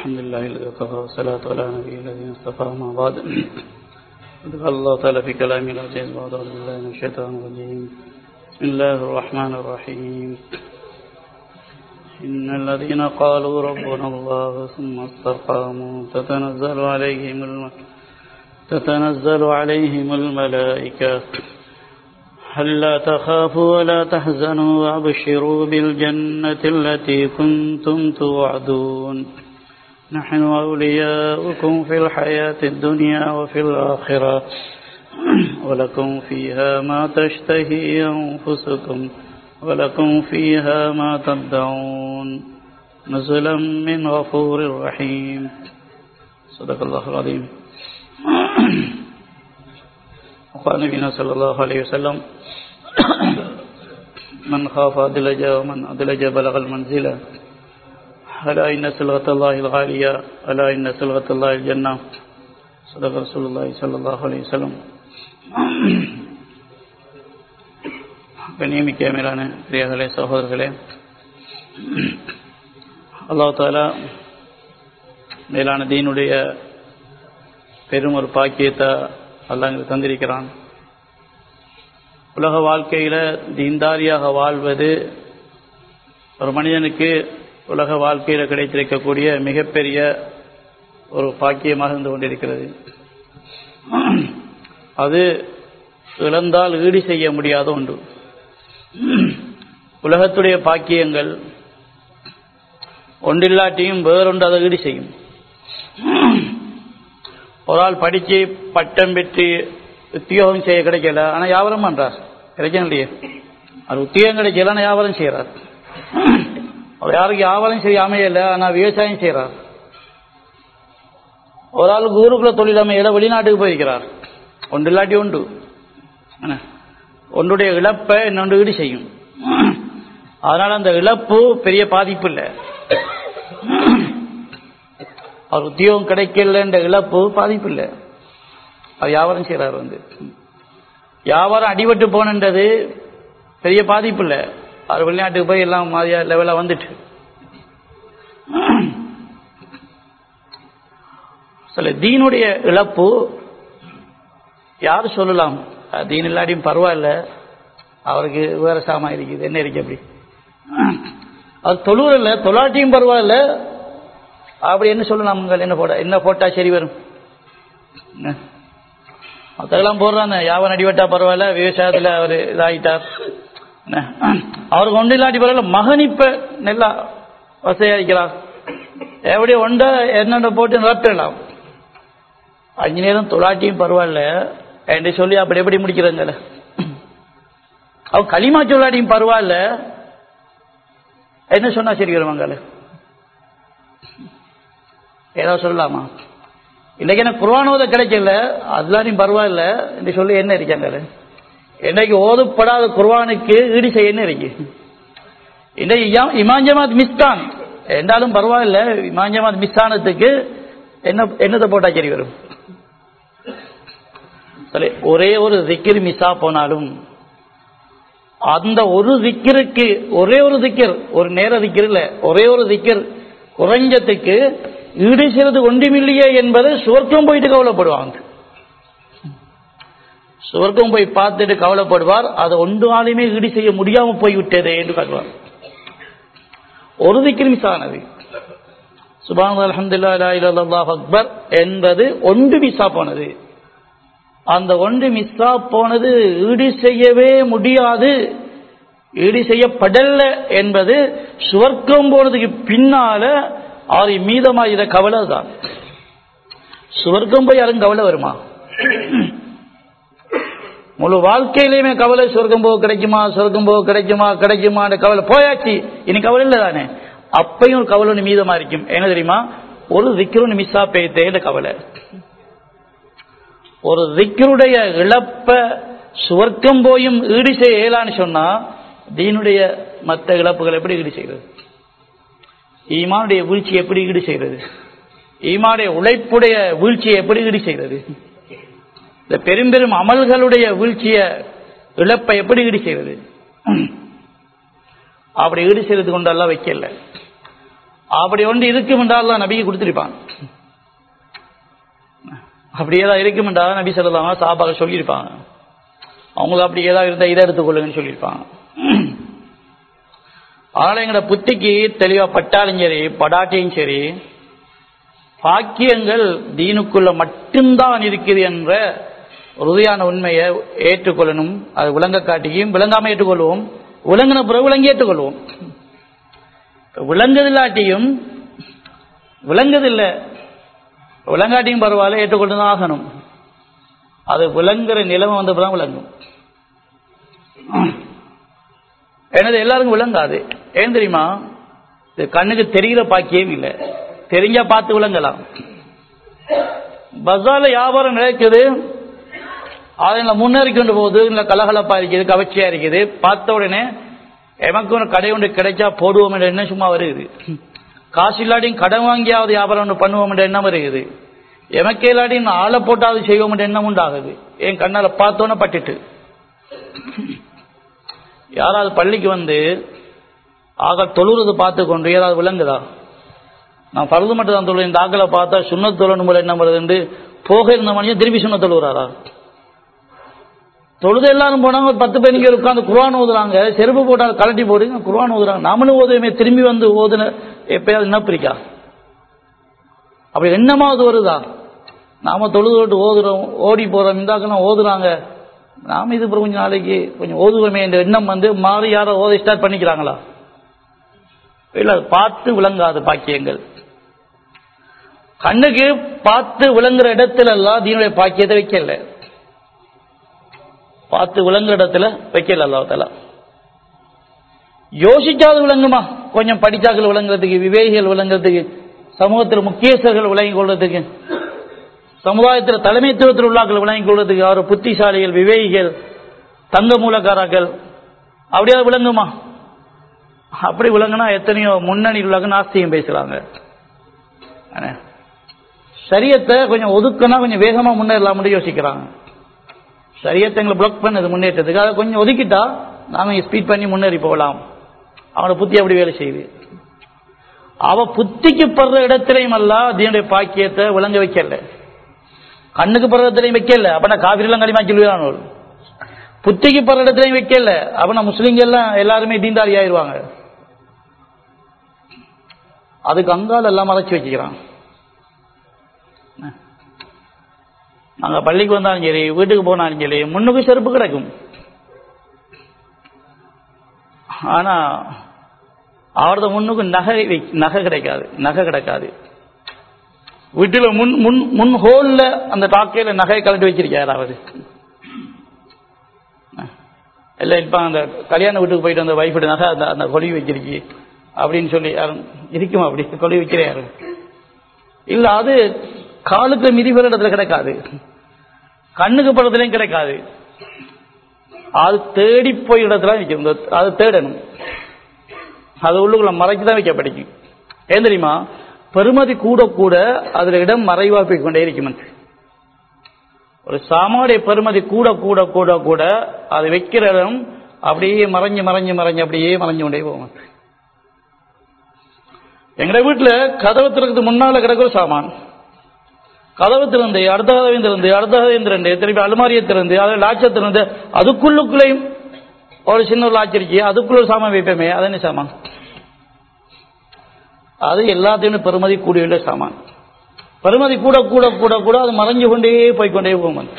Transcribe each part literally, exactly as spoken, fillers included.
الحمد لله الذي وكفى والصلاة على نبيه الذين اصطفى ما بعد. قال الله تعالى في كلامه العزيز بعد أعوذ بالله من الشيطان الرجيم. بسم الله الرحمن الرحيم. إن الذين قالوا ربنا الله ثم استقاموا تتنزل عليهم الم... تتنزل عليهم الملائكة ألا تخافوا ولا تحزنوا وأبشروا بالجنة التي كنتم توعدون نحن أولياؤكم في الحياة الدنيا وفي الآخرة ولكم فيها ما تشتهي أنفسكم ولكم فيها ما تدعون نزلا من غفور رحيم. صدق الله العظيم. وقال نبينا صلى الله عليه وسلم من خاف أدلج ومن أدلج بلغ المنزلة ألا إن صلغة الله الغالية ألا إن صلغة الله الجنة. صدق رسول الله صلى الله عليه وسلم. கண்ணியமிக்க மேலான பிரியர்களே, சகோதரர்களே, அல்லாஹ் தஆலா மேலான தீனுடைய பெரும் ஒரு பாக்கியத்தை அல்லாஹ் எங்களுக்கு தந்திருக்கிறான். உலக வாழ்க்கையில தீன்தாரியாக வாழ்வது ஒரு மனிதனுக்கு உலக வாழ்க்கையில கிடைத்திருக்கக்கூடிய மிகப்பெரிய ஒரு பாக்கியமாக இருந்து கொண்டிருக்கிறது. அது இழந்தால் ஈடு செய்ய முடியாத ஒன்று. உலகத்துடைய பாக்கியங்கள் ஒன்றில்லாட்டியும் வேறொன்று அதை ஈடு செய்யும். ஒரு ஆள் படிச்சு பட்டம் பெற்று உத்தியோகம் செய்ய கிடைக்கல, ஆனா வியாபாரம் பண்றார். கிடைக்கணும் இல்லையே, அது உத்தியோகம் கிடைக்கல, ஆனா வியாபாரம் செய்யறார். அவர் யாருக்கு வியாபாரம் செய்ய அமையல, ஆனா விவசாயம் செய்யறார். ஒரு ஆளுக்கு ஊருக்குள்ள தொழில் அமையல, வெளிநாட்டுக்கு போயிருக்கிறார். ஒன்று இல்லாட்டி ஒன்று, ஒன்றுடைய இழப்பை இன்னொன்று ஈடு செய்யும். அதனால அந்த இழப்பு பெரிய பாதிப்பு இல்லை. அவர் உத்தியோகம் கிடைக்கல என்ற இழப்பு பாதிப்பு இல்லை. அவர் வியாபாரம் செய்யறாரு. வந்து வியாபாரம் அடிபட்டு போனது பெரிய பாதிப்பு இல்லை. அவர் வெளிநாட்டுக்கு போய் எல்லாம் மாதிரியா லெவலா வந்துட்டு சில தீனுடைய இழப்பு யாரு சொல்லலாம்? தீன் இல்லாட்டியும் பரவாயில்ல, அவருக்கு வேற சாமா இருக்குது, என்ன இருக்கு அப்படி. அவர் தொழுவர் இல்லை, தொலாட்டியும் பரவாயில்ல, அப்படி என்ன சொல்லலாம்? என்ன போட என்ன போட்டா சரி வரும்? அதெல்லாம் போடுறாங்க. யாவன் அடிபட்டா பரவாயில்ல, விவசாயத்தில் அவர் இதாகிட்டார், அவருக்கு ஒன்று இல்லாட்டி பரவாயில்ல, மகன் இப்ப நல்லா வசதியாக்கிறார், எப்படி ஒன்றை என்னென்ன போட்டு நிரப்பிடலாம். அஞ்சு நேரம் தொலாட்டியும் பரவாயில்ல என்று சொல்லி அப்படி எப்படி முடிக்கிறாங்க? அவ களிமா சொல்லாட்டியும் பரவாயில்ல, என்ன சொன்னா சரி வருவாங்க? ஏதாவது சொல்லலாமா? இன்னைக்கு எனக்கு குர்ஆன் ஓத கிடைக்கல, அதெல்லாம் பரவாயில்ல என்று சொல்லி என்ன இருக்காங்க? இன்னைக்கு ஓதப்படாத குர்ஆனுக்கு ஈடு செய்ய என்ன இருக்கு? இன்னைக்கு இமாம் ஜமாத் மிஸ் தான் என்றாலும் பரவாயில்ல, இமாம் ஜமாத் மிஸ் ஆனதுக்கு என்ன என்னத்தை போட்டா சரி வரும்? சரி, ஒரே ஒரு திக்ர் மிஸ்ஸா போனாலும் அந்த ஒரு திக்ருக்கு, ஒரே ஒரு திக்ர், ஒரு நேர திக்ர் இல்ல, ஒரே ஒரு திக்ர் குறைஞ்சத்துக்கு ஈடு செய்வது ஒன்றுமில்லையே என்பது சுவர்க்கம் போயிட்டு கவலைப்படுவாங்க. சுவர்க்கம் போய் பார்த்துட்டு கவலைப்படுவார், அது ஒன்றாலுமே ஈடு செய்ய முடியாம போய்விட்டதே என்று காட்டுவார். ஒரு திக்ர் மிஸ் ஆனது, சுப்ஹானல்லாஹ் அல்ஹம்துலில்லாஹ் லா இலாஹா இல்லல்லாஹு அக்பர் என்பது ஒன்று மிஸ்ஸா போனது. அந்த ஒன்று மிஸ்ஸா போனது ஈடு செய்யவே முடியாது, ஈடு செய்யப்படல என்பது சுவர்க்கம் போனதுக்கு பின்னால ஆறு மீதமா இத கவலை தான். சுவர்க்கம் போய் யாரும் கவலை வருமா? முழு வாழ்க்கையிலுமே கவலை, சொர்க்கம் போக கிடைக்குமா, சொர்க்கம் போக கிடைக்குமா கிடைக்குமா கவலை போயாச்சு, இனி கவலை இல்லை தானே. அப்பையும் ஒரு கவலை ஒன்று மீதமா இருக்கும். என்ன தெரியுமா? ஒரு திக்ரு மிஸ்ஸா போயிட்டே கவலை. ஒரு திக்ருடைய இழப்ப சுவர்க்கம் போயும் ஈடு செய்ய இயலான்னு சொன்னா தீனுடைய மற்ற இழப்புகள் எப்படி ஈடு செய்கிறது? ஈமானுடைய வீழ்ச்சி எப்படி ஈடு செய்கிறது? ஈமானுடைய உழைப்புடைய வீழ்ச்சியை எப்படி ஈடு செய்கிறது? இந்த பெரும் பெரும் அமல்களுடைய வீழ்ச்சிய இழப்பை எப்படி ஈடு செய்வது? அப்படி ஈடு செய்வது கொண்டெல்லாம் வைக்கல. அப்படி ஒன்று இருக்கும் என்றால் தான் நபிக்கு கொடுத்திருப்பான். அப்படி ஏதாவது இருக்கும் என்றால் நபி ஸல்லல்லாஹு அலைஹி வஸல்லம் சஹாபாக்கள் சொல்லியிருப்பாங்க. அவங்களுக்கு அப்படி ஏதாவது இருந்தால் இதை எடுத்துக்கொள்ளுங்கன்னு சொல்லியிருப்பாங்க. அதனால எங்களோட புத்திக்கு தெளிவா பட்டாலும் சரி படாட்டியும் சரி பாக்கியங்கள் தீனுக்குள்ள மட்டும்தான் இருக்குது என்ற உறுதியான உண்மையை ஏற்றுக்கொள்ளணும். அது விளங்க காட்டியும் விளங்காம ஏற்றுக்கொள்வோம், விளங்கின பிறகு விளங்கி ஏற்றுக்கொள்வோம். விளங்குதில்லாட்டியும் விளங்குதில்லை விளங்காட்டியும் பரவாயில்ல ஏற்றுக்கொண்டுதான் ஆகணும். அது விளங்குற நிலைமை வந்தப்பதான் விளங்கும். எனது எல்லாருக்கும் விளங்காது. ஏன் தெரியுமா? இது கண்ணுக்கு தெரிகிற பாக்கியம் இல்லை. தெரிஞ்சா பார்த்து விளங்கலாம். பஜார்ல வியாபாரம் நடக்குது, அதில் முன்னேறி கொண்டு போகுது, இல்லை கலகலப்பா இருக்குது, கவர்ச்சியா இருக்குது. பார்த்த உடனே எமக்கு ஒரு கடை ஒன்று கிடைச்சா போடுவோம் என்ற எண்ணம் சும்மா வருது. காசு இல்லாட்டியும் கடன் வாங்கியாவது வியாபாரம் ஒன்று பண்ணுவோம் என்ற எண்ணம் வருகிறது. எமக்கு இல்லாட்டியும் ஆளை போட்டாவது செய்வோம் என்ற எண்ணம் உண்டாகுது. என் கண்ணால பார்த்தோன்னே பட்டுட்டு யாராவது பள்ளிக்கு வந்து ஆக தொழுறது பார்த்து கொண்டு ஏதாவது விளங்குதா? நான் பருது மட்டும் தான் தொழுவேன், இந்த ஆக்களை பார்த்தா சுண்ணத் தொழணும் போல என்ன வருது போக இருந்த மணியும் திருப்பி சுண்ணத் தொழுகிறாரா? தொழுது எல்லாரும் போனாங்க, ஒரு பத்து பேருக்கு உட்காந்து குர்ஆன் ஓதுறாங்க, செருப்பு போட்டால் கலட்டி போடுங்க குர்ஆன் ஓதுறாங்க. நாமளும் ஓதுவே திரும்பி வந்து ஓதுன எப்பயாவது என்ன பிரிக்கா? அப்படி என்னமாவது வருதா? நாம தொழுது விட்டு ஓதுறோம், ஓடி போறோம், இந்தாக்கெல்லாம் ஓதுறாங்க, நாம இது கொஞ்ச நாளைக்கு கொஞ்சம் ஓதுவோமே என்ற எண்ணம் வந்து மாறி யாரோ ஓத ஸ்டார்ட் பண்ணிக்கிறாங்களா? இல்ல, பார்த்து விளங்காத பாக்கியங்கள். கண்ணுக்கு பார்த்து விளங்குற இடத்துல எல்லாம் தீனுடைய பாக்கியத்தை வைக்கல. பார்த்து விளங்குற இடத்துல வைக்கல. அல்லாஹ் யோசிக்காது விளங்குமா? கொஞ்சம் படிச்சாக்கள் விளங்குறதுக்கு, விவேகிகள் விளங்குறதுக்கு, சமூகத்தில் முக்கியஸ்தர்கள் விளங்கிக் கொள்றதுக்கு, சமுதாயத்தில் தலைமைத்துவத்தில் உள்ளாக்கள் விளங்கிக் கொள்றதுக்கு, அவர் புத்திசாலிகள், விவேகிகள், தங்க மூலக்காரர்கள் அப்படியா விளங்குமா? அப்படி விளங்குனா எத்தனையோ முன்னணி உள்ளாக நாஸ்தியம் பேசுறாங்க. சரியத்தை கொஞ்சம் ஒதுக்குனா கொஞ்சம் வேகமா முன்னேறலாம் யோசிக்கிறாங்க. சரியத்தை எங்களை பிளாக் பண்ணது முன்னேற்றத்துக்கு, அதை கொஞ்சம் ஒதுக்கிட்டா நாங்க ஸ்பீட் பண்ணி முன்னேறி போகலாம். அவனோட புத்தி அப்படி வேலை செய்யுது. அவ புத்திக்கு படுற இடத்திலையும் அல்ல தீனுடைய பாக்கியத்தை விளங்க வைக்கல, கண்ணுக்கு படுற இடத்திலையும் வைக்கல. அப்ப நான் காவிரிலாம் களிமா சொல்லுவானோ. புத்திக்கு படுற இடத்திலையும் வைக்கல, அப்ப நான் முஸ்லீம்கள் எல்லாம் எல்லாருமே தீண்டாரி ஆயிடுவாங்க. அதுக்கு அங்கால எல்லாம் மறைச்சு வச்சுக்கிறான். நாங்க பள்ளிக்கு வந்தாலும் சரி, வீட்டுக்கு போனாலும் சரி, முன்னுக்கு செருப்பு கிடைக்கும். ஆனா அவரது முன்னுக்கு நகை நகை கிடைக்காது, நகை கிடைக்காது. வீட்டில் முன் முன் முன் ஹோல்ல அந்த டாக்கையில நகையை கலட்டி வச்சிருக்காரு அவரு. இல்ல இப்ப அந்த கல்யாண வீட்டுக்கு போயிட்டு அந்த வைஃபோட நகை அந்த அந்த கொலி வச்சிருக்கு அப்படின்னு சொல்லி யாரும் இருக்குமா? அப்படி கொலி வைக்கிறாரு இல்ல. அது காலுக்கு மிதிபெற இடத்துல கிடைக்காது, கண்ணுக்கு படத்துலயும் கிடைக்காது. அது தேடி போய் இடத்துல வைக்கும். அது தேடணும், அது உள்ளுக்குள்ள மறைச்சுதான் வைக்க படிக்கும். ஏன் தெரியுமா? பெருமதி கூட கூட அதுல இடம் மறைவா போய் கொண்டே இருக்கும். ஒரு சாமானுடைய பெருமதி கூட கூட கூட கூட அது வைக்கிற இடம் அப்படியே மறைஞ்சு மறைஞ்சு மறைஞ்சு அப்படியே மறைஞ்சு கொண்டே போகும். எங்க வீட்டுல கதவு திறக்கிறது முன்னால கிடக்கிற சாமான், கதவு திறந்து அடுத்த கதவையும் திறந்து அடுத்த கதவையும் திறந்து திருப்பி அலுமாரியை திறந்து அதில் லாட்சை திறந்து அதுக்குள்ளுக்குள்ளேயும் ஒரு சின்ன ஒரு லாட்சி இருக்கு, அதுக்குள்ள ஒரு சாமான் வைப்பேமே, அது என்ன சாமான்? அது எல்லாத்தையும் பெருமதி கூடியுள்ள சாமான். பெருமதி கூட கூட கூட கூட அது மறைஞ்சு கொண்டே போய்கொண்டே போகும்.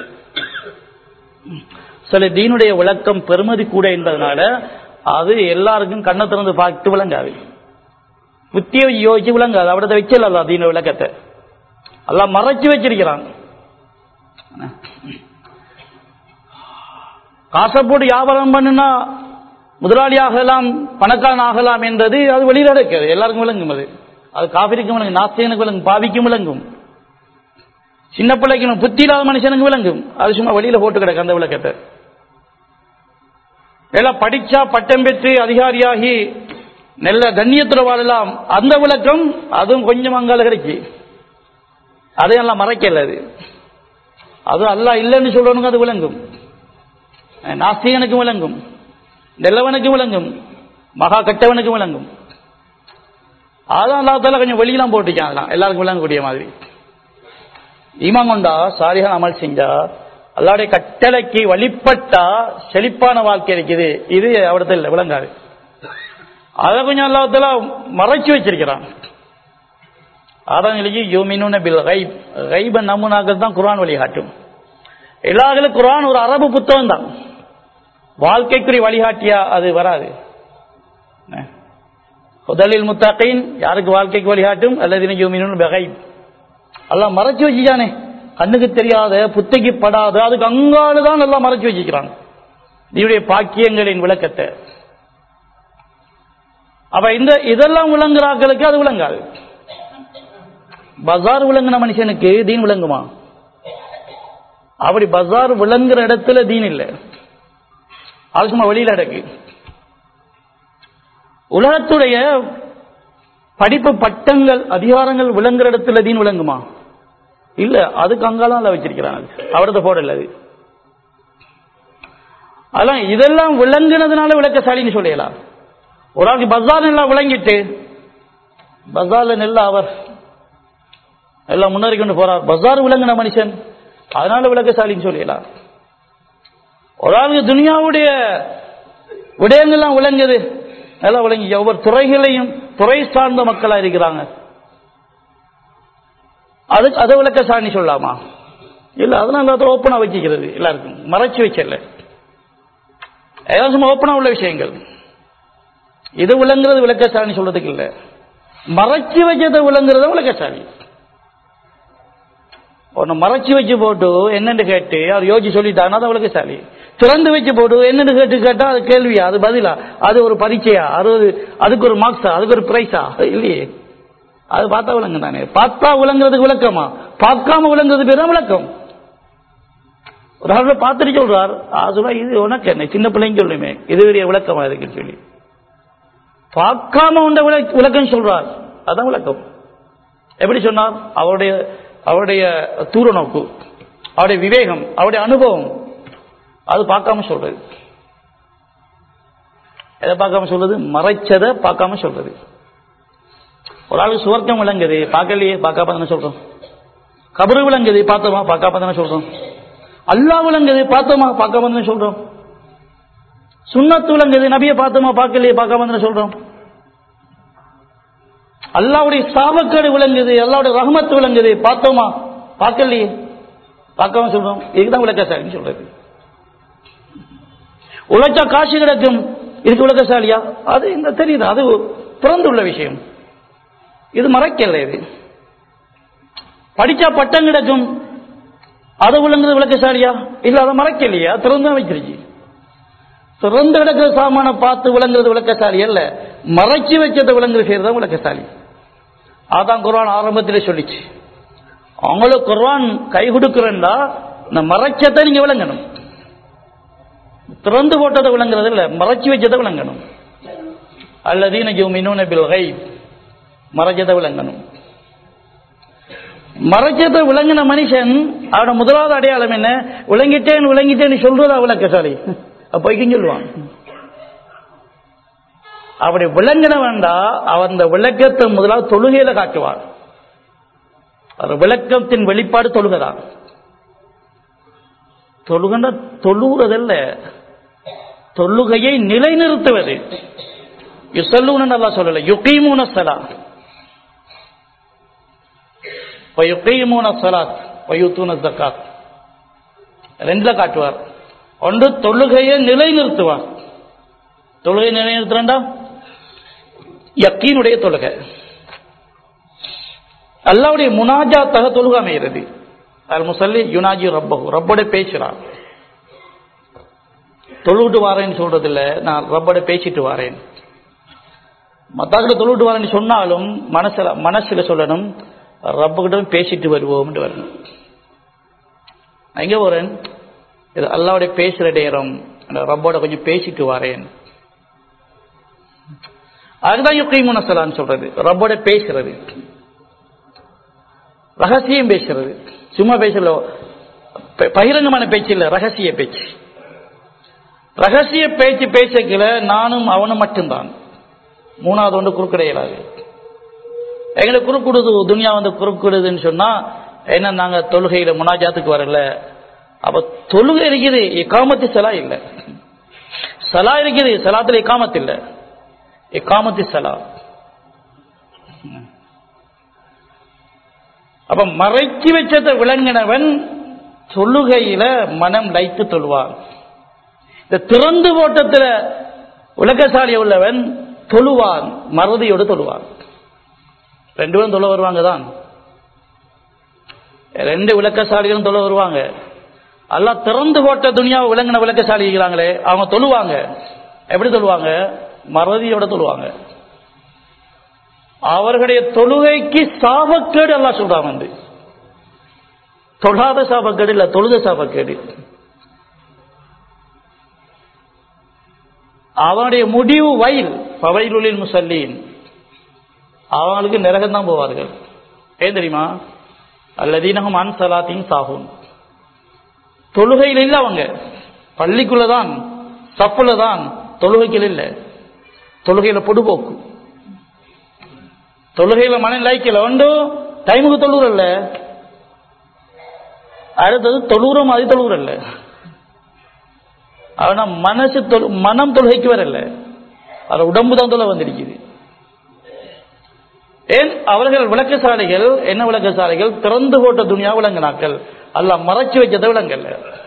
சில தீனுடைய விளக்கம் பெருமதி கூட என்பதனால அது எல்லாருக்கும் கண்ணை திறந்து பார்த்து விளங்காது, புத்தியை யோசிச்சு விளங்காது. அவடத்தை வச்சல தீன விளக்கத்தை எல்லாம் மறைச்சு வச்சிருக்கிறாங்க. காசை போட்டு வியாபாரம் பண்ணுனா முதலாளி ஆகலாம், பணக்காரன் ஆகலாம் என்றது அது வெளியில் நடக்கிறது, எல்லாருக்கும் விளங்கும். அது அது காபிரிக்கும் விளங்கும், நாஸ்திகனுக்கு விளங்கும், பாவிக்கும் விளங்கும், சின்ன பிள்ளைக்கு புத்தி இல்லாத மனுஷனுக்கு விளங்கும். அது சும்மா வெளியில போட்டு கிடக்கு அந்த விளக்கத்தை. எல்லாம் படிச்சா பட்டம் பெற்று அதிகாரியாகி நல்ல கண்ணியத்துல வாழலாம், அந்த விளக்கம் அதுவும் கொஞ்சம் அங்கால கிடைச்சி அதையெல்லாம் மறைக்கல. அது அது அல்ல இல்லைன்னு சொல்றவனுக்கு அது விளங்கும், நாஸ்திகனுக்கு விளங்கும், நல்லவனுக்கு விளங்கும், மகா கட்டவனுக்கு விளங்கும். அதான் அல்லாஹ் கொஞ்சம் வெளியெல்லாம் போட்டுக்கான், அதெல்லாம் எல்லாருக்கும் விளங்கக்கூடிய மாதிரி. ஈமான் கொண்டா சாலிஹான அமல் செஞ்சா அல்லாஹ்வுடைய கட்டளைக்கு வழிபட்டா செழிப்பான வாழ்க்கை இருக்குது. இது அவடத்தில் இல்லை, விளங்காது. அதை கொஞ்சம் அல்லாஹ் மறைச்சு வச்சிருக்கிறான். அதான் யூமினூன பில் கைப், கைப நமுனாக்கள் தான் குர்ஆன் வழிகாட்டும். எல்லாருக்கும் குர்ஆன் ஒரு அரபு புத்தகம் தான், வாழ்க்கைக்குரிய வழிகாட்டியா அது வராது. ஹுதலில் முத்தகீன் யாருக்கு வாழ்க்கைக்கு வழிகாட்டும், அல்லதீன யூமினூன பில் கைப். அல்லாஹ் மறைச்சு வச்சுட்டானே, கண்ணுக்கு தெரியாத புத்திக்கு படாத அதுக்கு அங்காளுதான் எல்லாம் மறைச்சு வச்சுக்கிறான் நீடைய பாக்கியங்களின் விளக்கத்தை. அப்ப இந்த இதெல்லாம் விளங்குறாக்களுக்கு அது விளங்காது. பஜார் விளங்குன மனுஷனுக்கு தீன் விளங்குமா? அப்படி பஜார் விளங்குற இடத்துல தீன் இல்லை, அது சும்மா வெளியில அடக்கு. உலகத்துடைய படிப்பு பட்டங்கள் அதிகாரங்கள் விளங்குற இடத்துல தீன் விளங்குமா? இல்ல, அதுக்கு அங்காலாம் வச்சிருக்கிறாங்க, அவரது போடல. அது அதெல்லாம் இதெல்லாம் விளங்குனதுனால விளக்கசாலின்னு சொல்லலாம். ஒரு ஆளுக்கு பஜார் நல்லா விளங்கிட்டு பஜார்ல நெல்ல அவர் எல்லாம் முன்னேறி கொண்டு போறார், பஜார் விளங்குன மனுஷன், அதனால விளக்கசாலின்னு சொல்லலாம். ஒரு ஆளுக்கு துனியாவுடைய விடயங்கள்லாம் விளங்குது, நல்லா விளங்கி ஒவ்வொரு துறைகளையும் துறை சார்ந்த மக்களா இருக்கிறாங்க, அதுக்கு அதை விளக்கசாலி சொல்லலாமா? இல்ல, அதனால அதை ஓப்பனா வச்சுக்கிறது எல்லாருக்கும், மறைச்சு வச்சல. ஏதாவது ஓப்பனா உள்ள விஷயங்கள் இது விளங்குறது விளக்கசாலி சொல்றதுக்கு இல்ல, மறைச்சு வச்சதை விளங்குறத விளக்கசாலி. ஒன்னு மறைச்சு வச்சு போட்டு என்னன்னு கேட்டு அவர் யோசிச்சு சொல்லிட்டாங்கன்னா அது விளக்கசாலி. திறந்து வச்சு போட்டு என்னன்னு கேட்டு கேட்டா அது கேள்வியா, அது பதிலா, அது ஒரு பரீட்சையா, அறுபது அதுக்கு ஒரு மார்க்ஸா, அதுக்கு ஒரு பிரைஸா? இல்லையே, அது பார்த்தா விளங்கு தானே. பார்த்தா விளங்குறதுக்கு விளக்கமா, பார்க்காம விளங்குறது பேர் தான் விளக்கம். ஒரு ஆள் பார்த்துட்டு சொல்றார், அதுவா இது உனக்கு என்ன சின்ன பிள்ளைங்க சொல்லுமே இது பெரிய விளக்கமா இருக்குன்னு சொல்லி பார்க்காம உண்ட விளக்கம் சொல்றார், அதான் விளக்கம். எப்படி சொன்னார்? அவருடைய அவருடைய தூர நோக்கு, அவருடைய விவேகம், அவருடைய அனுபவம், அது பார்க்காம சொல்றது. எதை பார்க்காம சொல்றது? மறைச்சதை பார்க்காம சொல்றது. ஒரு ஆளுக்கு சுவர்க்கம் விளங்குது, பார்க்கலையே, பார்க்காம தானே சொல்றோம். கபரு விளங்குது, பார்த்தோமா, பார்க்காம தானே சொல்றோம். அல்லாஹ் விளங்குது, பார்த்தோமா, பார்க்காம தானே சொல்றோம். சுன்னத்து விளங்குது, நபியை பார்த்தோமா, பார்க்கலையே, பார்க்காம தானே சொல்றோம். அல்லாஹ்வுடைய சாபக்கேடு விளங்குது, அல்லாஹ்வுடைய ரஹ்மத் விளங்குது, பார்த்தோமா, பார்க்கலையே, பார்க்காம சொல்றோம். இதுதான் விளக்கசாலின்னு சொல்றது. உழைச்சா காசு கிடைக்கும், இதுக்கு விளக்கசாலியா? அது இந்த தெரியுது, அது பிறந்துள்ள விஷயம், இது மறைக்கல. இது படிச்சா பட்டம் கிடைக்கும், அதை விளங்குறது விளக்கசாலியா? இல்ல, அதை மறைக்கலையா, திறந்து வச்சிருச்சு. திறந்து கிடக்கிற சாமான பார்த்து விளங்குறது விளக்கசாலி அல்ல, மறைச்சு வச்சதை விளங்குறது செய்யறதான் விளக்கசாலி. அதான் குர்ஆன் ஆரம்பத்திலே சொல்லிச்சு, அவங்களுக்கு குர்ஆன் கை கொடுக்கிறா இந்த மறைச்சதை நீங்க விளங்கணும். திறந்து போட்டதை விளங்குறது இல்ல, மறைச்சு வச்சதை விளங்கணும். அல்லதீன யுமினூன பில் கைப், மறைச்சதை விளங்கணும். மறைச்சதை விளங்கின மனுஷன் அவனோட முதலாவது அடையாளம் என்ன? விளங்கிட்டேன் விளங்கிட்டேன்னு சொல்றதா விளக்கசாலி? அப்போய்க்கும் சொல்லுவான். அப்படி விளங்கின வேண்டா அவன் அந்த விளக்கத்தை முதலாவது தொழுகையில காட்டுவார். விளக்கத்தின் வெளிப்பாடு தொழுகதான். தொழுகன்னா தொழுகிறதல்ல, தொழுகையை நிலைநிறுத்துவது. யுஸல்லூன அல்லாஹ் சொல்லல, யுகீமூன ஸலாத் வ யுகீமூன ஸலாத் வ யூத்தூன ஸகாத், ரெண்டுல காட்டுவார். ஒன்று தொழுகையை நிலைநிறுத்துவார். தொழுகை நிலைநிறுத்துறா யக்கீனுடைய தொழுகை, அல்லாஹ்வுடைய முனாஜாத்தாக தொழுகை அமைகிறது. அல் முஸல்லி யுனாஜி ரப்பஹு, ரப்போட பேசுறான். தொழுவிட்டு வாரேன்னு சொல்றது இல்ல, நான் ரப்போட பேசிட்டு வாரேன். மத்தாக்கிட்ட தொழுவிட்டு வாரேன்னு சொன்னாலும் மனசுல மனசுல சொல்லணும், ரப்புகிட்ட பேசிட்டு வருவோம் வரணும். எங்க போறேன்? இது அல்லாஹ்வுடைய பேசுற நேரம், ரப்போட கொஞ்சம் பேசிட்டு வாரேன். அதுதான் யுகீமுன ஸலான்னு சொல்றது, ரப்போட பேசுறது, ரகசியம் பேசுறது. சும்மா பேசல, பகிரங்கமான பேச்சு இல்ல, ரகசிய பேச்சு. ரகசிய பேச்சு பேசக்கல நானும் அவனும் மட்டும்தான், மூணாவது ஒன்று குறுக்கிடையலாது. எங்களுக்கு குறுக்குடுது துனியா வந்து குறுக்குடுதுன்னு சொன்னா என்ன, நாங்க தொழுகையில முனாஜாத்துக்கு வரல. அப்ப தொழுகை இருக்குது, இக்காமத்து சலா இல்ல. சலா இருக்குது, சலாத்துல இக்காமத்து இல்ல, இக்காமத்து சலா. அப்ப மறைச்சி வச்சதை விளங்கினவன் தொழுகையில மனம் லைத்து தொழுவான். இந்த திறந்து ஓட்டத்துல விளக்கசாலி உள்ளவன் தொழுவான், மறதியோடு தொழுவான். ரெண்டு பேரும் தொழ வருவாங்க தான், ரெண்டு விளக்கசாலிகளும் தொழ வருவாங்க. அல்லாஹ் திறந்து போட்ட துனியாவை விளங்கின விளக்கசாலி இருக்கிறாங்களே, அவங்க தொழுவாங்க. எப்படி தொழுவாங்க? மறதியோட தொழுவாங்க. அவர்களுடைய தொழுகைக்கு சாபக்கேடு அல்லாஹ் சொல்றான். வந்து தொழாத சாபக்கேடு இல்ல, தொழுத சாபக்கேடு. அவனுடைய முடிவு வயல் பவைலுலில் முசல்லீன், அவங்களுக்கு நரகம் தான் போவார்கள். ஏன் தெரியுமா? அல்லதீனஹும் அன் ஸலாத்தின் சாஹூன். தொழுகையில் இல்லை, அவங்க பள்ளிக்குள்ளதான், சப்புல தான், தொழுகைகள் இல்லை. தொழுகையில பொடுபோக்கு, தொழுகையில மன லைக்கல ஒன்று டைமுக்கு தொழுறல்ல, அடுத்தது தொழுற மாதிரி தொழுறல்ல. ஆனா மனசு மனம் தொழுகைக்கு வரல, அது உடம்பு தான் தொலை வந்திருக்குது. ஏன்? அவர்கள் விளக்கசாலைகள் என்ன விளக்கசாலைகள்? திறந்து போட்ட துனியா விளங்கினாக்கள். அல்லாஹ் மறைச்சு வச்சதை விளங்கல்ல.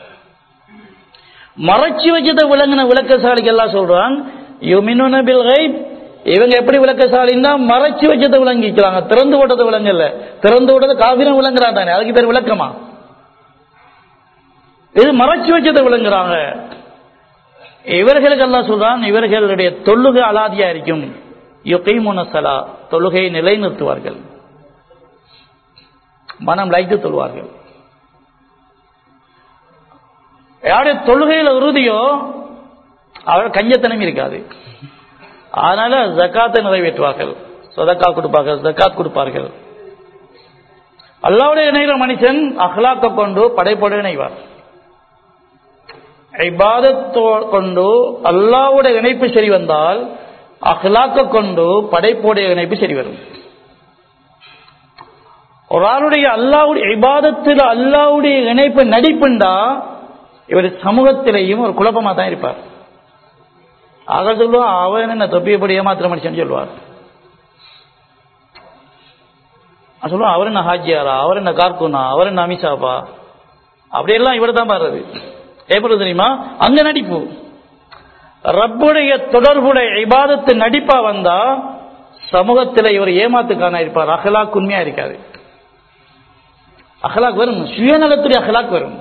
மறைச்சு வச்சதை விளங்கின விளக்கசாலிகள் எல்லாம் சொல்றான் யுமினுன பில் கைப். இவங்க எப்படி விளக்கசாலின்னா மறைச்சு வச்சதை விளங்கிக்கிறாங்க, திறந்து போட்டதை விளங்கல்ல. திறந்து போட்டதை காபிரம் விளங்குறான் தானே, அதுக்கு பேர் விளக்கமா? இது மறைச்சு வச்சதை விளங்குறாங்க. இவர்களுக்கு எல்லாம் சொல்றான் இவர்களுடைய தொழுகை அலாதியா இருக்கும். யுகீமுன ஸலா, தொழுகையை நிலைநிறுத்துவார்கள், மனம் லைத்து தொழுவார்கள். யாருடைய தொழுகையில உறுதியோ அவர் கஞ்சத்தனம் இருக்காது. அதனால ஜகாத்தை நிறைவேற்றுவார்கள், சதக்கா கொடுப்பார்கள், ஜகாத் கொடுப்பார்கள். அல்லாஹ்வுடைய இணைகிற மனுஷன் அஹ்லாக்க கொண்டு படைப்போடு இணைவார். இபாதத்தோ கொண்டு அல்லாஹ்வுடைய இணைப்பு சரி வந்தால் அஹ்லாக்க கொண்டு படைப்போடைய இணைப்பு சரி வரும். ஒரு ஆளுடைய அல்லாஹ்வுடைய இபாதத்தில் அல்லாஹ்வுடைய இணைப்பு நடிப்புண்டா இவர் சமூகத்திலேயும் ஒரு குழப்பமா தான் இருப்பார். ஆக சொல்லுவான் அவன் என்ன தொப்பியப்படி ஏமாத்திர மனுஷன் சொல்லுவார். சொல்லுவான் அவர் என்ன ஹாஜியாரா, அவர் என்ன கார்கூனா, அவர் என்ன அமிஷாப்பா, அப்படியெல்லாம் இவர் தான் பாடுறது. எப்படி தெரியுமா? அங்க நடிப்பு. ரப்புடைய தொடர்புடைய இபாதத்து நடிப்பா வந்தா சமூகத்தில் இவர் ஏமாத்துக்கான இருப்பார். அஹ்லாக் உண்மையா இருக்காது. அஹ்லாக் வரும், சுயநலத்துடைய அஹ்லாக் வரும்.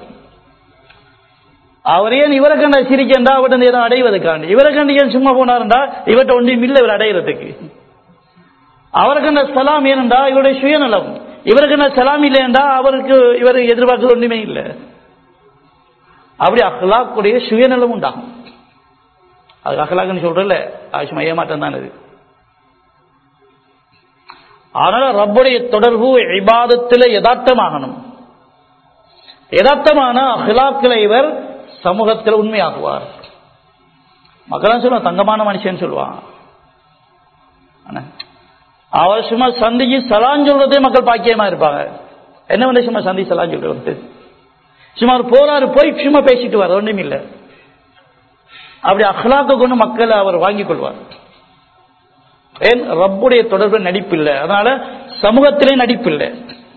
அவர் ஏன் இவரை கண்ட சிரிக்கண்டா அவர்கிட்ட ஏதோ அடைவதற்காண்டி, இவரை கண்டு ஏன் சும்மா போனாருண்டா இவர்கிட்ட ஒன்றும் இல்லை இவர் அடையிறதுக்கு. அவரை கண்ட சலாம் ஏனண்டா இவருடைய சுயநலம், இவரை கண்ட சலாம் இல்லையண்டா அவருக்கு இவர் எதிர்பார்க்கிறது ஒன்றுமே இல்லை. அப்படி அஹ்லாக்குடைய சுயநலம் உண்டாகும். அது அஹ்லாக்குன்னு சொல்றல, அது சும்மா ஏமாற்றம் தான். அது அதனால ரப்புடைய தொடர்பு இபாதத்தில் யதார்த்தமாகணும். யதார்த்தமான அஹ்லாக்கில் இவர் சமூகத்தில் உண்மையாகுவார். மக்கள் சொல்லுவான் தங்கமான மனுஷன் சொல்லுவான். அவர் சும்மா சந்திக்கு சலான் சொல்றதே மக்கள் பாக்கியமா இருப்பாங்க. என்ன வந்து சும்மா சந்தி சலான் சொல்றது, சும்மா போறாரு போய் சும்மா பேசிட்டு வர ஒன்றும் இல்லை. அப்படி அஹ்லாக்க கொண்டு மக்களை அவர் வாங்கிக் கொள்வார். ஏன்? ரப்புடைய தொடர்பு நடிப்பு இல்லை, அதனால சமூகத்திலே நடிப்பு இல்லை.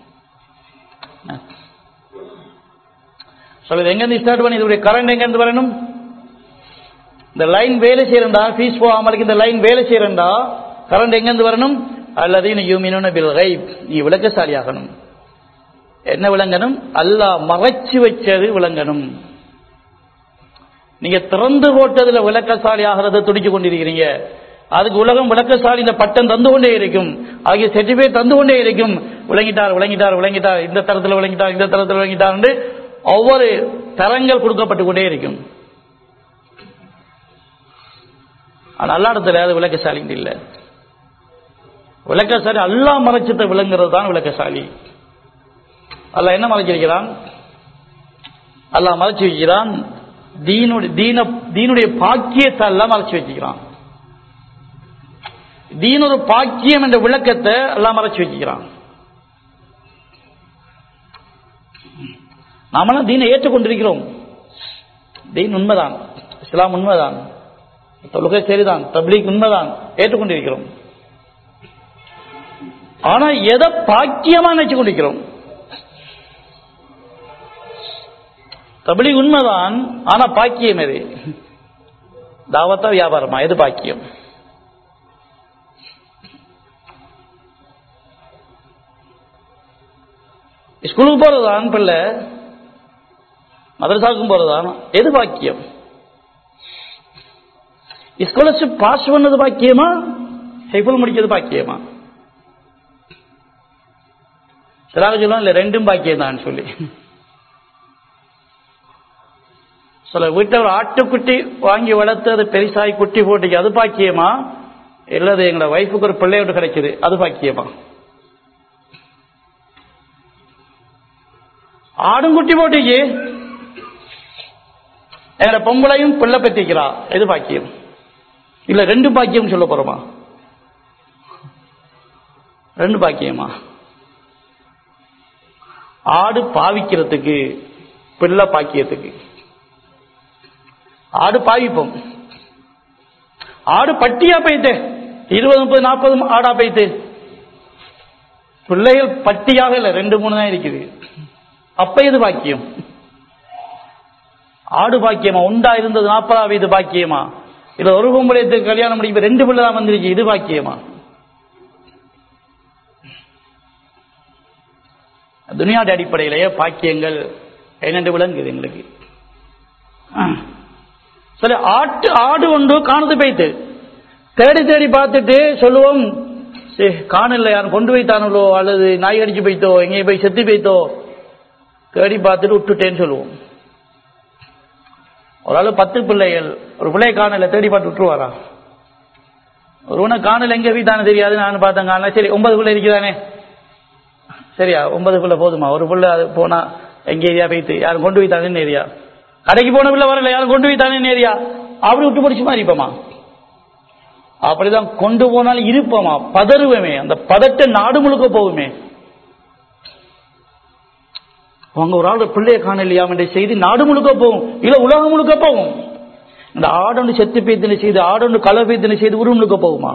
சொல்லுது எங்கிருந்து ஸ்டார்ட் பண்ணி இதோடைய கரண்ட் எங்கிருந்து வரணும்? இந்த லைன் வேலை செய்யறா, ஃபீஸ் போகாமலுக்கு இந்த லைன் வேலை செய்யறா, கரண்ட் எங்கிருந்து வரணும்? அல்லதீன யுமினூன பில் கைப். நீ விளக்கசாலியாகணும். என்ன விளங்கணும்? அல்லாஹ் மறைச்சு வச்சது விளங்கணும். நீங்க திறந்து போட்டதுல விளக்கசாலி ஆகிறத துடிச்சு கொண்டிருக்கிறீங்க. அதுக்கு உலகம் விளக்கசாலி இந்த பட்டம் தந்து கொண்டே இருக்கும், ஆகிய சர்டிபிகேட் தந்து கொண்டே இருக்கும். விளங்கிட்டார் விளங்கிட்டார் விளங்கிட்டார் இந்த தரத்தில் விளங்கிட்டார் இந்த தரத்தில் விளங்கிட்டார் ஒவ்வொரு தரங்கள் கொடுக்கப்பட்டு கொண்டே இருக்கும். ஆனா அல்லா இடத்துல அது விளக்கசாலி இல்லை. விளக்கசாலி அல்லாஹ் மறைச்சத்தை விளங்குறது தான் விளக்கசாலி. அல்லாஹ் என்ன மறைச்சிருக்கிறான்? அல்லாஹ் மறைச்சு வைக்கிறான் தீனுடைய பாக்கியத்தை எல்லாம் மறைச்சு வச்சுக்கிறான். தீன் ஒரு பாக்கியம் என்ற விளக்கத்தை எல்லாம் மறைச்சு வச்சுக்கிறான். நாமெல்லாம் தீனை ஏற்றுக்கொண்டிருக்கிறோம். தீன் உண்மைதான், இஸ்லாம் உண்மைதான், தொழுகை சரிதான், தப்லீக் உண்மைதான், ஏற்றுக்கொண்டிருக்கிறோம். ஆனா எதை பாக்கியமா நினைச்சு கொண்டிருக்கிறோம்? தப்லீக் உண்மைதான், ஆனா பாக்கியம் எது? தாவத்தா வியாபாரமா? எது பாக்கியம்? ஸ்கூலுக்கு போறதுதான் பிள்ளை, மதரசாவுக்கும் போறதுதான், எது பாக்கியம்? ஸ்காலர்ஷிப் பாஸ் பண்ணது பாக்கியமா, ஹைஃபுல் முடிக்கிறது பாக்கியமா? சிலாக சொல்லுவோம் இல்ல ரெண்டும் பாக்கியம் தான் சொல்லி. சில வீட்டில் ஒரு ஆட்டுக்குட்டி வாங்கி வளர்த்து அது பெருசாகி குட்டி போட்டுக்கு அது பாக்கியமா, இல்லது எங்களோட வைஃபுக்கு ஒரு பிள்ளையோடு கிடைக்குது அது பாக்கியமா? ஆடும் குட்டி போட்டுக்கு எங்களோட பொம்பளையும் பிள்ளை பெற்றிக்கிறா, எது பாக்கியம்? இல்ல ரெண்டு பாக்கியம் சொல்ல போறோமா? ரெண்டு பாக்கியமா? ஆடு பாவிக்கிறதுக்கு, பிள்ளை பாக்கியத்துக்கு. ஆடு பாவிப்போம், ஆடு பட்டியா போயிட்டு இருபது முப்பது நாற்பது ஆடா போயிட்டு, பிள்ளைகள் பட்டியாக இல்ல ரெண்டு மூணு தான் இருக்குது. அப்ப இது பாக்கியம்? ஆடு பாக்கியமா? உண்டா இருந்தது நாற்பதாவது இது பாக்கியமா? இல்ல ஒரு பொம்பளையத்துக்கு கல்யாணம் முடிக்க ரெண்டு பிள்ளை தான் வந்துருச்சு, இது பாக்கியமா? துனியாட அடிப்படையிலேயே பாக்கியங்கள் என்னென்று விளங்குது எங்களுக்கு. சரி, ஆட்டு ஆடு ஒன்று காணது போயிட்டு தேடி தேடி பார்த்துட்டு சொல்லுவோம், காணல, யாரும் கொண்டு போய்த்தானோ அல்லது நாய் அடிச்சு போய்த்தோ எங்கேயும் போய் செத்து போய்த்தோ, தேடி பார்த்துட்டு விட்டுட்டேன்னு சொல்லுவோம். ஒரு ஆளு பத்து பிள்ளைகள், ஒரு பிள்ளைய காணல, தேடி பார்த்து விட்டுருவாரா? ஒருவனை காணல, எங்க வீட்டானு தெரியாது, நான் பார்த்தேன் காணல, சரி ஒன்பது பிள்ளை இருக்குதானே, சரியா ஒன்பது பிள்ளை போதுமா? ஒரு பிள்ளை போனா எங்க ஏரியா போயிட்டு யாரும் கொண்டு போய்த்தானே ஏரியா, கடைக்கு போன பிள்ளை வரல, யாரும் கொண்டு போய்த்தானே ஏரியா, அப்படி விட்டு பிடிச்சுமா இருப்போமா? அப்படிதான் கொண்டு போனாலும் இருப்போமா? பதறுவமே, அந்த பதட்ட நாடு முழுக்க போகுமே. அவங்க ஒரு ஆள் பிள்ளைய காணலையா என்ற செய்தி நாடு முழுக்க போகும், இல்ல உலகம் முழுக்க போகும். இந்த ஆடொன்று செத்து பேத்தின செய்து, ஆடொன்று களை பேத்தின செய்து ஊர் முழுக்க போகுமா?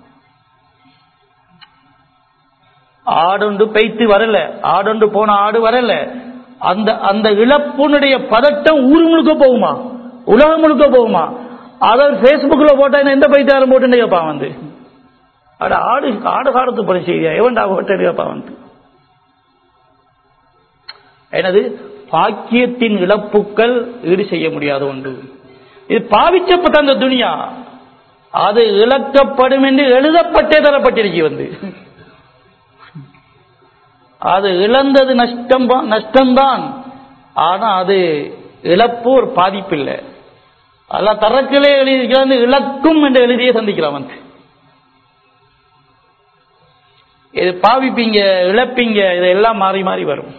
ஆடொன்று பெய்த்து வரல, ஆடொன்று போன ஆடு வரல, அந்த அந்த இழப்புனுடைய பதட்டம் ஊர் முழுக்க போகுமா, உலகம் முழுக்க போகுமா? அதாவது பேஸ்புக்ல போட்டா எந்த பைத்தாரம் போட்டு கேட்பான் வந்து, அட ஆடு ஆடு காலத்து போற செய்தியா எவன்டா போட்டு கேட்பான் வந்து. எனது பாக்கியத்தின் இழப்புக்கள் ஈடு செய்ய முடியாத ஒன்று. இது பாவிச்சப்பட்ட அந்த துனியா அது இழக்கப்படும் என்று எழுதப்பட்டே தரப்பட்டிருக்கு வந்து. அது இழந்தது நஷ்டம் நஷ்டம்தான், ஆனா அது இழப்பு ஒரு பாதிப்பு இல்லை. அல்ல தரக்கிலே எழுதியிருக்கிறான், இழக்கும் என்று எழுதியே சந்திக்கிறான் வந்து. இது பாவிப்பீங்க, இழப்பீங்க, இதெல்லாம் மாறி மாறி வரும்.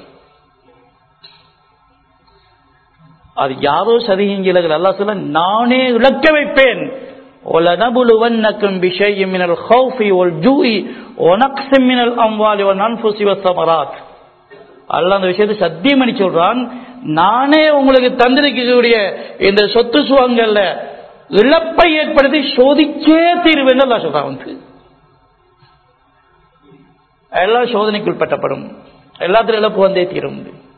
அது யாரோ சதிகள் அல்லாஹ் சொல்ல, நானே இழக்க வைப்பேன். وَلَنَبْلُوَنَّكُمْ بِشَيْءٍ مِنَ الْخَوْفِ وَالْجُوعِ وَنَقْصٍ مِنَ الْأَمْوَالِ وَالْأَنْفُسِ وَالثَّمَرَاتِ. அல்லாஹ் அந்த விஷயத்தை சத்தியம் பண்ணி சொல்றான், நானே உங்களுக்கு தந்திருக்கக்கூடிய இந்த சொத்து சுகங்கள்ல இழப்பை ஏற்படுத்தி சோதிச்சே தீர்வேன் அல்லாஹ் சொல்றான் வந்து. எல்லா சோதனைக்குள் பட்டப்படும், எல்லாத்திலும் இழப்பு வந்தே தீரும்.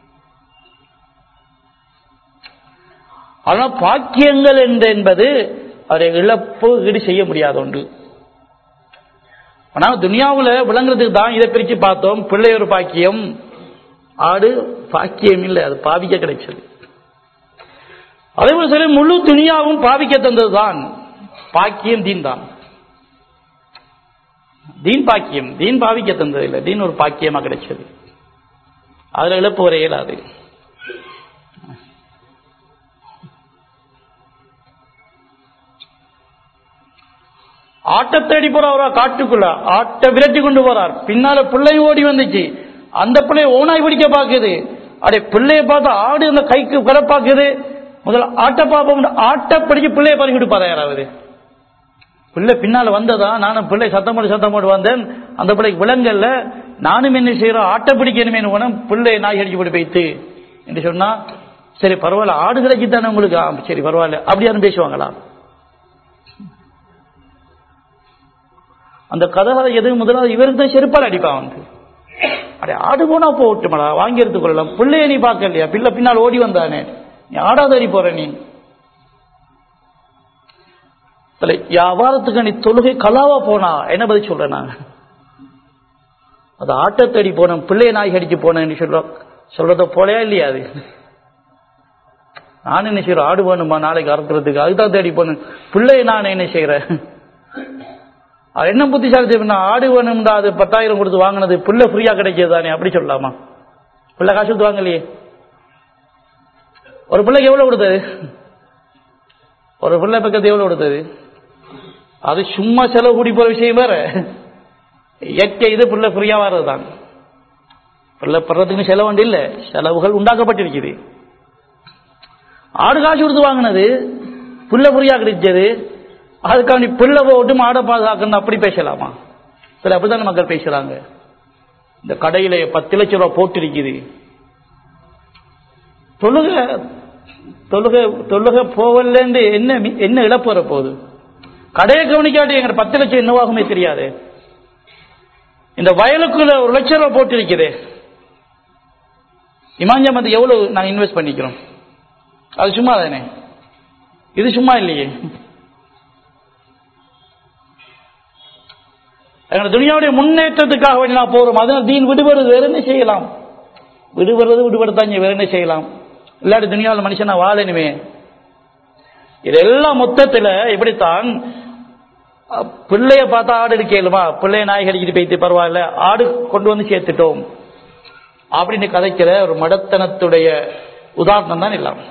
ஆனால் பாக்கியங்கள் என்பது அவரை இழப்பு ஈடு செய்ய முடியாத ஒன்று. ஆனால் துனியாவில் விளங்குறதுக்கு தான் இதை பிரித்து பார்த்தோம். பிள்ளை ஒரு பாக்கியம், ஆடு பாக்கியம் இல்லை, அது பாவிக்க கிடைச்சது. அதே போல சரி, முழு துனியாவும் பாவிக்க தந்ததுதான் பாக்கியம், தீன் தான். தீன் பாக்கியம், தீன் பாவிக்க தந்தது இல்லை, தீன் ஒரு பாக்கியமா கிடைச்சது. அதுல இழப்பு வர இயலாது. ஆட்டை தேடி போறாரா காட்டுக்குள்ள, ஆட்டை விரட்டி கொண்டு போறார், பின்னால பிள்ளை ஓடி வந்துச்சு, அந்த பிள்ளைய ஓனாய் பிடிக்க பாக்குது. அடே பிள்ளைய பார்த்து ஆடு அந்த கைக்கு கலப்பாக்குது, முதல்ல ஆட்டை பார்ப்போம், ஆட்டை பிடிக்க பிள்ளைய பறி கொடுப்பாரா யாராவது? பிள்ளை பின்னால வந்ததா, நானும் பிள்ளை சத்தம் போட்டு சத்தம் போட்டு வந்தேன், அந்த பிள்ளைக்கு விலங்கல்ல, நானும் என்ன செய்யறோம் ஆட்ட பிடிக்கணுமே பிள்ளை நாய் அடிச்சு போட்டு போயிட்டு என்று சொன்னா, சரி பரவாயில்ல ஆடு கிடைக்குதானே உங்களுக்கு, சரி பரவாயில்ல அப்படியாரும் பேசுவாங்களா? அந்த கதை எது முதலாவது இவருக்கு தான் செருப்பால் அடிப்பான் அவனுக்கு. அடே ஆடு போனா போட்டுமாடா வாங்கி எடுத்துக் கொள்ளலாம், பிள்ளைய நீ பார்க்கலையா, பிள்ளை பின்னால் ஓடி வந்தானே, நீ ஆடாதடி போற நீ. வியாபாரத்துக்கு நீ தொழுகை கலாவா போனா என்ன பதில் சொல்ற? நாங்க அது ஆட்டத்தடி போன பிள்ளைய நாய் அடிச்சு போனேன்னு சொல்ற சொல்றத போலையா இல்லையா? அது நான் என்ன செய்யறேன், ஆடு வேணுமா நாளைக்கு அறுக்கிறதுக்கு, அதுதான் தேடி போனேன், பிள்ளைய நான் என்ன செய்யறேன்? அது என்ன புத்திசாலி, ஆடு வேணும்டா அது பத்தாயிரம் கொடுத்து வாங்கினது, பிள்ளை ஃப்ரீயா கிடைக்கிறதானே அப்படி சொல்லலாமா? பிள்ளை காசு கொடுத்து வாங்கலையே. ஒரு பிள்ளைக்கு எவ்வளவு கொடுத்தது? ஒரு பிள்ளை பக்கத்து எவ்வளவு கொடுத்தது? அது சும்மா செலவு கூடி போற விஷயம் வேற. இயற்கை இது பிள்ளை ஃப்ரீயா வர்றதுதான். பிள்ளை படுறதுக்கு செலவு ஒன்று இல்லை, செலவுகள் உண்டாக்கப்பட்டிருக்குது. ஆடு காசு கொடுத்து வாங்கினது, பிள்ளை ஃப்ரீயா கிடைச்சது, அதுக்காக நீ பிள்ளை போட்டு மாடை பாதுகாக்கணும் அப்படி பேசலாமா? சரி அப்படித்தானே மக்கள் பேசுறாங்க. இந்த கடையில பத்து லட்சம் ரூபாய் போட்டு இருக்குது, தொழுக தொழுக தொழுக போவல்லேருந்து என்ன என்ன இழப்பு வர போகுது? கடையை கவனிக்காட்டி எங்க பத்து லட்சம் என்னவாகுமே தெரியாது. இந்த வயலுக்குள்ள ஒரு லட்சம் ரூபாய் போட்டு இருக்குது, இமாஞ்சமத்து எவ்வளவு நாங்க இன்வெஸ்ட் பண்ணிக்கிறோம்? அது சும்மா தானே, இது சும்மா இல்லையே. துனியாவுடைய முன்னேற்றத்துக்காக வேண்டி நான் போறோம், அதனால தீன் விடுபடுறது வேற என்ன செய்யலாம்? விடுபடுறது விடுபடுத்தாங்க வேற என்ன செய்யலாம்? இல்லாட்டி துனியாவில் மனுஷனா வாழணுமே. இதெல்லாம் மொத்தத்தில் இப்படித்தான். பிள்ளைய பார்த்தா ஆடு எடுக்கலுமா, பிள்ளைய நாய் கடிக்கிட்டு போயிட்டு பரவாயில்ல ஆடு கொண்டு வந்து சேர்த்துட்டோம் அப்படின்னு கதைக்கிற ஒரு மடத்தனத்துடைய உதாரணம் தான் எல்லாம்.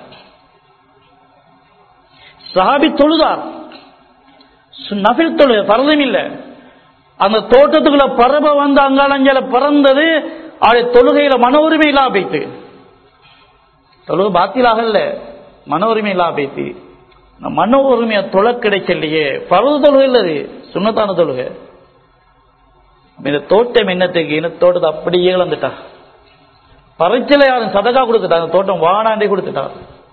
சஹாபி தொழுதார், நஃபில் தொழு பரதும் இல்லை. அந்த தோட்டத்துக்குள்ள பறவை வந்து அங்காளஞ்சல பறந்தது, அது தொழுகையில மன உரிமை இல்லா போயிட்டு, தொழுகை பாத்திலாக இல்ல மன உரிமை இல்லா போயிட்டு. மன உரிமையை தொலை கிடைக்கலையே, பரது தொழுகை இல்லது சுண்ணத்தான தொழுகை. இந்த தோட்டம் என்னத்துக்கு, இந்த தோட்டத்தை அப்படியே இழந்துட்டா, பறிச்சல யாரும் சதகா கொடுத்துட்டா, அந்த தோட்டம் வானாண்டே கொடுத்துட்டா.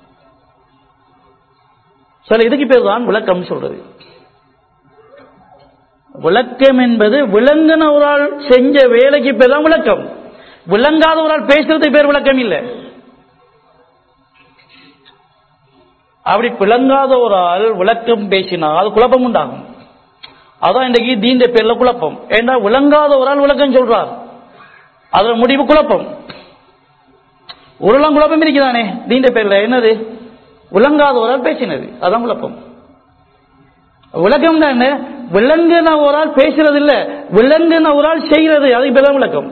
சில இதுக்கு பேர் தான் விளக்கம் சொல்றது. விளக்கம் என்பது விளங்கின ஒரு ஆள் செஞ்ச வேலைக்கு பேர் தான் விளக்கம். விளங்காத ஒரு ஆள் பேசுறதுக்கு பேர் விளக்கம் இல்லை. அப்படி விளங்காத ஒரு ஆள் விளக்கம் பேசினால் குழப்பம் உண்டாகும். அதான் இன்றைக்கு தீண்ட பேர்ல குழப்பம். ஏன்னா விளங்காத ஒரு ஆள் விளக்கம் சொல்றார், அதுல முடிவு குழப்பம். ஒரு குழப்பம் இருக்குதானே தீண்ட பேர்ல? என்னது? விளங்காத ஒரு ஆள் பேசினது, அதான் குழப்பம். விளக்கம் தான் விளங்குன ஒரு ஆள் பேசுறது இல்ல, விளங்குன ஒரு ஆள் செய்யறது, அதுக்கு பேர் தான் விளக்கம்.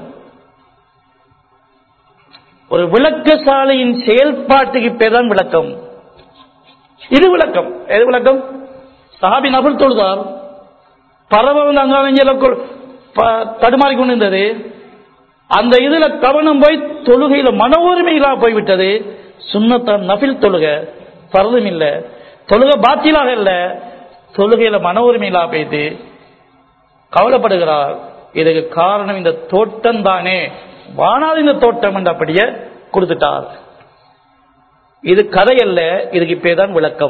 ஒரு விளக்கசாலையின் செயல்பாட்டுக்கு பேர் தான் விளக்கம். இது விளக்கம். எது விளக்கம்? சஹாபி நபுல் தொழுதார், பறவை வந்து அங்காளஞ்சல தடுமாறி கொண்டிருந்தது, அந்த இதுல கவனம் போய் தொழுகையில மன உரிமையிலா போய்விட்டது. சுன்னத்தான் நஃபில் தொழுக, பரதும் இல்ல, தொழுக பாத்திலாக இல்ல, தொழுகையில மன உரிமையிலா போய்த்து கவலைப்படுகிறார். இதுக்கு காரணம் இந்த தோட்டம் தானே, வானாது இந்த தோட்டம் என்று அப்படியே கொடுத்துட்டார். இது கதை அல்ல, இதுக்கு பேர் தான் விளக்கம்.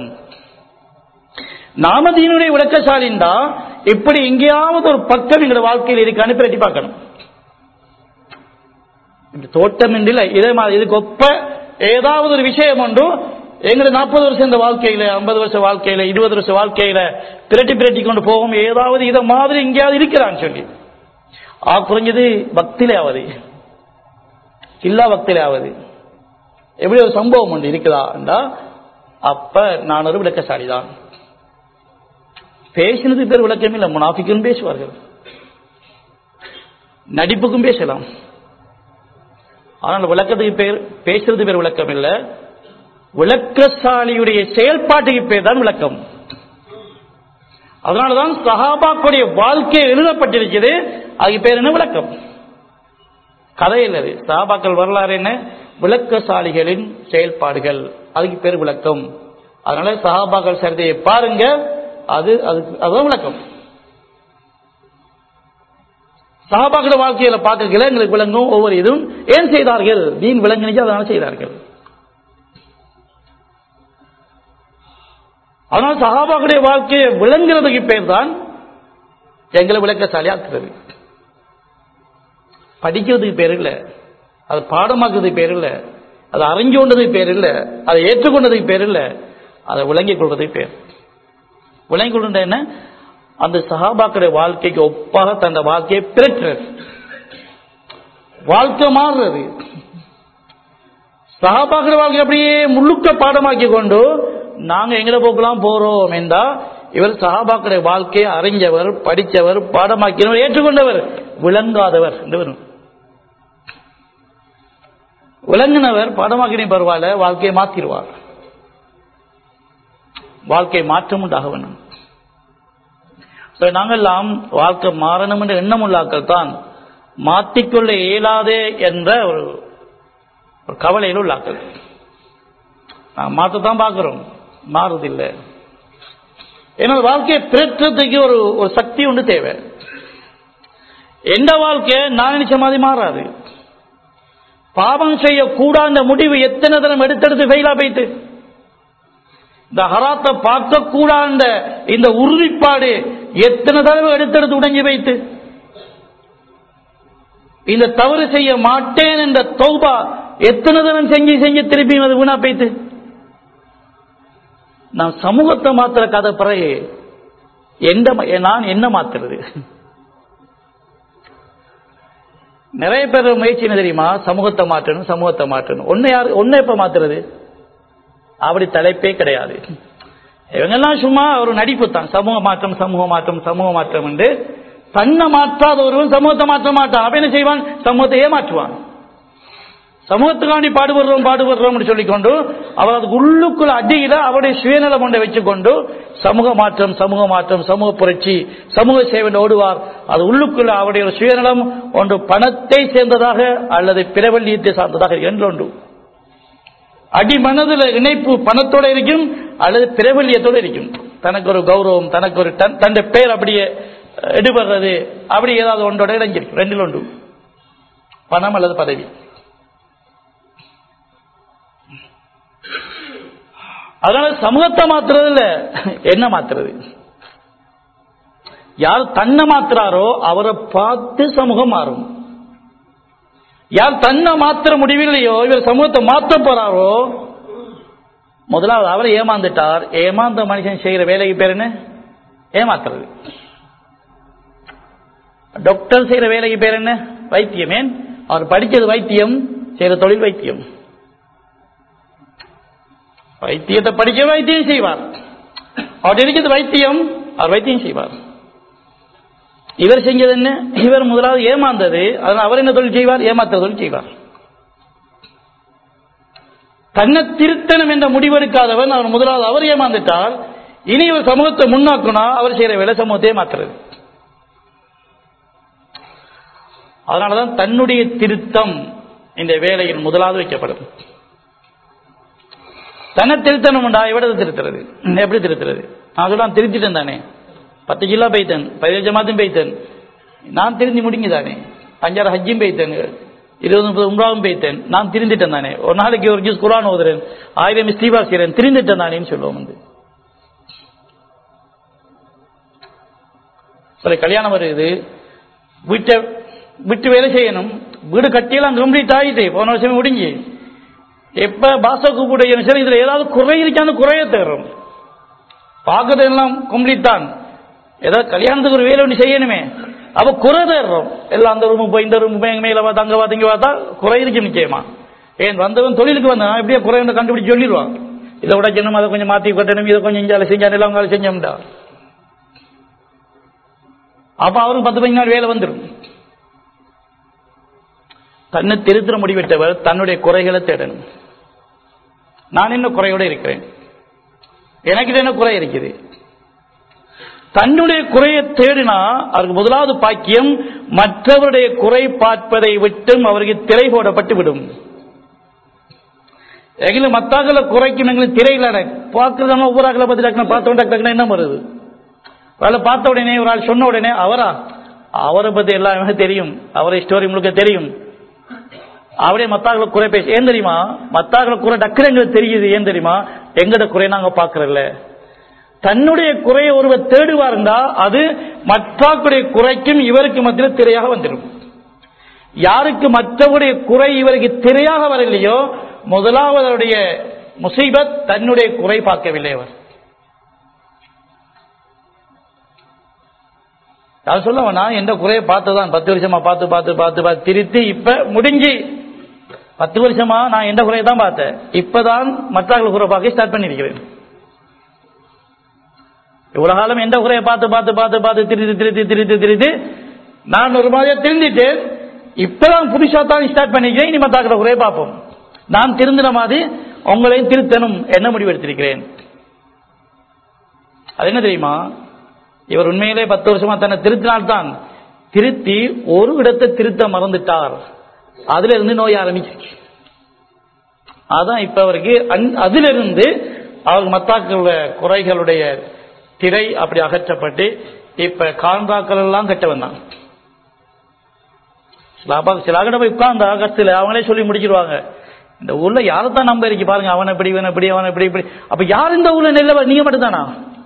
நாம தீனுடைய விளக்கசாலின்டா இப்படி எங்கேயாவது ஒரு பக்கம் எங்க வாழ்க்கையில் இதுக்கு அனுப்பி பார்க்கணும். தோட்டம் இல்லை, இதே மாதிரி இதுக்கு ஒப்ப ஏதாவது ஒரு விஷயம் ஒன்று எங்க நாற்பது வருஷம் இந்த வாழ்க்கையில, ஐம்பது வருஷம் வாழ்க்கையில, இருபது வருஷம் வாழ்க்கையில பிரட்டி பிரட்டி கொண்டு போகும். ஏதாவது இதை மாதிரி எங்கேயாவது இருக்கிறான்னு சொல்லி ஆ குறைஞ்சது பக்திலே ஆவது இல்லா பக்திலே ஆவது எப்படி ஒரு சம்பவம் ஒன்று இருக்குதா, அப்ப நான் ஒரு விளக்கசாலிதான். பேசினது பேர் விளக்கம் இல்லை, முனாஃபிக்கும் பேசுவார்கள், நடிப்புக்கும் பேசலாம். ஆனால் விளக்கத்துக்கு பேர் பேசுறது பேர் விளக்கம் இல்லை, விளக்கசாலியுடைய செயல்பாட்டுக்கு பேர் தான் விளக்கம். அதனாலதான் சஹாபாக்களுடைய வாழ்க்கை எழுதப்பட்டிருக்கிறது, அதுக்கு பேர் என்ன? விளக்கம். கதை இல்லது. சஹாபாக்கள் வரலாறு என்ன? விளக்கசாலிகளின் செயல்பாடுகள், அதுக்கு பேர் விளக்கம். அதனால சஹாபாக்கள் சரிதையை பாருங்க, அது அதுதான் விளக்கம். சஹாபாக்களோட வாழ்க்கையில பார்க்கல எங்களுக்கு விளங்கும் ஒவ்வொரு இதுவும் ஏன் செய்தார்கள், தீன் விளங்கினச்சு அதனால செய்தார்கள். அதனால சஹாபாக்களுடைய வாழ்க்கையை விளங்குறதுக்கு பேர் தான் எங்களை விளக்கசாலி ஆக்குறது. படிக்கிறதுக்கு பேர் இல்லை, அது பாடமாக்குறதுக்கு பேர் இல்லை, அதை அறிஞ்சு கொண்டதுக்கு பேர் இல்லை, அதை ஏற்றுக்கொண்டதுக்கு பேர் இல்லை, அதை விளங்கிக் கொள்வதுக்கு பேர். விளங்கிக் கொள்கின்ற என்ன, அந்த சஹாபாக்களுடைய வாழ்க்கைக்கு ஒப்பாக தந்த வாழ்க்கையை பிறக்கிறது, வாழ்க்கை மாறுறது. சஹாபாக்களுடைய வாழ்க்கை அப்படியே முழுக்க பாடமாக்கி கொண்டு நாங்க எங்கட போக்கலாம் போறோம் என்றா, இவர் சஹாபாக்களுடைய வாழ்க்கையை அறிஞ்சவர், படித்தவர், பாடமாக்கினவர், ஏற்றுக்கொண்டவர், விளங்காதவர் என்று வரும். விளங்கினவர் பாடமாக்கினே பரவாயில்ல, வாழ்க்கையை மாற்றிடுவார். வாழ்க்கை மாற்றம் உண்டாக வேணும். நாங்கெல்லாம் வாழ்க்கை மாறணும் என்ற எண்ணம் உள்ளாக்கள் தான் மாற்றிக்கொள்ள இயலாதே என்ற ஒரு கவலையில் உள்ளாக்கள். மாற்றத்தான் பார்க்கிறோம், மாறுதில்லை. ஏன்னா வாழ்க்கையை பிறற்றதுக்கு ஒரு ஒரு சக்தி ஒன்று தேவை. எந்த வாழ்க்கை நான் நினைச்ச மாதிரி மாறாது. பாவம் செய்யக்கூடாத முடிவு எத்தனை தரம் எடுத்தெடுத்து ஃபெயிலா போயிட்டு, இந்த ஹராத்தை பார்க்க கூடாத இந்த உறுதிப்பாடு எத்தனை தடவை எடுத்தெடுத்து உடைஞ்சு வைத்து, இந்த தவறு செய்ய மாட்டேன் என்ற தௌபா எத்தனை தரம் செஞ்சு செஞ்சு திருப்பி அது வீணா போயிட்டு, நான் சமூகத்தை மாத்திர கதை பிறகு எந்த நான் என்ன மாத்துறது? நிறைய பேர் முயற்சி என்ன தெரியுமா, சமூகத்தை மாற்றணும் சமூகத்தை மாற்றணும். ஒன்னு யாரு ஒன்னு எப்ப மாத்துறது? அப்படி தலைப்பே கிடையாது. இவங்கெல்லாம் சும்மா ஒரு நடிப்பு தான். சமூக மாற்றம் சமூக மாற்றம் சமூக மாற்றம் என்று தன்னை மாற்றாத ஒருவன் சமூகத்தை மாற்ற மாட்டான். அவன் என்ன செய்வான்? சமூகத்தை ஏமாற்றுவான். சமூகத்துக்காண்டி பாடுபடுறோம் பாடுபடுறோம் சொல்லிக்கொண்டு அவர் அதுக்கு உள்ளுக்குள்ள அடியில அவருடைய சுயநலம் ஒன்றை வச்சுக்கொண்டு சமூக மாற்றம் சமூக மாற்றம் சமூக புரட்சி சமூக சேவை ஓடுவார். அது உள்ளுக்குள்ள அவருடைய சுயநலம் ஒன்று பணத்தை சேர்ந்ததாக அல்லது பிரபல்யத்தை சார்ந்ததாக என்றொன்று. அடிமனதில் இணைப்பு பணத்தோட இருக்கும் அல்லது பிரபல்யத்தோடு இருக்கும். தனக்கு ஒரு கௌரவம், தனக்கு ஒரு தன் பேர் அப்படியே எடுபடுறது, அப்படி ஏதாவது ஒன்றோட இணைஞ்சிருக்கு. ரெண்டில் ஒன்று, பணம் அல்லது பதவி. அதனால சமூகத்தை மாத்துறது இல்ல, என்ன மாத்துறது? யார் தன்னை மாத்துறாரோ அவரை பார்த்து சமூகம் மாறும். யார் தன்னை மாத்திர முடிவில்லையோ, இவர் சமூகத்தை மாற்ற போறாரோ, முதலாவது அவரை ஏமாந்துட்டார். ஏமாந்த மனுஷன் செய்கிற வேலைக்கு பேர் என்ன? ஏமாத்துறது. டாக்டர் செய்கிற வேலைக்கு பேர் என்ன? வைத்தியம். ஏன்? அவர் படிச்சது வைத்தியம், செய்கிற தொழில் வைத்தியம். வைத்தியத்தை படிக்க வைத்தியம் செய்வார். அவர் இருக்கிறது வைத்தியம், அவர் வைத்தியம் செய்வார். இவர் செஞ்சது என்ன? இவர் முதலாவது ஏமாந்தது. அதனால் அவர் என்ன தொழில் செய்வார்? ஏமாத்த தொழில் செய்வார். தன்னை திருத்தனம் என்ற முடிவெடுக்காதவன் அவர் முதலாவது அவர் ஏமாந்துட்டால், இனி இவர் சமூகத்தை முன்னாக்குனா அவர் செய்யற வேலை சமூகத்தையே மாற்றுறது. அதனாலதான் தன்னுடைய திருத்தம் இந்த வேலையில் முதலாவது வைக்கப்படும். தன்னை திருத்தணும் உண்டா? எவ்வளவு திருத்துறது? எப்படி திருத்துறது? நான் சொல்ல திருத்திட்டேன் தானே, பத்து கிலோ பெய்த்தேன், பதினஞ்சு மாதம் பெய்த்தேன், நான் திருந்தி முடிங்குதானே, அஞ்சாறு ஹஜ்ஜும் பெய்த்தேன், இருபது முப்பது உம்ராவும் பெய்த்தேன், நான் திருந்திட்டேன் தானே. ஒரு நாளைக்கு ஒரு ஜூஸ் குர்ஆன் ஓதுறேன், ஆயிரம் இஸ்திஃபார் செய்றேன், திருந்திட்டேன் தானேன்னு சொல்லுவோம். வந்து சில கல்யாணம் வருது, வீட்டை விட்டு வேலை செய்யணும், வீடு கட்டியெல்லாம் கம்ப்ளீட் ஆகிட்டு போன வருஷமே முடிஞ்சு, எப்ப பாசக்கு கூட இதுல ஏதாவது குறை இருக்கான்னு குறைய தேரும். பார்க்கறது எல்லாம் கம்ப்ளீட் தான், ஏதாவது கல்யாணத்துக்கு ஒரு வேலை ஒன்று செய்யணுமே, அவ குறை தேடுறோம். எல்லாம் அந்த ரூமுக்கு போய் இந்த ரூமுக்கு போய் மேல பார்த்தா அங்க பார்த்தா இங்க பார்த்தா குறை இருக்கு நிச்சயமா. ஏன் வந்தவன் தொழிலுக்கு வந்தான் எப்படியா குறை கண்டுபிடிச்சு சொல்லிடுவான். இதை விட ஜனம் அதை கொஞ்சம் மாத்தி கட்டணும், இதை கொஞ்சம் இஞ்சால செஞ்சாலும் எல்லாம் அவங்க செஞ்சோம்டா. அப்ப அவருக்கு பத்து பதினஞ்சு நாள் வேலை வந்துடும். தன்னை திருத்திர முடிவிட்டவர் தன்னுடைய குறைகளை தேடணும். நான் என்ன குறையோட இருக்கிறேன், எனக்கு என்ன குறை இருக்குது? தன்னுடைய குறையை தேடினா அவருக்கு முதலாவது பாக்கியம், மற்றவருடைய குறை பார்ப்பதை விட்டும் அவருக்கு திரை போடப்பட்டு விடும். எங்களுக்கு மத்தாக்களை குறைக்கும் எங்களுக்கு திரையில பார்க்கறதா ஒவ்வொரு ஆக்களை பத்தி பார்த்தோம் என்ன வருது? அவளை பார்த்த உடனே ஒரு ஆள் சொன்ன உடனே அவரா, அவரை பத்தி எல்லாமே தெரியும், அவரை ஸ்டோரி முழுக்க தெரியும். அவரே மத்தாக்களை குறை பேச ஏன் தெரியுமா, மத்தாக்களை குறை டக்குனு எங்களுக்கு தெரியுது. ஏன் தெரியுமா, எங்கட குறை நாங்க பாக்குறல. தன்னுடைய குறையை ஒருவர் தேடுவார்ந்தா அது மற்றாக்குடைய குறைக்கும் இவருக்கு மத்தியில் திரையாக வந்துடும். யாருக்கு மற்றவருடைய குறை இவருக்கு திரையாக வரலையோ முதலாவதுடைய முசீபத் தன்னுடைய குறை பார்க்கவில்லை. அவர் யார் சொல்லுவா, எந்த குறையை பார்த்துதான் பத்து வருஷமா பார்த்து பார்த்து பார்த்து பார்த்து திருத்தி இப்ப முடிஞ்சு பத்து வருஷமா நான் எந்த குறையை தான் பார்த்தேன், இப்பதான் மற்றவர்கள் குறை பார்க்க ஸ்டார்ட் பண்ணிருக்கிறேன். இவ்வளவு காலம் எந்த குறையை பார்த்து பார்த்து பார்த்து பார்த்து திருத்தி திருத்தி திருத்தி திருத்தி நான் ஒரு மாதிரியா திருந்திட்டு இப்பதான் புதுசா தான் ஸ்டார்ட் பண்ணிக்கிறேன். இனி மத்தாக்கிற குறையை பார்ப்போம். நான் திருந்தின மாதிரி உங்களையும் திருத்தணும் என்ன முடிவெடுத்திருக்கிறேன். அது என்ன தெரியுமா, இவர் உண்மையிலே பத்து வருஷமா தன்னை திருத்தினால்தான் திருத்தி ஒரு இடத்தை திருத்த மறந்துட்டார். அதுல இருந்து நோய் ஆரம்பிச்சிருச்சு. அதான் இப்ப அவருக்கு அதுல இருந்து அவருக்கு மத்தாக்கள குறைகளுடைய திரை அப்படி அகற்றப்பட்டு இப்ப கான்ட்ராக்கள் எல்லாம் கட்ட வந்தாங்க. சில அகட போய் உட்கார்ந்தா கஷ்டத்துல அவங்களே சொல்லி முடிச்சிருவாங்க. இந்த ஊர்ல யாரைத்தான் நம்ப இருக்கு பாருங்க, அவனை எப்படி இவன் எப்படி அவனை எப்படி இப்படி. அப்ப யார் இந்த ஊர்ல நெல்ல நீங்க மட்டும்தானா?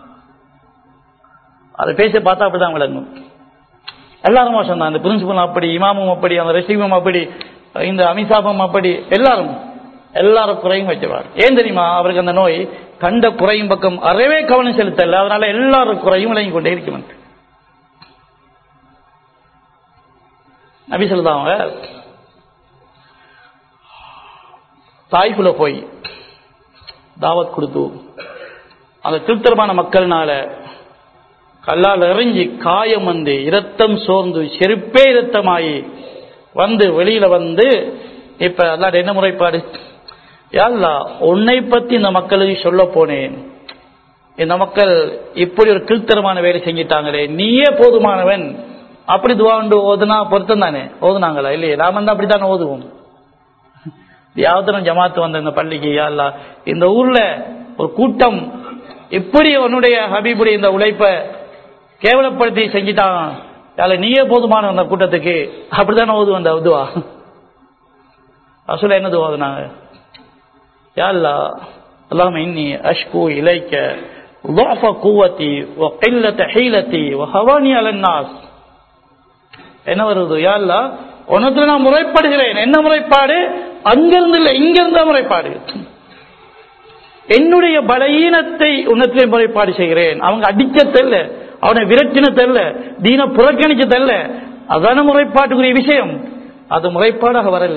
அதை பேச பார்த்தா அப்படிதான் விளங்கும். எல்லாரும் மோசம் தான். இந்த பிரின்சிபல் அப்படி, இமாமும் அப்படி, அந்த ரசீமும் அப்படி, இந்த அமிசாபம் அப்படி, எல்லாரும் எல்லாரும் குறையும் வச்சுவார். ஏன் தெரியுமா, அவருக்கு அந்த நோய் கண்ட குறையும் பக்கம் அறவே கவனம் செலுத்தல. அதனால எல்லாரும் குறையும் விளங்கி கொண்டே இருக்கும். நபி சொல்லுதாங்க, தாய்க்குள்ள போய் தாவத் கொடுத்து அந்த திருத்தரமான மக்கள்னால கல்லால் எறிஞ்சி காயம் வந்து இரத்தம் சோர்ந்து செருப்பே இரத்தமாயி வந்து வெளியில வந்து இப்ப அல்லாஹ் என்ன முறைப்பாடு, யா அல்லாஹ் உன்னை பத்தி இந்த மக்களுக்கு சொல்ல போனேன், இந்த மக்கள் இப்படி ஒரு கீழ்த்தரமான வேலை செஞ்சிட்டாங்களே, நீயே போதுமானவன். அப்படி துவாண்டு ஓதுனா பொருத்தம் தானே, ஓதுனாங்களா இல்லையே? நாம தான் அப்படித்தானே ஓதுவோம். யாவத்தனம் ஜமாத்து வந்த இந்த பள்ளிக்கு, யா அல்லாஹ் இந்த ஊர்ல ஒரு கூட்டம் இப்படி உன்னுடைய ஹபீபுடைய இந்த உழைப்ப கேவலப்படுத்தி செஞ்சிட்டான், யால நீயே போதுமான அந்த கூட்டத்துக்கு. அப்படித்தானே ஓது வந்த துவா. அசுல என்ன துவா ஓதுனாங்க, யா அல்லாஹ் அல்லாஹும்ம இன்னி அஷ்கு இலைக்க ضعف قوتي وقلة حيلتي وهواني على الناس. என்ன வருது, யா அல்லாஹ் உனக்கு நான் முறைப்படுகிறேன். என்ன முறைப்பாடு? அங்கிருந்து இல்ல, இங்கிருந்த முறைப்பாடு. என்னுடைய பலவீனத்தை உன்னத்திலே முறைப்பாடு செய்கிறேன். அவங்க அடிக்க தெல்ல, அவனை விரட்டின தெல்ல, தீன புறக்கணிக்க தெல்ல, அதான முறைப்பாட்டுக்குரிய விஷயம். அது முறைப்பாடாக வரல.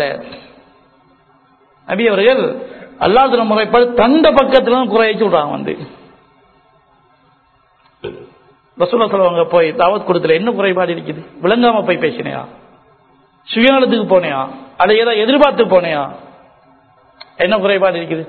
நபி அவர்கள் அல்லாஹ் முறைப்பாடு தந்த பக்கத்துல குறைச்சு விடுறாங்க. வந்து ரசூலுல்லாஹ் சொல்லுவாங்க, போய் தாவத் கொடுத்துல என்ன குறைபாடு இருக்குது, விளங்காம போய் பேசினையா, சுயநலத்துக்கு போனையா, அதை ஏதாவது எதிர்பார்த்து போனையா, என்ன குறைபாடு இருக்குது?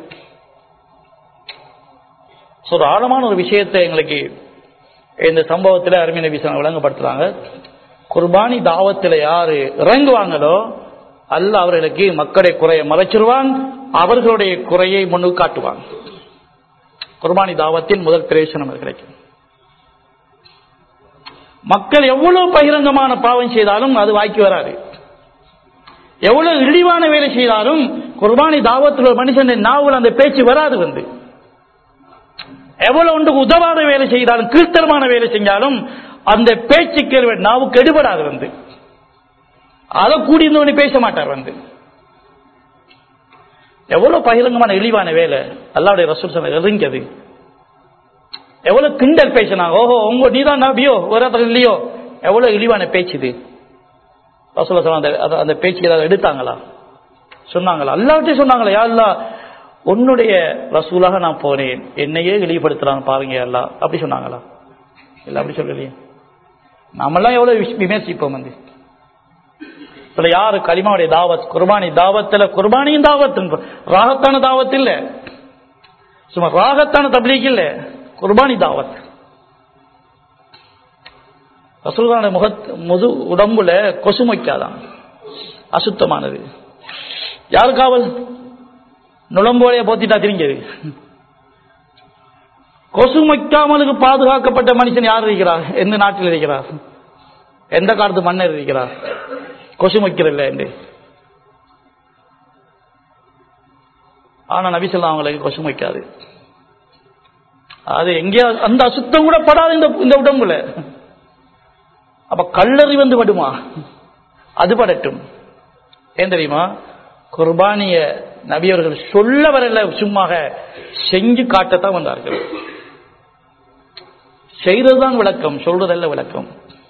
ஒரு ஆழமான ஒரு விஷயத்தை எங்களுக்கு இந்த சம்பவத்தில் அருமை நபி ஸல்லல்லாஹு அலைஹி வஸல்லம் விளங்கப்படுத்துறாங்க. குர்பானி தாவத்தில் யாரு இறங்குவாங்களோ அல்லாஹ் அவர்களுக்கு மக்களுடைய குறையை மறைச்சிருவான், அவர்களுடைய குறையை முன்னுக்கு காட்டுவான். குர்பானி தாவத்தின் முதல் பிரயோஜனம் கிடைக்கும். மக்கள் எவ்வளவு பகிரங்கமான பாவம் செய்தாலும் அது வாய்க்கு வராது. எவ்வளவு இழிவான வேலை செய்தாலும் குர்பானி தாவத்தில் ஒரு மனுஷன் நாவல் அந்த பேச்சு வராது. வந்து எவ்வளவு ஒன்றுக்கு உதவாத வேலை செய்தாலும், கீழ்த்தரமான வேலை செஞ்சாலும் அந்த பேச்சுக்கு நாவுக்கு எடுபடாது. வந்து அதை கூடியிருந்தவனே பேச மாட்டார். வந்து எவ்வளவு பகிரங்கமான இழிவான வேலை அல்லாஹ்வுடைய ரசூல் சொன்ன எறிஞ்சது. எவ்வளவு கிண்டல் பேசினாங்க, ஓஹோ உங்க நீதான் நபியோ ஒரு இடத்துல இல்லையோ, எவ்வளவு இழிவான பேச்சு இது. ரசூல் சொன்ன அந்த பேச்சு ஏதாவது எடுத்தாங்களா, சொன்னாங்களா? அல்லாஹ்விட்டே சொன்னாங்களா, யா அல்லாஹ் உன்னுடைய ரசூலாக நான் போனேன், என்னையே இழிவுபடுத்துறான் பாருங்க அல்லாஹ், அப்படி சொன்னாங்களா? இல்ல, அப்படி சொல்லலையே. நாமெல்லாம் எவ்வளவு விமர்சிப்போம். வந்து இப்ப யாரு கலிமாவுடைய தாவத், குர்பானி தாவத்துல, குர்பானியும் தாவத், ராகத்தான தாவத் இல்ல, சும்மா ராகத்தான தப்லீக் இல்ல, குர்பானி தாவத். ரசூலுல்லாஹ் முகத் முது உடம்புல கொசு வைக்காதான், அசுத்தமானது. யாரு காவல்? நுழம்போலைய போத்திட்டா திரிஞ்சது. கொசு வைக்காமலுக்கு பாதுகாக்கப்பட்ட மனுஷன் யார் இருக்கிறார்? எந்த நாட்டில் இருக்கிறார்? எந்த காலத்து மன்னர் இருக்கிறார்? கொசு வைக்கிறல்ல என்று. ஆனா நபி ஸல்லல்லாஹு அலைஹி வஸல்லம் கொசு வைக்காது. அது எங்கேயா அந்த அசுத்தம் கூட படாது இந்த உடம்புல. அப்ப கல்லறி வந்து படுமா? அது படட்டும். ஏன் தெரியுமா? குர்பானிய நபியவர்கள் சொல்ல வரல, சும்மாக செஞ்சு காட்டத்தான் வந்தார்கள். செய்யறதுதான் விளக்கம், சொல்றதல்ல விளக்கம்.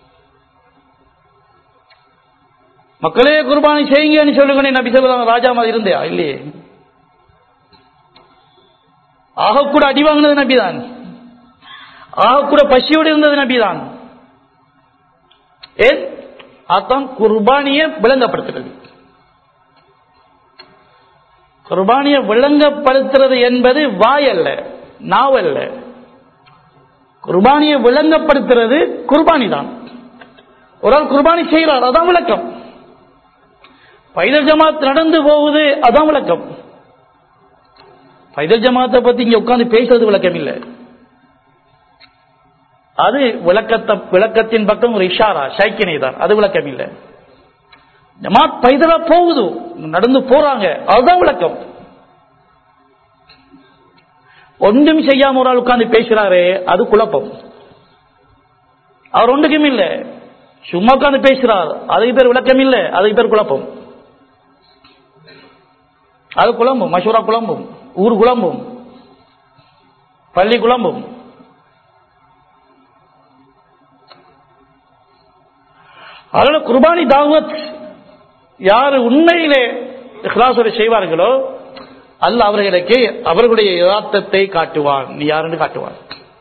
மக்களே குர்பானி செய்யுங்கன்னு சொல்லுங்க நபி ஸல்லல்லாஹு ராஜா மாதிரி இருந்தே இல்லையே. ஆக கூட அடி வாங்கினது நபிதான், ஆக கூட பசியோடு இருந்தது நபிதான். ஏன்? அதான் குர்பானியை விளங்கப்படுத்துறது. குர்பானியை விளங்கப்படுத்துறது என்பது வாய் அல்ல, நாவல்ல. குர்பானியை விளங்கப்படுத்துறது குர்பானி தான். ஒரு ஆள் குர்பானி செய்கிறார், அதான் விளக்கம். பைதல் ஜமாத் நடந்து போகுது, அதான் விளக்கம். பைதல் ஜமாத்தை பத்தி இங்க உட்கார்ந்து பேசுறது விளக்கம் இல்லை. அது விளக்கத்தை விளக்கத்தின் பக்கம் ஒரு இஷாரா ஷைக்கினை தான், அது விளக்கம் இல்லை. ஜமாத் பைதலா போகுது, நடந்து போறாங்க, அதுதான் விளக்கம். ஒன்றும் செய்யாம ஒரு ஆள் உட்கார்ந்து பேசுறாரு, அது குழப்பம். அவர் ஒன்றுக்கும் இல்லை, சும்மா உட்கார்ந்து பேசுறார், அதுக்கு பேர் விளக்கம் இல்லை, அதுக்கு பேர் குழப்பம். அது குழம்பும், மஷூரா குழம்பும், ஊர் குழம்பும், பள்ளி குழம்பும். அதனால குர்பானி தாவத் யாரு உண்மையிலே இக்லாஸோடு செய்வார்களோ அல்லாஹ் அவர்களுக்கு அவர்களுடைய யதார்த்தத்தை காட்டுவான். நீ யாருன்னு காட்டுவான்.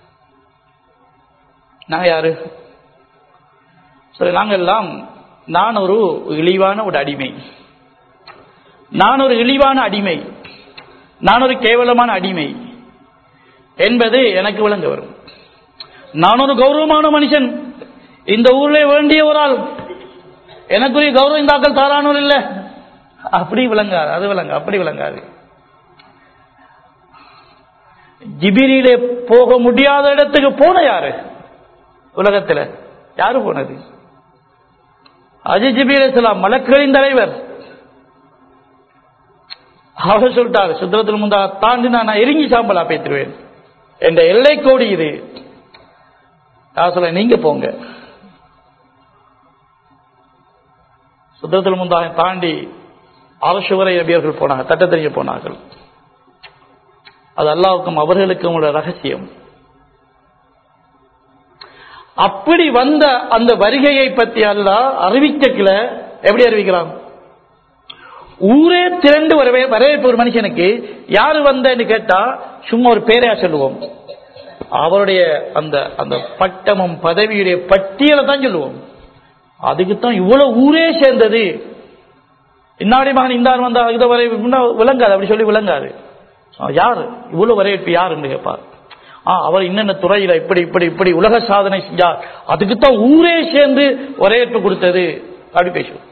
நாங்க யாரு? சரி, நாங்கள் எல்லாம் நான் ஒரு இழிவான ஒரு அடிமை, நான் ஒரு இழிவான அடிமை, நான் ஒரு கேவலமான அடிமை என்பது எனக்கு விளங்க வரும். நான் ஒரு கௌரவமான மனுஷன், இந்த ஊர்ல வேண்டிய ஒரு ஆள், எனக்குரிய கௌரவம் தாக்கல் தாரானவர் இல்லை, அப்படி விளங்காது. அது விளங்க அப்படி விளங்காது. ஜிபிரியிலே போக முடியாத இடத்துக்கு போன யாரு உலகத்தில்? யாரு போனது? அஜி ஜிபிரி அலைஹிஸ்ஸலாம், மலக்குகளின் தலைவர். அவர் சொல்லிட்டாரு, சுத்ரத்துல் முந்தா தாண்டி நான் இறங்கி சாம்பலா பேத்துருவேன், என்ற எல்லை கோடி இது. சொல்ல நீங்க போங்க. சுத்ரத்துல் முந்தா தாண்டி அரசு வரை நபியர்கள் போனாங்க, தட்டத்தறிய போனார்கள். அது அல்லாஹ்வுக்கும் அவர்களுக்கும் உள்ள ரகசியம். அப்படி வந்த அந்த வருகையை பற்றி அல்லாஹ் அறிவிக்கல. எப்படி அறிவிக்கிறான்? ஊரே திரண்டு வரவே வரவேற்பு. ஒரு மனுஷனுக்கு யாரு வந்தன்னு கேட்டா சும்மா ஒரு பேரையா சொல்லுவோம், அவருடைய அந்த அந்த பட்டமும் பதவியுடைய பட்டியலை தான் சொல்லுவோம். அதுக்குத்தான் இவ்வளவு ஊரே சேர்ந்தது. இன்னாடி மகன் இந்தார் வந்தா இதை வரை விளங்காது, அப்படி சொல்லி விளங்காது. யாரு இவ்வளவு வரவேற்பு யாருன்னு கேட்பார். அவர் இன்னென்ன துறையில இப்படி இப்படி இப்படி உலக சாதனை செஞ்சார், அதுக்குத்தான் ஊரே சேர்ந்து வரவேற்பு கொடுத்தது அப்படி பேசுவோம்.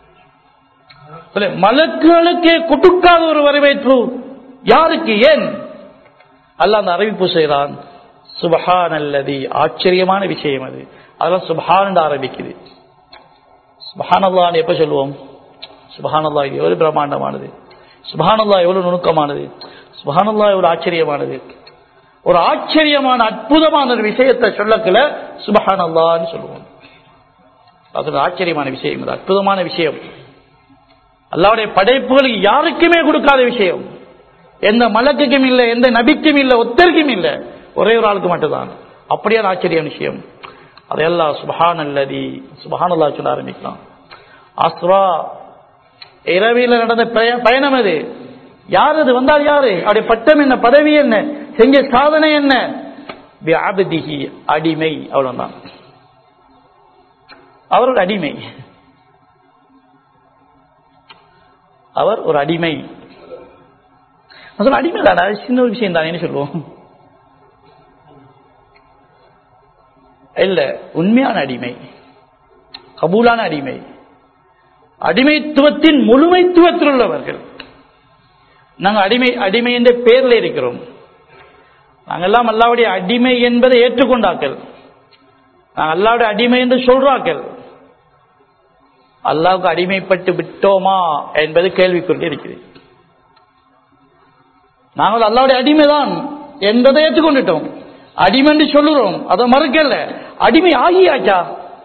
மலக்குகளுக்கே கொடுக்காத ஒரு வரவேற்பு யாருக்கு? ஏன்? அல்லாஹ் அந்த அறிவிப்பு செய்கிறான். சுப்ஹானல்லதி, ஆச்சரியமான விஷயம் அது. அதெல்லாம் சுப்ஹான் ஆரம்பிக்குது. சுப்ஹானல்லாஹ் எப்ப சொல்லுவோம்? சுப்ஹானல்லாஹ் எவ்வளவு பிரம்மாண்டமானது, சுப்ஹானல்லாஹ் எவ்வளவு நுணுக்கமானது, சுப்ஹானல்லாஹ் எவ்வளவு ஆச்சரியமானது. ஒரு ஆச்சரியமான அற்புதமான ஒரு விஷயத்தை சொல்லக்கல சுப்ஹானல்லாஹ்னு சொல்லுவோம். அது ஆச்சரியமான விஷயம், அது அற்புதமான விஷயம். அல்லாஹ்வுடைய படைப்புகளுக்கு யாருக்குமே கொடுக்காத விஷயம். எந்த மலக்குக்கும் இல்லை, எந்த நபிக்கும் இல்லை, ஒத்தருக்கும் இல்லை, ஒரே ஒரு ஆளுக்கு மட்டும்தான். அப்படியான ஆச்சரியம் விஷயம். அதையெல்லாம் சுப்ஹானல்லதி, சுப்ஹானல்லாஹ் சொல்ல ஆரம்பிக்கலாம். அஸ்ரா, இரவில நடந்த பயணம் அது. யார் அது? வந்தால் யாரு? அவருடைய பட்டம் என்ன, பதவி என்ன, செஞ்ச சாதனை என்ன? பிஅப்திஹி, அடிமை. அவ்வளவுதான், அவர் ஒரு அடிமை. அவர் ஒரு அடிமை. அடிமை தானே, சின்ன ஒரு விஷயம் தானே சொல்லுவோம். இல்ல, உண்மையான அடிமை, கபூலான அடிமை, அடிமைத்துவத்தின் முழுமைத்துவத்தில் உள்ளவர்கள். நாங்கள் அடிமை அடிமை என்ற பெயர்ல இருக்கிறோம். நாங்கெல்லாம் அல்லாஹ்வுடைய அடிமை என்பதை ஏற்றுக்கொண்டாக்கள், நாங்கள் அல்லாஹ்வுடைய அடிமை என்று சொல்றாக்கள். அல்லாஹ்வுக்கு அடிமைப்பட்டு விட்டோமா என்பது கேள்விக்குறி இருக்கிறது. நாங்கள் அல்லாஹ்வுடைய அடிமைதான் என்பதை ஏற்றுக்கொண்டுட்டோம், அடிமை என்று சொல்லுறோம், அதை மறுக்கல. அடிமை ஆகியாச்சா?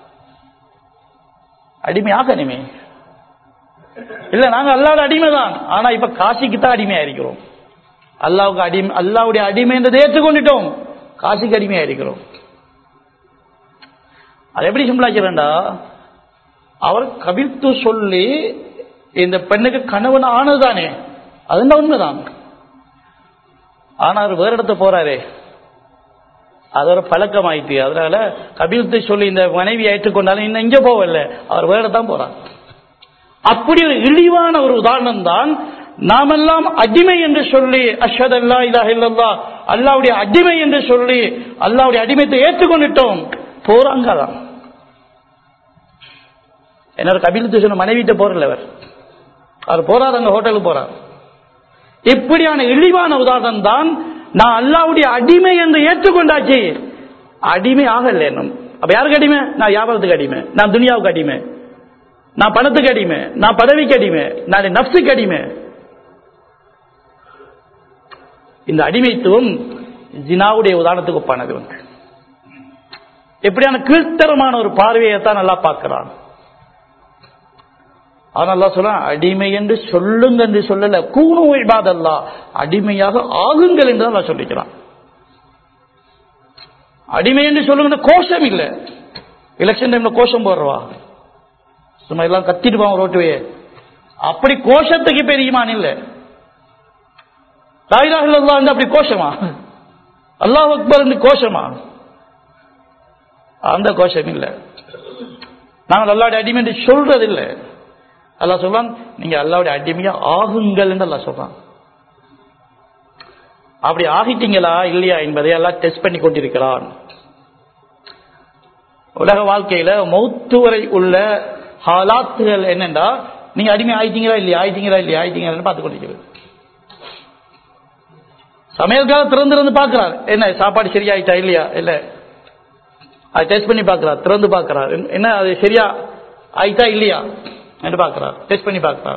அடிமை ஆகணுமே. இல்ல, நாங்க அல்லாஹ்வுடைய அடிமைதான், ஆனா இப்ப காசிக்கு தான் அடிமையா இருக்கிறோம். அல்லாஹ்வுக்கு அடிமை, அல்லாஹ்வுடைய அடிமை என்றதை ஏற்றுக்கொண்டுட்டோம், காசிக்கு அடிமையா இருக்கிறோம். அது எப்படி சிம்பிளாக்கிறேன்டா, அவர் கவிழ்த்து சொல்லி இந்த பெண்ணுக்கு கணவன் ஆனதுதானே, அதுதான் உண்மைதான். ஆனா அவர் வேற இடத்த போறாரு, அதோட பழக்கம் ஆயிட்டு, அதனால கபிலத்தை சொல்லி இந்த மனைவி ஏற்றுக்கொண்டாலும் இன்னும் இங்க போகல, அவர் வேற தான் போறார். அப்படி ஒரு இழிவான ஒரு உதாரணம் தான் நாமெல்லாம் அடிமை என்று சொல்லி அஷ்ஹது அல்லா இலாஹ இல்லல்லாஹ், அல்லாஹ்வுடைய அடிமை என்று சொல்லி அல்லாஹ்வுடைய அடிமையை ஏற்றுக்கொண்டுட்டோம், போறாங்கதான். என்ன கபிலத்தை சொன்ன மனைவிட்ட போறல, அவர் அவர் போறார், அங்க ஹோட்டலுக்கு போறார். இப்படியான இழிவான உதாரணம் தான் நான் அல்லாஹ்வுடைய அடிமை என்று ஏற்றுக்கொண்டாச்சு, அடிமை ஆகல. அப்ப யாருக்கு அடிமை? நான் வியாபாரத்துக்கு அடிமை, நான் துனியாவுக்கு அடிமை, நான் பணத்துக்கு அடிமை, நான் பதவிக்கு அடிமை, நான் நஃப்ஸுக்கு அடிமை. இந்த அடிமைத்துவம் ஜினாவுடைய உதாரணத்துக்கு ஒப்பானது. வந்து எப்படியான கீழ்த்தரமான ஒரு பார்வையை தான் நல்லா பார்க்கிறான். ஆனால் சொல்ல அடிமை என்று சொல்லுங்க என்று சொல்லல, கூனு இபாதல்லாஹ், அடிமையாக ஆகுங்கள் என்று தான் சொல்லிக்கிறான். அடிமை என்று சொல்லுங்க கோஷம் இல்ல. எலெக்ஷன் டைம்ல கோஷம் போடுறவா, சும்மா எல்லாம் கத்திட்டு ரோட்டுவே, அப்படி கோஷத்துக்கு பேர் ஈமான் இல்ல. லா இலாஹ இல்லல்லாஹ் என்று அப்படி கோஷமா, அல்லாஹ் அக்பர் என்று கோஷமா, அந்த கோஷம் இல்ல. நாங்கள் அல்லாஹ்வுடைய அடிமை என்று சொல்றது இல்லை. அல்லாஹ் சொல்றான், நீங்க அல்லாஹ்வுடைய அடிமையா ஆகுங்கள் என்று அல்லாஹ் சொல்றான். அப்படி ஆகிட்டீங்களா இல்லையா என்பதை அல்லாஹ் டெஸ்ட் பண்ணி கொண்டிருக்கிறான். உலக வாழ்க்கையில மௌத்து வரை உள்ள ஹாலாத்துகள் என்னண்டா, நீங்க அடிமை ஆயிட்டீங்களா இல்லையா, ஆயிட்டீங்களா இல்லையா, ஆயிட்டீங்களா பார்த்து கொண்டிருக்கிறது. சமையல்கால திறந்து திறந்து பார்க்கிறார், என்ன சாப்பாடு சரியாயிட்டா இல்லையா, இல்ல அதை டெஸ்ட் பண்ணி பார்க்கிறார், திறந்து பார்க்கிறார், என்ன அது சரியா ஆயிட்டா இல்லையா என்று பார்க்கிறார், டெஸ்ட் பண்ணி பார்க்கிறார்.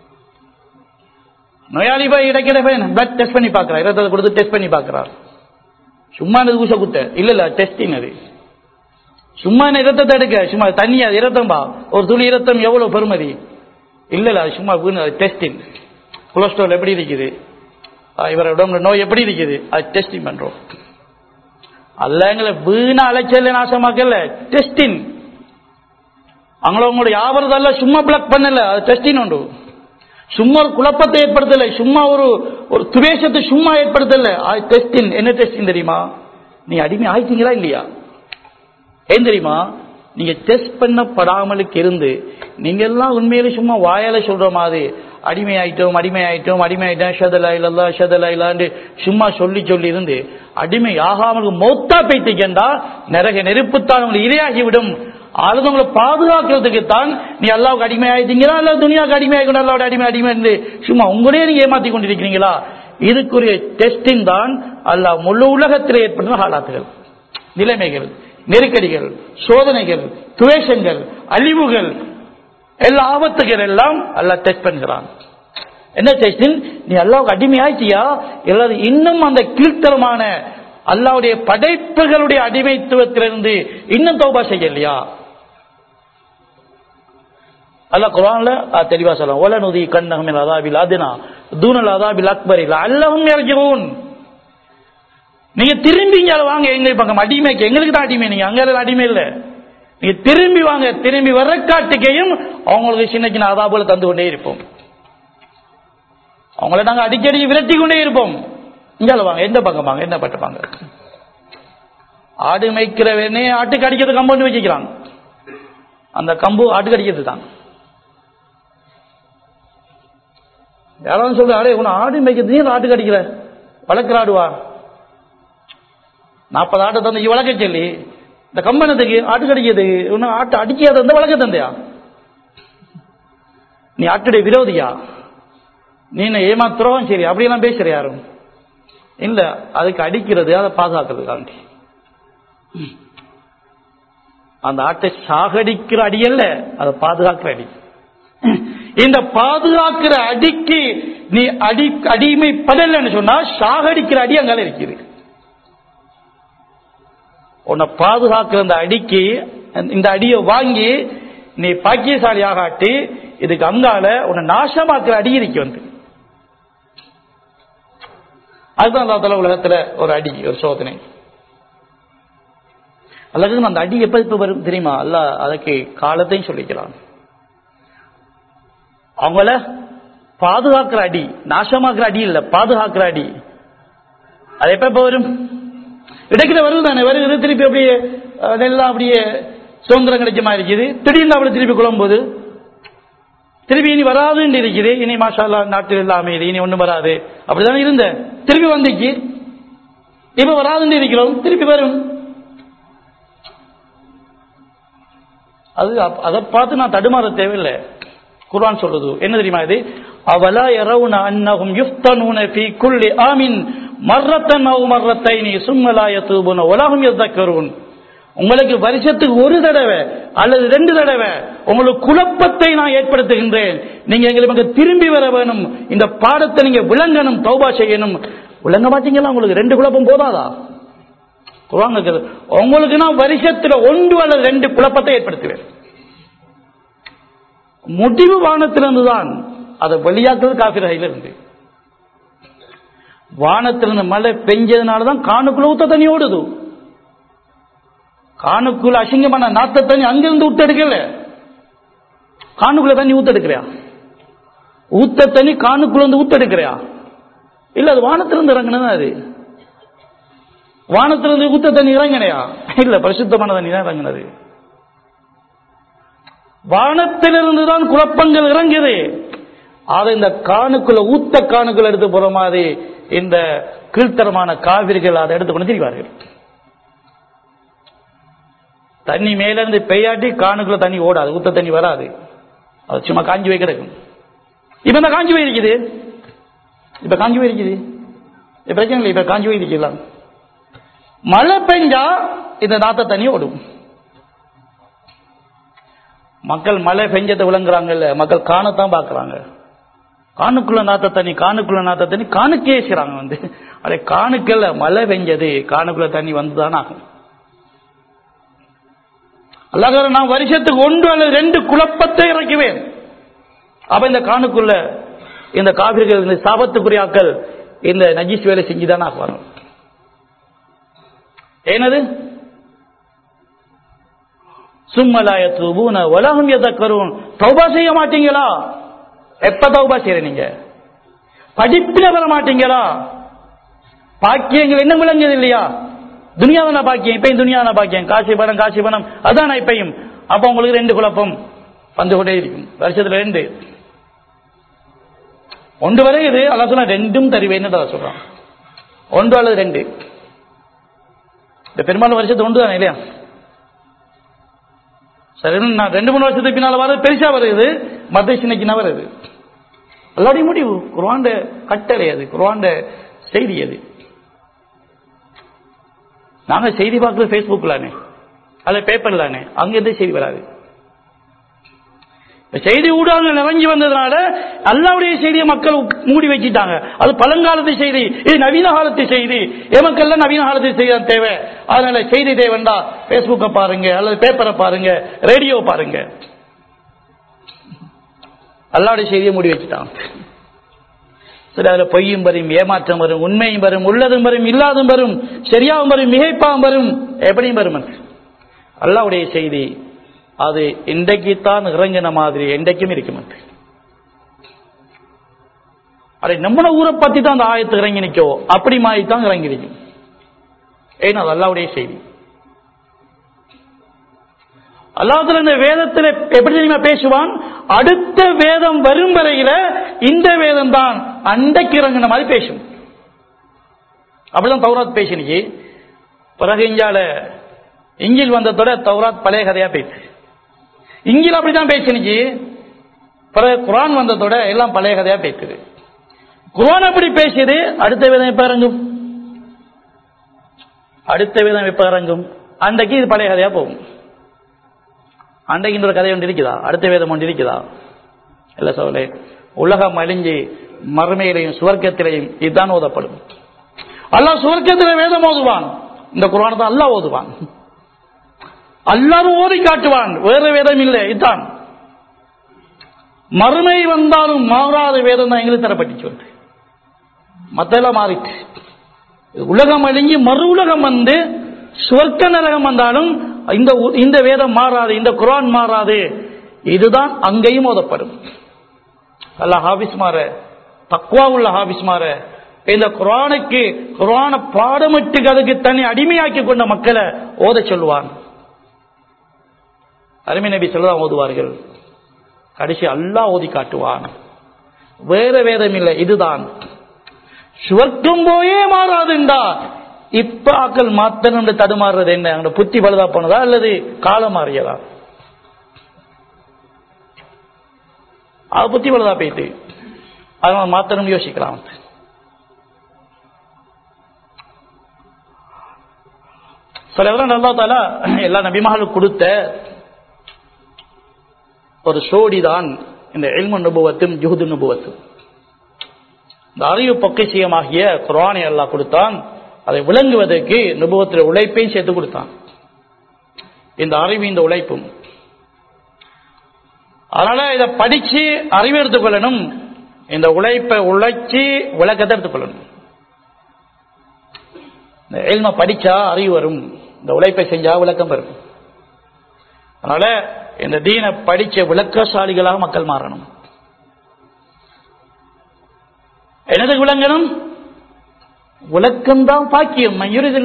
நோயாளி போய் இடைக்கிட பிளட் டெஸ்ட் பண்ணி பார்க்கிறார், இரத்தத்தை கொடுத்து டெஸ்ட் பண்ணி பார்க்கிறார். சும்மா ஊச குத்த இல்ல இல்ல டெஸ்டிங், அது சும்மா இரத்தத்தை எடுக்க, சும்மா தண்ணியா இரத்தம் பா, ஒரு துளி இரத்தம் எவ்வளவு பெருமதி, இல்ல இல்ல அது சும்மா டெஸ்டிங். கொலஸ்ட்ரால் எப்படி இருக்குது, இவரோட நோய் எப்படி இருக்குது, அது டெஸ்டிங் பண்றோம். அல்லங்களை வீணா அலைச்சல் நாசமாக்கல, டெஸ்டிங். அவங்கள உங்களுடைய ஆவறதல்ல, சும்மா பிளக் பண்ணல, அது டெஸ்டிங் உண்டு. சும்மா ஒரு குழப்பத்தை ஏற்படுத்தல, சும்மா ஒரு ஒரு துவேஷத்தை சும்மா ஏற்படுத்தல, அது டெஸ்டிங். என்ன டெஸ்டிங் தெரியுமா, நீ அடிமை ஆயிட்டீங்களா இல்லையா. ஏன் தெரியுமா, நீங்க டெஸ்ட் பண்ணப்படாமலுக்கு இருந்து நீங்க எல்லாம் உண்மையிலே சும்மா வாயால சொல்ற மாதிரி அடிமை ஆயிட்டோம் அடிமை ஆயிட்டோம் அடிமை ஆயிட்டோம் ஷதலா இல்லல்லா ஷதலா இல்லான்னு சும்மா சொல்லி சொல்லி இருந்து அடிமை ஆகாமல் மௌத்தா பேத்திக்கண்டா நரக நெருப்புத்தான் உங்களுக்கு இரையாகிவிடும். ஆளுங்க உங்களை பாதுகாக்கிறதுக்கு தான் நீ அல்லாவுக்கு அடிமை ஆயிட்டீங்களா, அல்ல துனியாவுக்கு அடிமை ஆகிக்கணும், அல்லாவோட அடிமை அடிமை என்று சும்மா உங்களே நீங்க ஏமாத்தி கொண்டிருக்கிறீங்களா. இதுக்குரிய டெஸ்டிங் தான் அல்லாஹ் முழு உலகத்தில் ஏற்படுற ஹாலாத்துகள், நிலைமைகள், நெருக்கடிகள், சோதனைகள், துவேஷங்கள், அழிவுகள், எல்லா ஆபத்துகள் எல்லாம் அல்லாஹ் டெஸ்ட் பண்ணுகிறான். என்ன டெஸ்டிங், நீ அல்லாவுக்கு அடிமை ஆயிட்டியா, எல்லாரும் இன்னும் அந்த கீழ்த்தரமான அல்லாவுடைய படைப்புகளுடைய அடிமைத்துவத்திலிருந்து இன்னும் தௌபா செய்யலையா. அல்லாஹ் குர்ஆன்ல தெளிவா சொல்றான், வல நுதி கன்னஹும் மின் அஸாபில் அத்னா தூனல் அஸாபில் அக்பர் லஅல்லஹும் யர்ஜிஊன். நீங்க திரும்பிங்க வாங்க எங்க பக்கம், அடிமைக்கு எங்களுக்கு தான் அடிமை, நீங்க அங்க அடிமை இல்ல, நீங்க திரும்பி வாங்க, திரும்பி வர காட்டுக்கையும் அவங்களுக்கு சின்ன சின்ன அதாபுகளை தந்து கொண்டே இருப்போம், அவங்கள நாங்க அடிக்கடி விரட்டி கொண்டே இருப்போம். இங்க வாங்க, எந்த பக்கம் வாங்க, என்ன பட்டுப்பாங்க. ஆடு மேய்க்கிறவனே ஆட்டுக்கு அடிக்கிறது கம்பு வச்சுக்கிறாங்க, அந்த கம்பு ஆட்டுக்கு அடிக்கிறது தான். யாராவது சொல்ற, அரே உன ஆடு மேய்க்கிறது நீ ஆட்டுக்கு அடிக்கிற, வளர்க்கிற ஆடுவா, நாற்பது ஆட்டை தந்தை வளர்க்க சொல்லி இந்த கம்பனத்துக்கு ஆட்டு கடிக்கிறது, இன்னும் ஆட்டு அடிக்காத இருந்தா வளர்க்க தந்தையா, நீ ஆட்டுடைய விரோதியா, நீ என்ன ஏமாத்துறோம் சரி அப்படியெல்லாம் பேசுற, யாரும் இல்ல, அதுக்கு அடிக்கிறது அதை பாதுகாக்கிறதுக்காண்டி. அந்த ஆட்டை சாகடிக்கிற அடி அல்ல, அதை பாதுகாக்கிற அடி. இந்த பாதுகாக்கிற அடிக்கு நீ அடி அடிமைப்படலன்னு சொன்னா சாகடிக்கிற அடி அங்கால இருக்குது. உன்னை பாதுகாக்கிற அந்த அடிக்கு இந்த அடியை வாங்கி நீ பாக்கியசாலியாக ஆட்டி இதுக்கு அங்கால உன்னை நாசமாக்குற அடி இருக்கு வந்து. அதுதான் அல்லாஹ் தஆலா உலகத்துல ஒரு அடி, ஒரு சோதனை. அல்லது அந்த அடி எப்ப எப்ப வரும் தெரியுமா? அல்லாஹ் அதுக்கு காலத்தையும் சொல்லிக்கிறான். அவங்கள பாதுகாக்கிற அடி, நாசமாக்குற அடி இல்ல, பாதுகாக்கிற அடி. அது எப்ப எப்ப வரும்? இடைக்கிற வருது தானே, வருது திருப்பி அப்படியே அதெல்லாம் அப்படியே சுதந்திரம் கிடைச்ச மாதிரி இருக்குது. திடீர்னு அவளை திருப்பி குழம்புது, திருப்பி இனி வராதுன்னு இருக்குது. இனி மாஷா அல்லாஹ் நாட்டில் எல்லாம் அமைதி, இனி ஒண்ணும் வராது அப்படிதானே இருந்த. திருப்பி வந்துச்சு, இப்ப வராதுன்னு இருக்கிறோம், திருப்பி வரும். அது அதை பார்த்து நான் தடுமாற தேவையில்லை. குர்ஆன் சொல்றது என்ன தெரியுமா? இது அவலா யரவுன அன்னஹும் யுஃப்தனூன ஃபீ குல்லி ஆமின் மர்ரத்தன் அவ் மர்ரத்தைனி சும்ம லா யதூபுன வலஹும் யذكرون. உங்களுக்கு வருஷத்துக்கு ஒரு தடவை அல்லது ரெண்டு தடவை உங்களுக்கு குழப்பத்தை நான் ஏற்படுத்துகின்றேன். நீங்க எங்களுக்கு திரும்பி வர வேணும், இந்த பாடத்தை நீங்க விளங்கணும், தௌபா செய்யணும். விளங்க மாட்டீங்களா? உங்களுக்கு ரெண்டு குழப்பம் போதாதா? குர்ஆன் சொல்றது உங்களுக்கு நான் வருஷத்துல ஒன்று அல்லது ரெண்டு குழப்பத்தை ஏற்படுத்துவேன். முடிவு வானத்திலிருந்து தான் அதை வெளியாக்குறது காஃபிர் கையில இருந்து. வானத்திலிருந்து மழை பெஞ்சதுனாலதான் காணுக்குள்ள ஊத்த தண்ணி ஓடுது. காணுக்குள்ள அசிங்கமான நாத்த தண்ணி அங்கிருந்து ஊத்தெடுக்கல, காணுக்குள்ள தண்ணி ஊத்தெடுக்கிறியா? ஊத்த தண்ணி காணுக்குள்ள இருந்து ஊத்தெடுக்கிறியா? இல்ல, அது வானத்திலிருந்து இறங்கினதான். அது வானத்திலிருந்து ஊத்த தண்ணி இறங்கினையா? இல்ல, பரிசுத்தமான தண்ணி தான் இறங்கினது. வானத்திலிருந்து தான் குழப்பங்கள் இறங்குது. அதை இந்த காணுக்குள்ள ஊத்த காணுக்குள்ள எடுத்து போற மாதிரி இந்த கீழ்த்தரமான காவிரிகள் அதை எடுத்துக்கொண்டு திரிவார்கள். தண்ணி மேல இருந்து பெய்யாட்டி காணுக்குள்ள தண்ணி ஓடாது, ஊத்த தண்ணி வராது, அது சும்மா காஞ்சி போய் கிடக்கும். இப்ப இந்த காஞ்சி போய் இருக்குது, இப்ப காஞ்சி போய் இருக்குது, பிரச்சனை இல்லை, இப்ப காஞ்சி போய் இருக்கலாம். மழை பெஞ்சா இந்த நாத்த தண்ணி ஓடும். மக்கள் மழை பெஞ்சத்தை விளங்குறாங்கல்ல, மக்கள் காணத்தான் பாக்குறாங்க. காணுக்குள்ள நாத்த தண்ணி, காணுக்குள்ள நாத்த தண்ணி காணுக்கே செய்றாங்க வந்து. அதே காணுக்கல்ல, மழை பெஞ்சது காணுக்குள்ள தண்ணி வந்துதான் ஆகும். அல்லாஹ் நான் வருஷத்துக்கு ஒன்று அல்லது ரெண்டு குழப்பத்தை இறக்குவேன். அப்ப இந்த காணுக்குள்ள இந்த காவிர்கள், இந்த சாபத்துக்குரியாக்கள் இந்த நஜீஸ் வேலை செஞ்சுதான் ஆகுவாங்க. என்னது? சும்மலாய தூபூன வலஹும் யذكرون. தௌபா செய்ய மாட்டீங்களா? எப்ப தௌபா செய்றீங்க? படிப்பில வர மாட்டீங்களா? பாக்கியங்கள் என்ன விளங்குது இல்லையா? துனியாதான பாக்கியம், இப்பயும் துனியாதான பாக்கியம், காசி பணம் காசி பணம் அதான் இப்பயும். அப்ப உங்களுக்கு ரெண்டு குழப்பம் வந்து கொண்டே இருக்கும். வருஷத்துல ரெண்டு ஒன்று வரை இது அல்ல சொன்னா ரெண்டும் தருவேன்னு சொல்றான். ஒன்று அல்லது ரெண்டு, இந்த பெரும்பாலும் வருஷத்து ஒன்று தானே இல்லையா? சரி, நான் ரெண்டு மூணு வருஷத்துக்கு பின்னால வர பெருசா வருது, மத்திய சின்ன வருது. எல்லாருடைய முடிவு குர்ஆன் கட்டளை, அது குர்ஆன் செய்தி. அது நாங்க செய்தி பார்க்கறது பேஸ்புக்லானே அல்ல பேப்பர்லானே, அங்க எந்த செய்தி வராது. செய்தி ஊடகங்கள் நிறைஞ்சி வந்ததுனால அல்லாஹ்வுடைய செய்தியை மக்கள் மூடி வச்சிட்டாங்க. அது பழங்காலத்து செய்தி, இது நவீன காலத்து செய்தி. எமக்கெல்லாம் நவீன காலத்து செய்தி தான் தேவை. அதனால செய்தி தேவைண்டா பேஸ்புக்கை பாருங்க அல்லது பேப்பரை பாருங்க, ரேடியோ பாருங்க. அல்லாஹ்வுடைய செய்தியை மூடி வச்சுட்டாங்க. சரி, அதுல பொய்யும் வரும், ஏமாற்றம் வரும், உண்மையும் வரும், உள்ளதும் வரும், இல்லாதும் வரும், சரியாவும் வரும், மிகைப்பாவும் வரும், எப்படியும் வரும். அல்லாஹ்வுடைய செய்தி அது இன்றைக்குத்தான் இறங்கின மாதிரி என்றைக்கும் இருக்கும். அதை நம்மள ஊரை பத்தி தான் அந்த ஆயத்து இறங்கி நிற்கோ, அப்படி மாதிரி தான் இறங்கி இருக்கும். ஏன்னா அது அல்லாஹ்வுடைய செய்தி. அல்லாஹ் இந்த வேதத்தில் எப்படி தெரியுமா பேசுவான்? அடுத்த வேதம் வரும் வரையில இந்த வேதம் தான் அண்டைக்கு இறங்கின மாதிரி பேசும். அப்படிதான் தௌராத் பேசினிக்கு. பிறகு இஞ்சால இஞ்சில் வந்ததோட தௌராத் பழைய கதையா பேசு. இஞ்சில் அப்படிதான் பேசினிக்கு. பிறகு குர்ஆன் வந்ததோட எல்லாம் பழைய கதையா பேசுது. குர்ஆன் அப்படி பேசியது, அடுத்த வேதம் எப்ப இறங்கும்? அடுத்த வேதம் எப்ப இறங்கும்? அன்றைக்கு இது பழைய கதையா போகும். அன்றைக்கு ஒரு கதை ஒன்று இருக்குதா? அடுத்த வேதம் ஒன்று இருக்குதா? இல்ல சோழே, உலகம் அழிஞ்சி மறுமையிலையும் சுவர்க்கத்திலையும் இதுதான் ஓதப்படும். அல்லாஹ் சுவர்க்கத்திலே வேதம் ஓதுவான், இந்த குர்ஆன் தான் அல்லாஹ் ஓதுவான். அல்லாஹ் ஓதி காட்டுவான், வேற வேதம் இல்லை. இதுதான் மறுமை வந்தாலும் மாறாத வேதம் தான் எங்களுக்கு தரப்பட்டு சொல்லு. மத்தெல்லாம் மாறிட்டு உலகம் அழிஞ்சி மறு உலகம் வந்து சுவர்க்க நரகம் வந்தாலும் இந்த இந்த வேதம் மாறாது, இந்த குர்ஆன் மாறாது. இதுதான் அங்கேயும் ஓதப்படும். அல்லாஹ் ஹாபிஸ் மாற, தக்வா உள்ள ஹாபிஸ் மாற, இந்த குர்ஆனுக்கு குர்ஆனை பாடமிட்டு அதுக்கு தன்னை அடிமையாக்கி கொண்ட மக்களை ஓத சொல்லுவான். அருமை நபி ஸல்லல்லாஹு ஓதுவார்கள். கடைசி அல்லாஹ் ஓதி காட்டுவான். வேற வேதம் இல்லை, இதுதான். சுவர்க்கம் போயே மாறாதுண்டா இப்ப ஆக்கள் மாத்தணும் தடுமாறுறது என்ன? அங்க புத்தி பழுதா போனதா அல்லது காலம் மாறியதா? அது புத்தி பழுதா போயிட்டு அதனால மாத்தணும் யோசிக்கலாம். சில அல்லாஹ் தஆலா எல்லா நபிமார்களுக்கும் கொடுத்த ஒரு சோடிதான் இந்த இல்மு நுபுவத்தும் ஜுஹ்து நுபுவத்தும். இந்த அறிவு பொக்கிஷியமாகிய குர்ஆனை அல்லாஹ் கொடுத்தான். அதை விளங்குவதற்கு நுபுவத்தில் உழைப்பையும் சேர்த்து கொடுத்தான். இந்த அறிவு, இந்த உழைப்பும். அதனால இதை படிச்சு அறிவு எடுத்துக்கொள்ளணும், இந்த உழைப்பை உழைச்சி விளக்கத்தை எடுத்துக்கொள்ளணும். இந்த இல்ம படிச்சா அறிவு வரும், இந்த உழைப்பை செஞ்சா விளக்கம் வரும். அதனால இந்த தீனை படிச்ச விளக்கசாலிகளாக மக்கள் மாறணும். என்னது விளங்கணும்? விளக்கம்தான் பாக்கியம்.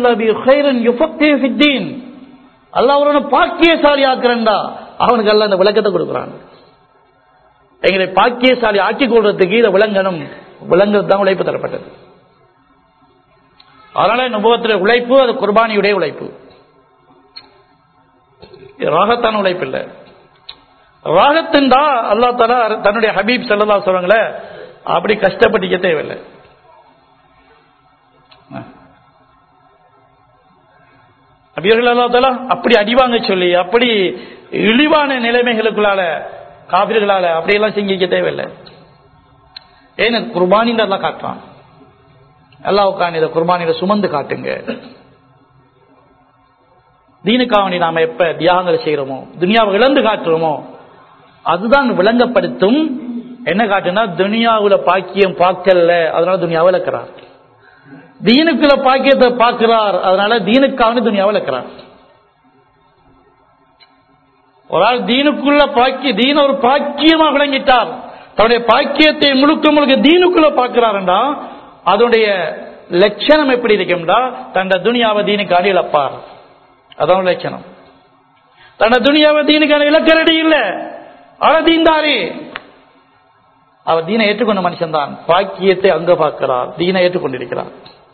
அல்லாஹ் அவனை பாக்கியசாலி ஆக்குறா, அவனுக்கு எல்லாம் இந்த விளக்கத்தை கொடுக்குறான். எங்களை பாக்கியசாலி ஆக்கிக் கொள்றதுக்கு இதை விளங்கணும். விளங்குறது தான் உழைப்பு தரப்பட்டது. அதனால நுபுவத்துடைய உழைப்பு அது குர்பானியுடைய உழைப்பு, ராகத்தான உழைப்பு இல்லை. ராகத்தின்டா அல்லாஹ் தஆலா தன்னுடைய ஹபீப் ஸல்லல்லாஹு அலைஹி வஸல்லம் அப்படி கஷ்டப்பட்டு தேவையில்லை. நபியர்கள் அல்லாஹ் தஆலா அப்படி அடிவாங்க சொல்லி அப்படி இழிவான நிலைமைகளுக்குள்ளால காபிர்களால அப்படியெல்லாம் செஞ்சிக்க தேவையில்லை. ஏன்னு குர்பானின்னு அல்லாஹ் காட்டுறான். அல்லாஹ்வுக்கான இதை குர்பானியில சுமந்து காட்டுங்க. தீனுக்காக நாம எப்ப தியாகங்கள் செய்யறோமோ, துனியாவை இழந்து காட்டுறோமோ, அதுதான் விளங்கப்படுத்தும். என்ன காட்டுனா துனியாவுல பாக்கியம் பார்க்கல, அதனால துனியாவை இழக்கிறார். தீனுக்குள்ள பாக்கியத்தை பார்க்கிறார், அதனால தீனுக்காக துனியாவை இழக்கிறார். ஒரு ஆள் தீனுக்குள்ள பாக்கிய தீன ஒரு பாக்கியமாக விளங்கிட்டார், தன்னுடைய பாக்கியத்தை முழுக்க முழுக்க தீனுக்குள்ள பார்க்கிறார்டா, அதனுடைய லட்சணம் எப்படி இருக்கும்டா, தன்னுடைய துனியாவை தீனுக்காக இழப்பார். அதான் லட்சணம். தன்னுடைய துனியாவை தீனுக்கான இலக்கரடி இல்லை, ஆனா தீன்தாரி. அவர் தீனை ஏற்றுக்கொண்ட மனுஷன் தான். பாக்கியத்தை அங்க பார்க்கிறார், தீனை ஏற்றுக்கொண்டிருக்கிறார்.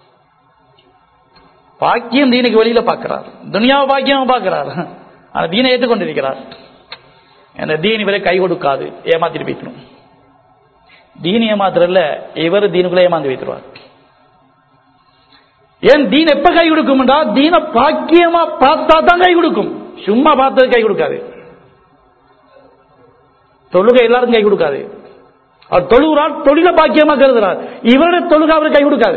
பாக்கியம் தீனுக்கு வெளியில பார்க்கிறார், துனியாவை பாக்கியமா பார்க்கிறார், ஆனா தீனை ஏற்றுக்கொண்டிருக்கிறார். அந்த தீன் இவரை கை கொடுக்காது, ஏமாத்திட்டு வைக்கணும். தீன் ஏமாத்திரல்ல, இவர் தீனுக்குள்ள ஏமாந்து வைத்துருவார். ஏன் தீன் எப்ப கை கொடுக்கும்? தீன பாக்கியமா பார்த்தா தான் கை கொடுக்கும், சும்மா பார்த்தது கை கொடுக்காது. தொழுகை எல்லாரும் கை கொடுக்காது. அவர் தொழுகிறார், தொழில பாக்கியமா கருதுறார், இவருடைய தொழுகை அவர் கை கொடுக்காது.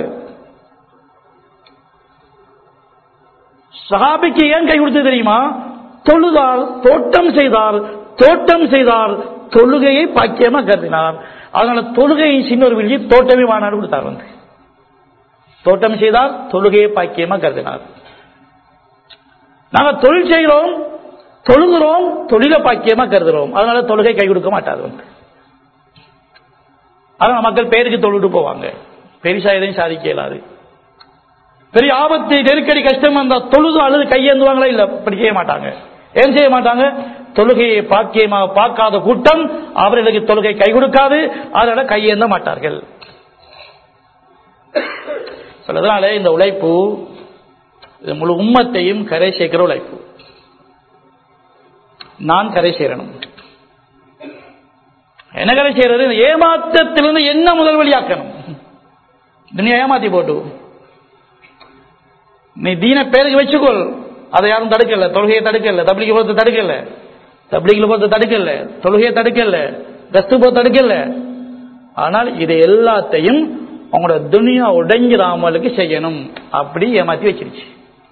சஹாபிக்கு ஏன் கை கொடுத்தது தெரியுமா? தொழுதார், தோட்டம் செய்தார், தோட்டம் செய்தார், தொழுகையை பாக்கியமா கருதினார். அதனால தொழுகையை சின்ன ஒரு விழி தோட்டமே வானாடு கொடுத்தார். வந்து தோட்டம் செய்தார், தொழுகையை பாக்கியமா கருதினார். நாங்க தொழில் செய்கிறோம், தொழுகிறோம், தொழில பாக்கியமா கருதுறோம், அதனால தொழுகை கை கொடுக்க மாட்டாது. வந்து அதனால மக்கள் பேருக்கு தொழுட்டு போவாங்க, பெரிசா எதையும் சாதிக்க இயலாது. பெரிய ஆபத்து, நெருக்கடி, கஷ்டம் வந்தா தொழுது அல்லது கையேந்துவாங்களா? இல்ல, அப்படி செய்ய மாட்டாங்க. ஏன் செய்ய மாட்டாங்க? தொழுகையை பாக்கியமாக பார்க்காத கூட்டம், அவர்களுக்கு தொழுகை கை கொடுக்காது, அதனால கையேந்த மாட்டார்கள். அதனால இந்த உழைப்பு முழு உம்மத்தையும் கரை சேர்க்கிற உழைப்பு. நான் கரை சேரணும். என்ன கரை செய்யறது? ஏமாற்றத்திலிருந்து என்ன முதல் வழியாக்கணும்? துனியா ஏமாத்தி போட்டு நீ தீன பேருக்கு வச்சுக்கொள், அதை யாரும் தடுக்கல. தொழுகையை தடுக்கல, தப்லீக் போறது தடுக்கல, தப்லீக்ல போறது தடுக்கல, தொழுகையை தடுக்கல, கஸ்து போறது தடுக்கல. ஆனால் இது எல்லாத்தையும் உங்களோட துனியா உடைஞ்சிராமலுக்கு செய்யணும். அப்படி ஏமாத்தி வச்சிருச்சு.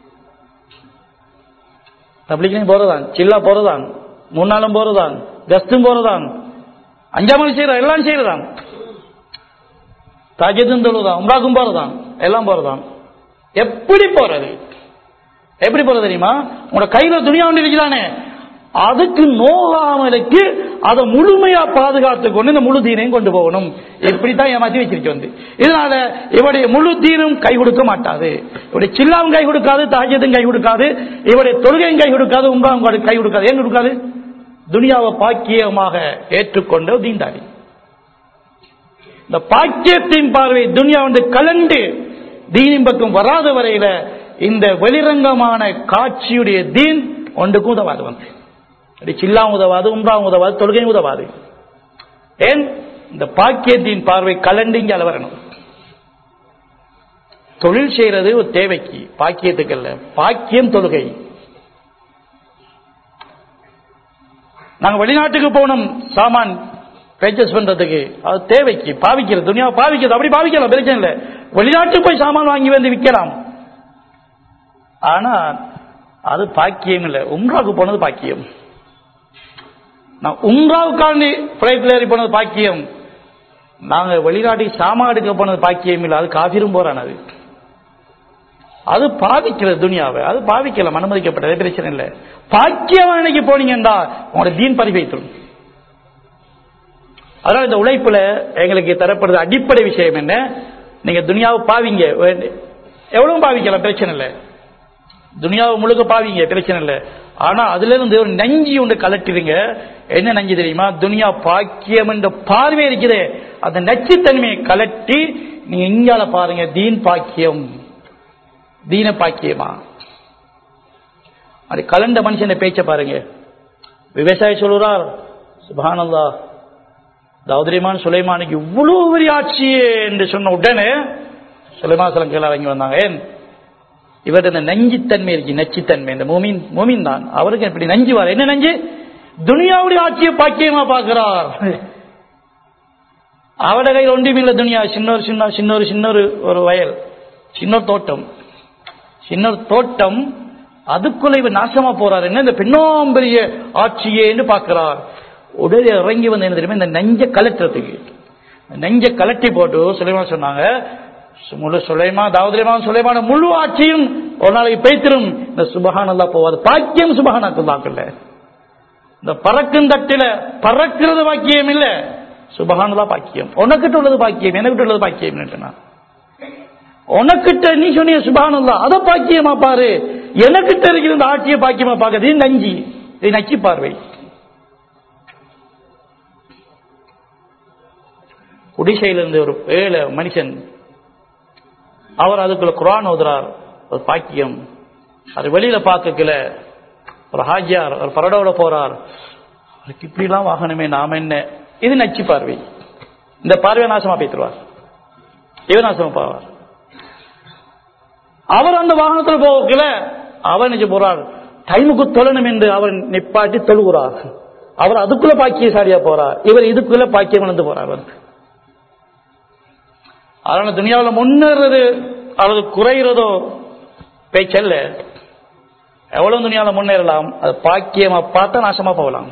தப்லீக்லையும் போறதான், சில்லா போறதான், மூணு நாளும் போறதான், கஸ்தும் போறதான், அஞ்சாம் மணி செய்யறான், எல்லாம் செய்யறதான், தாஜத்தும் தொழுதான், உம்ராக்கும் போறதான், எல்லாம் போறதான். எப்படி போறது? எப்படி போறது தெரியுமா? உங்களோட கையில துணியா ஒன்று இருக்கிறானே, அதுக்கு நோகாமலுக்கு அதை முழுமையா பாதுகாத்துக் கொண்டு இந்த முழு தீனையும் கொண்டு போகணும். இப்படித்தான் ஏமாற்றி வச்சிருக்க வந்து. இதனால இவருடைய முழு தீனும் கை கொடுக்க மாட்டாது. இவருடைய சில்லாவும் கை கொடுக்காது, தாஜத்தும் கை கொடுக்காது, இவருடைய தொழுகையும் கை கொடுக்காது, உம்ராவும் கை கொடுக்காது. ஏன் கொடுக்காது? துனியாவை பாக்கியமாக ஏற்றுக்கொண்ட தீன்தாரி. இந்த பாக்கியத்தின் பார்வை துனியா வந்து கலண்டு தீனின் பக்கம் வராத வரையில இந்த வெளிரங்கமான காட்சியுடைய தீன் ஒன்றுக்கும் உதவாது. வந்து சில்லாம் உதவாது, உம்ராவும் உதவாது, தொழுகையும் உதவாது. ஏன்? இந்த பாக்கியத்தின் பார்வை கலண்டு இங்க வரணும். தொழில் செய்யறது ஒரு தேவைக்கு, பாக்கியத்துக்கு அல்ல. பாக்கியம் தொழுகை. நாங்க வெளிநாட்டுக்கு போனோம் சாமான் பர்ச்சேஸ் பண்றதுக்கு, அது தேவைக்கு, பாவிக்கிறது, துனியாவை பாவிக்கிறது. அப்படி பாவிக்கலாம், பிரச்சனை இல்லை. வெளிநாட்டுக்கு போய் சாமான் வாங்கி வந்து விற்கலாம். ஆனா அது பாக்கியம் இல்லை. உம்ராவுக்கு போனது பாக்கியம். நான் உம்ராவுக்காண்டி பிளைட்ல ஏறி போனது பாக்கியம். நாங்க வெளிநாட்டுக்கு சாமான் எடுக்க போனது பாக்கியம் இல்லை. அது காபிரும் போறான். அது அது பாவிக்கிறது துனியாவை, அது பாவிக்கலாம், அனுமதிக்கப்பட்டது, பிரச்சனை இல்லை. பாக்கியம் அன்னைக்கு போனீங்கன்னா உங்களோட தீன் பறிவைத்தும். அதனால இந்த உழைப்புல எங்களுக்கு தரப்படுறது அடிப்படை விஷயம் என்ன? நீங்க துனியாவை பாவிங்க, எவ்வளவு பாவிக்கலாம், பிரச்சனை இல்லை. துனியாவை முழுக்க பாவிங்க, பிரச்சனை இல்லை. ஆனா அதுல இருந்து ஒரு நஞ்சி ஒன்று கலட்டிடுங்க. என்ன நஞ்சு தெரியுமா? துனியா பாக்கியம் என்ற பார்வை இருக்குது. அந்த நச்சுத்தன்மையை கலட்டி நீங்க இங்கால பாருங்க, தீன் பாக்கியம், தீன பாக்கியமா. அது கலண்ட மனுஷன் பேச்ச பாருங்க. விவசாயி சொல்றார், சுப்ஹானல்லாஹ், தாவூத் சுலைமானுக்கு இவ்வளவு பெரிய ஆட்சி என்று சொன்ன உடனே சுலைமான் சலங்கள் இறங்கி வந்தாங்க. ஏன்? இவருடைய இந்த நஞ்சித்தன்மை இருக்கு, நச்சுத்தன்மை. இந்த மூமின் மூமின் தான், அவருக்கு எப்படி நஞ்சு வர? என்ன நஞ்சு? துனியாவுடைய ஆட்சியை பாக்கியமா பார்க்கிறார். அவட கையில் ஒன்றுமில்ல. துனியா சின்னொரு சின்ன சின்னொரு சின்னொரு ஒரு வயல், சின்னொரு தோட்டம், சின்னொரு தோட்டம், அதுக்குள்ள இவர் நாசமா போறார். என்ன இந்த பெண்ணாம்பெரிய ஆட்சியே என்று பார்க்கிறார். உடனே இறங்கி வந்து என்ன தெரியுமா, இந்த நெஞ்ச கலட்டுறதுக்கு, நெஞ்ச கலட்டி போட்டு சுலைமான் சொன்னாங்க, முழு சுலைமா தாவூத் சுலைமான முழு ஆட்சியும் ஒரு நாளைக்கு பேய்த்திரும். இந்த சுபஹானல்லாஹ் போவாது. பாக்கியம் சுபஹானல்லாஹ்ல. இந்த பறக்கும் தட்டில பறக்கிறது பாக்கியம் இல்ல, சுபஹானல்லாஹ் பாக்கியம். உனக்கிட்ட உள்ளது பாக்கியம், எனக்கிட்ட உள்ளது பாக்கியம். உனக்கிட்ட நீ சொன்னிய சுபஹானல்லாஹ், அத பாக்கியமா பாரு. எனக்கிட்ட இருக்கிற இந்த ஆட்சியை பாக்கியமா பார்க்கறது நஞ்சி, இது நச்சி பார்வை. குடிசையிலிருந்து ஒரு ஏழை மனுஷன், அவர் அதுக்குள்ள குர்ஆன் ஓதுறார், ஒரு பாக்கியம். அது வெளியில பார்க்கல. ஒரு ஹாஜியார் ஒரு பரடோட போறார், அவருக்கு இப்படி எல்லாம் வாகனமே, நாம என்ன, இது நச்சு பார்வை. இந்த பார்வை நாசமா பேத்துருவார், இவன் நாசமா போவார். அவர் அந்த வாகனத்தில் போகல, அவர் நினைச்சு போறார், டைமுக்கு தொழணும் என்று அவர் நிப்பாட்டி தொழுகிறார். அவர் அதுக்குள்ள பாக்கியசாலியா போறார், இவர் இதுக்குள்ள பாக்கியம் இழந்து போறார். அதனால துனியாவில் முன்னேறது அல்லது குறைகிறதோ பேச்சல்ல. எவ்வளவு துனியாவில் முன்னேறலாம், அது பாக்கியமா பார்த்தா நாசமா போகலாம்.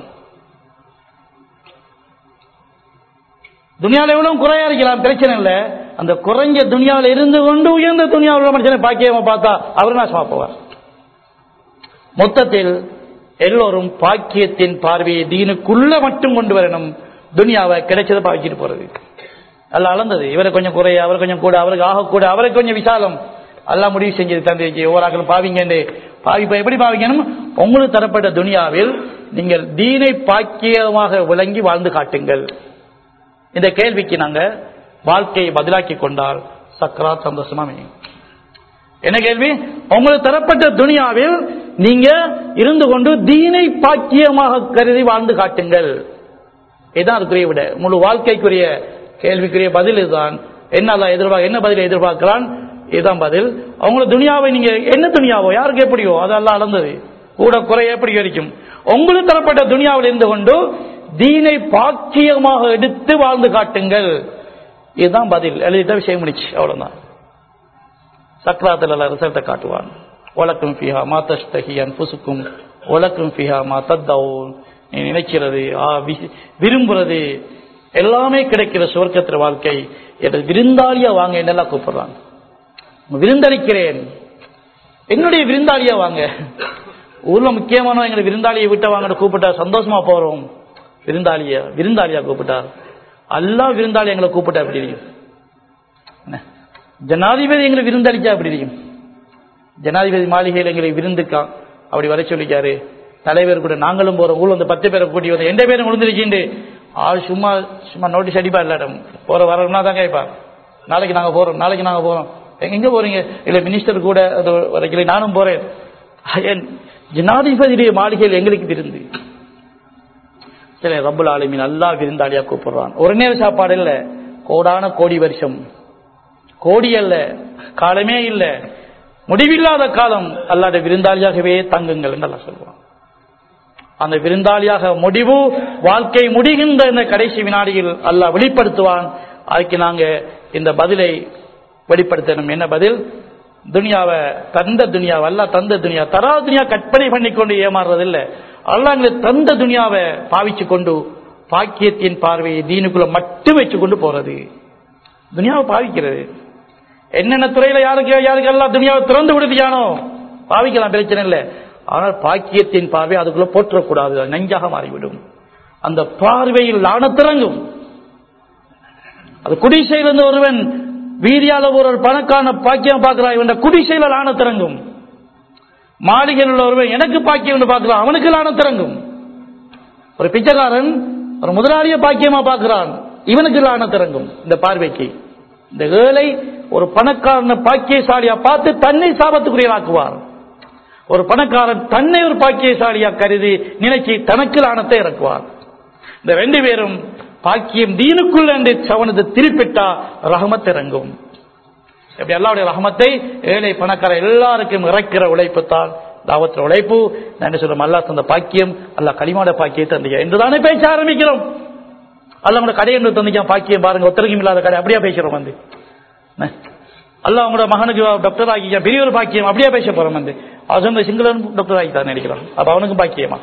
துனியாவில் எவ்வளவு குறையா இருக்கலாம், பிரச்சனை இல்லை. அந்த குறைஞ்ச துனியாவில் இருந்து கொண்டு உயர்ந்த துனியாவில் மனுஷனை பாக்கியமா பார்த்தா அவர் நாசமா போவார். மொத்தத்தில் எல்லோரும் பாக்கியத்தின் பார்வையை தீனுக்குள்ள மட்டும் கொண்டு வரணும். துனியாவை கிடைச்சதை பாக்கிட்டு போறது அல்ல அளந்தது. இவரை கொஞ்சம் குறைய, அவர் கொஞ்சம் கூட, அவருக்கு ஆக கூட, அவருக்கு கொஞ்சம் விசாலம், எல்லாம் முடிவு செஞ்சது தந்தைக்கு. ஒவ்வொரு பாவிங்க பாவிப்ப எப்படி பாவிக்கணும்? உங்களுக்கு தரப்பட்ட துனியாவில் நீங்கள் தீனை பாக்கியமாக விளங்கி வாழ்ந்து காட்டுங்கள். இந்த கேள்விக்கு நாங்க வாழ்க்கையை பதிலாக்கி கொண்டால் சக்கராத் சந்தோஷமா. என்ன கேள்வி? உங்களுக்கு தரப்பட்ட துனியாவில் நீங்க இருந்து கொண்டு தீனை பாக்கியமாக கருதி வாழ்ந்து காட்டுங்கள். இதுதான் அதுக்குரிய விட. முழு வாழ்க்கைக்குரிய கேள்விக்குரிய பதில் இதுதான். என்ன எதிர்பார்க்க என்ன பதிலை எதிர்பார்க்கிறான்? இதுதான் பதில். அவங்களோட துனியாவை நீங்க என்ன துனியாவோ யாருக்கு எப்படியோ அதெல்லாம் அளந்தது கூட குறை எப்படி வரைக்கும் உங்களுக்கு தரப்பட்ட துனியாவில் இருந்து கொண்டு தீனை பாக்கியமாக எடுத்து வாழ்ந்து காட்டுங்கள். இதுதான் பதில். எழுதிட்ட விஷயம் முடிச்சு அவ்வளவுதான். சக்ராத்தில் ரிசல்ட்டை காட்டுவான். ஒலக்கும் ஃபிஹா மா தஷ்தஹி அன்ஃபுசுக்கும் ஒலக்கும் ஃபிஹா மா தத்தஊன். நீ நினைக்கிறது விரும்புறது எல்லாமே கிடைக்கிற சுவர்க்கத்திற வாழ்க்கை. விருந்தாளியா வாங்க என்னெல்லாம் கூப்பிடுறாங்க. விருந்தளிக்கிறேன் என்னுடைய விருந்தாளியா வாங்க. ஊர்ல முக்கியமான எங்களை விருந்தாளியை விட்ட வாங்க கூப்பிட்டா சந்தோஷமா போறோம். விருந்தாளியா விருந்தாளியா கூப்பிட்டார். அல்லாஹ் விருந்தாளி எங்களை கூப்பிட்டா எப்படி இருக்கும்? ஜனாதிபதி எங்களை விருந்தளிச்சா எப்படி இருக்கும்? ஜனாதிபதி மாளிகையில் எங்களை விருந்துக்கா அப்படி வர சொல்லிக்காரு. தலைவர் கூட நாங்களும் போறோம். ஊர்ல வந்து பத்து பேரை கூட்டி வந்து எந்த பேரும் விழுந்துருச்சுண்டு ஆள் சும்மா சும்மா நோட்டீஸ் அடிப்பா இல்லாட்டம் போற வரணும்னா தான் கேட்பா. நாளைக்கு நாங்க போறோம் நாளைக்கு நாங்க போறோம். எங்க போறீங்க? இல்ல மினிஸ்டர் கூட வரைக்கல நானும் போறேன். ஜனாதிபதியுடைய மாளிகையில் எங்களுக்கு விருந்து. சில ரப்புல் ஆலமீன் அல்லாஹ் விருந்தாளியா கூப்பிடுறான். ஒரு நேர சாப்பாடு இல்ல, கோடான கோடி வருஷம். கோடி அல்ல, காலமே இல்ல, முடிவில்லாத காலம் அல்லாஹ்வுடைய விருந்தாளியாகவே தங்குங்கள் என்று அல்லாஹ் சொல்றான். அந்த விருந்தாளியாக முடிவு வாழ்க்கை முடிகின்ற இந்த கடைசி வினாடியில் அல்லாஹ் வெளிப்படுத்துவான். அதுக்கு நாங்க இந்த பதிலை வெளிப்படுத்தணும். என்ன பதில்? துனியாவை தந்த துனியாவை அல்ல தந்த துனியா தரா துனியா கற்பனை பண்ணிக்கொண்டு ஏமாறுறது இல்லை. அல்லாஹ் தந்த துனியாவை பாவிச்சு கொண்டு பாக்கியத்தின் பார்வையை தீனுக்குள்ள மட்டும் வச்சு கொண்டு போறது. துனியாவை பாவிக்கிறது என்னென்ன துறையில யாருக்கு யாருக்கு எல்லாம் துனியாவை திறந்து விடுதியானோ பாவிக்கலாம், பிரச்சனை இல்லை. ஆனால் பாக்கியத்தின் பார்வை அதுக்குள்ள போற்றக்கூடாது, நஞ்சாக மாறிவிடும். அந்த பார்வையில் லானத்திறங்கும். அது குடிசையிலிருந்து ஒருவன் வீதியால ஒரு பணக்கான பாக்கியம் பார்க்கிறான், இவன் குடிசையில லானத்திறங்கும். மாளிகையில் உள்ள ஒருவன் எனக்கு பாக்கியம் பார்க்கிறான், அவனுக்கு லானத்திறங்கும். ஒரு பிச்சைக்காரன் ஒரு முதலாளிய பாக்கியமா பார்க்கிறான், இவனுக்கு லானத்திறங்கும். இந்த பார்வைக்கு இந்த ஏழை ஒரு பணக்காரன பாக்கியசாலியா பார்த்து தன்னை சாபத்துக்குரியலாக்குவார். ஒரு பணக்காரன் தன்னை ஒரு பாக்கியசாலியா கருதி நினைச்சு தனக்கு லானத்தை இறக்குவார். இந்த ரெண்டு பேரும் பாக்கியம் தீனுக்குள்ள சவனத்தை திருப்பிட்டா ரஹமத் இறங்கும். எப்படி அல்லாஹ்வுடைய ரஹமத்தை ஏழை பணக்கார எல்லாருக்கும் இறக்கிற உழைப்பு தான் தாவத்திர உழைப்பு. நான் சொல்றேன், அல்லாஹ் தந்த பாக்கியம், அல்லாஹ் களிமாட பாக்கியத்தை தந்திக்க என்றுதானே பேச ஆரம்பிக்கிறோம். அல்லாஹ் உங்களோட கடை என்று தந்திக்க பாக்கியம் பாருங்க, ஒத்தரைக்கும் இல்லாத கடை அப்படியே பேசுறோம். வந்து அல்லாஹ் உங்களோட மகனுக்கு டாக்டர் ஆகிக்க பெரிய ஒரு பாக்கியம் அப்படியே பேச போறோம். வந்து அது சிங்களன் டாக்டர் ஆகித்தான் நினைக்கிறான். அப்ப அவனுக்கும் பாக்கியமா?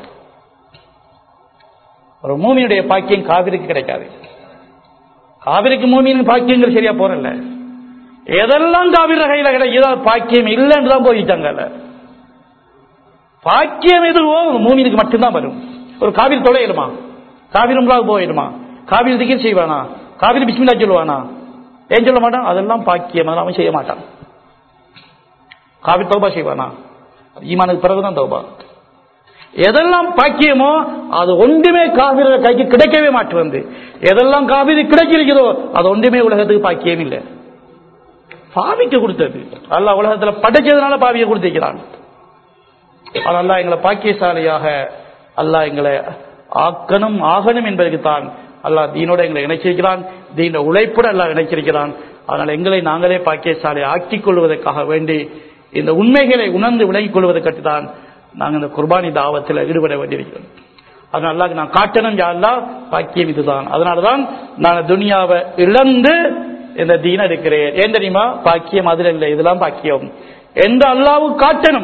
ஒரு மூமியுடைய பாக்கியம் காவிரிக்கு கிடைக்காது. காவிரிக்கு மூமியின் பாக்கியங்கள் சரியா போறல. எதெல்லாம் காவிரி கையில கிடையாது, பாக்கியம் இல்லைன்னு தான் போயிட்டாங்க. பாக்கியம் எதுவோ மூமினுக்கு மட்டும்தான் வரும். ஒரு காவிரி தொலையிடுமா, காவிரி உங்களாக போயிடுமா, காவிரி திகிர் செய்வானா, காவிரி பிஸ்மில்லா சொல்லுவானா, ஏன் சொல்ல மாட்டான்? அதெல்லாம் பாக்கியம், அவன் செய்ய மாட்டான். காவிரி தௌபா செய்வானா, ஈமானுக்கு பிறகுதான் தௌபா. எதெல்லாம் பாக்கியமோ அது ஒன்றுமே காவிரி கைக்கு கிடைக்கவே மாட்டேன். எதெல்லாம் காவிரி கிடைக்கிறதோ அது ஒன்றுமே உலகத்துக்கு பாக்கியம் இல்லை. பாவிக்க கொடுத்தது அல்லாஹ் உலகத்துல படைச்சதுனால பாவிக்க கொடுத்திருக்கிறான். அல்லாஹ் எங்களை பாக்கியசாலியாக அல்லாஹ் எங்களை ஆக்கணும் ஆகணும் என்பதற்கு தான் அல்லாஹ் தீனோட எங்களை இணைச்சிருக்கிறான். தீன உழைப்புட அல்லாஹ் இணைச்சிருக்கிறான். அதனால எங்களை நாங்களே பாக்கியசாலை ஆக்கிக் கொள்வதற்காக வேண்டி இந்த உண்மைகளை உணர்ந்து விலகிக் கொள்வதற்கு தான் நாங்கள் இந்த குர்பானி தாவத்தில் ஈடுபட வேண்டியிருக்கிறோம். அதனால அல்லாஹ் நான் காட்டணும், யா அல்லாஹ் பாக்கியம் இதுதான். அதனாலதான் நான் துனியாவை இழந்து இந்த தீன இருக்கிறேன். ஏன் தெரியுமா? பாக்கியம் அதுல இல்லை, இதெல்லாம் பாக்கியம் என்று அல்லாஹ்வுக்கு காட்டணும்.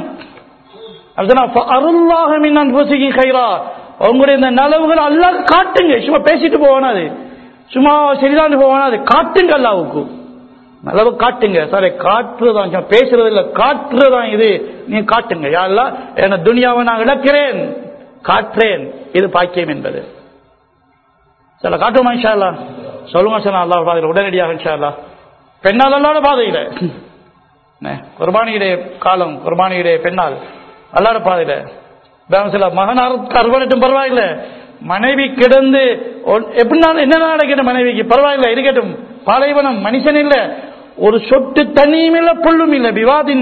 உங்களுடைய இந்த நலவுகள் அல்லாஹ் காட்டுங்க. சும்மா பேசிட்டு போவானாது, சும்மா சரிதான் போவானாது, காட்டுங்க. அல்லாஹ்வுக்கு நலவு காட்டுங்க. சரி, காட்டுறதான் பேசுறது இல்ல, காட்டுறதான் இது. நீ காட்டுங்க, யா அல்லாஹ் என துனியாவை நான் இழக்கிறேன், காட்டுறேன். இது பாக்கியம் என்பது. சில காட்டுமா இன்ஷா அல்லாஹ்? சொல்லுங்க சார், அல்லாஹ் பாதையில் உடனடியாக இன்ஷா அல்லாஹ். பெண்ணால் அல்லாத பாதையில குர்பானியுடைய காலம், குர்பானியுடைய பெண்ணால் அல்லாத பாதையில மகனாருக்கு அறுபடட்டும் பரவாயில்ல, மனைவி கிடந்து எப்படினாலும் என்ன நடக்கட்டும், மனைவிக்கு பரவாயில்ல இருக்கட்டும், பாலைவனம் மனுஷன் இல்ல, ஒரு சொட்டு தண்ணியும் இல்ல, புல்லும் இல்ல, விவாதின்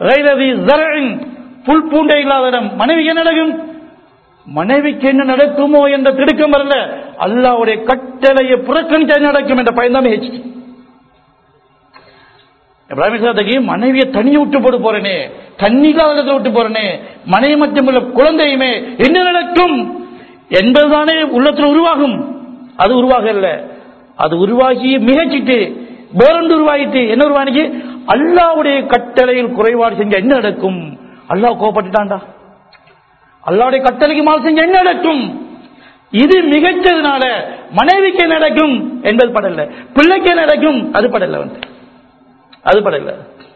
புல் பூண்டை இல்லாத இடம், மனைவிக்கு என்ன நடக்கும்? மனைவிக்கு என்ன நடக்குமோ என்ற திடுக்கம் வரல, அல்லாஹ்வுடைய கட்டளையை புறக்கணித்து நடக்கும் என்ற பயன்தான் ஹெச். இப்ராஹிம் இஸ்லாத்துக்கு மனைவியை தனியை விட்டு போட்டு போறேனே, தண்ணிக்காக விட்டு போறேனே, மனைவி மற்றும் குழந்தையுமே என்ன நடக்கும் என்பதுதானே உள்ளத்தில் உருவாகும். அது உருவாக இல்ல, அது உருவாகி மிகச்சிட்டு வேறொன்று உருவாகிட்டு என்ன உருவாகி அல்லாஹ்வுடைய கட்டளையில் குறைபாடு செஞ்ச என்ன நடக்கும்? அல்லாஹ் கோபப்பட்டுட்டான்டா, அல்லாஹ்வுடைய கட்டளைக்கு மாறு செஞ்ச என்ன நடக்கும்? இது மிகச்சதுனால மனைவிக்கு நடக்கும் என்பது படல, பிள்ளைக்கு நடக்கும் அது படல, வந்து அது படல.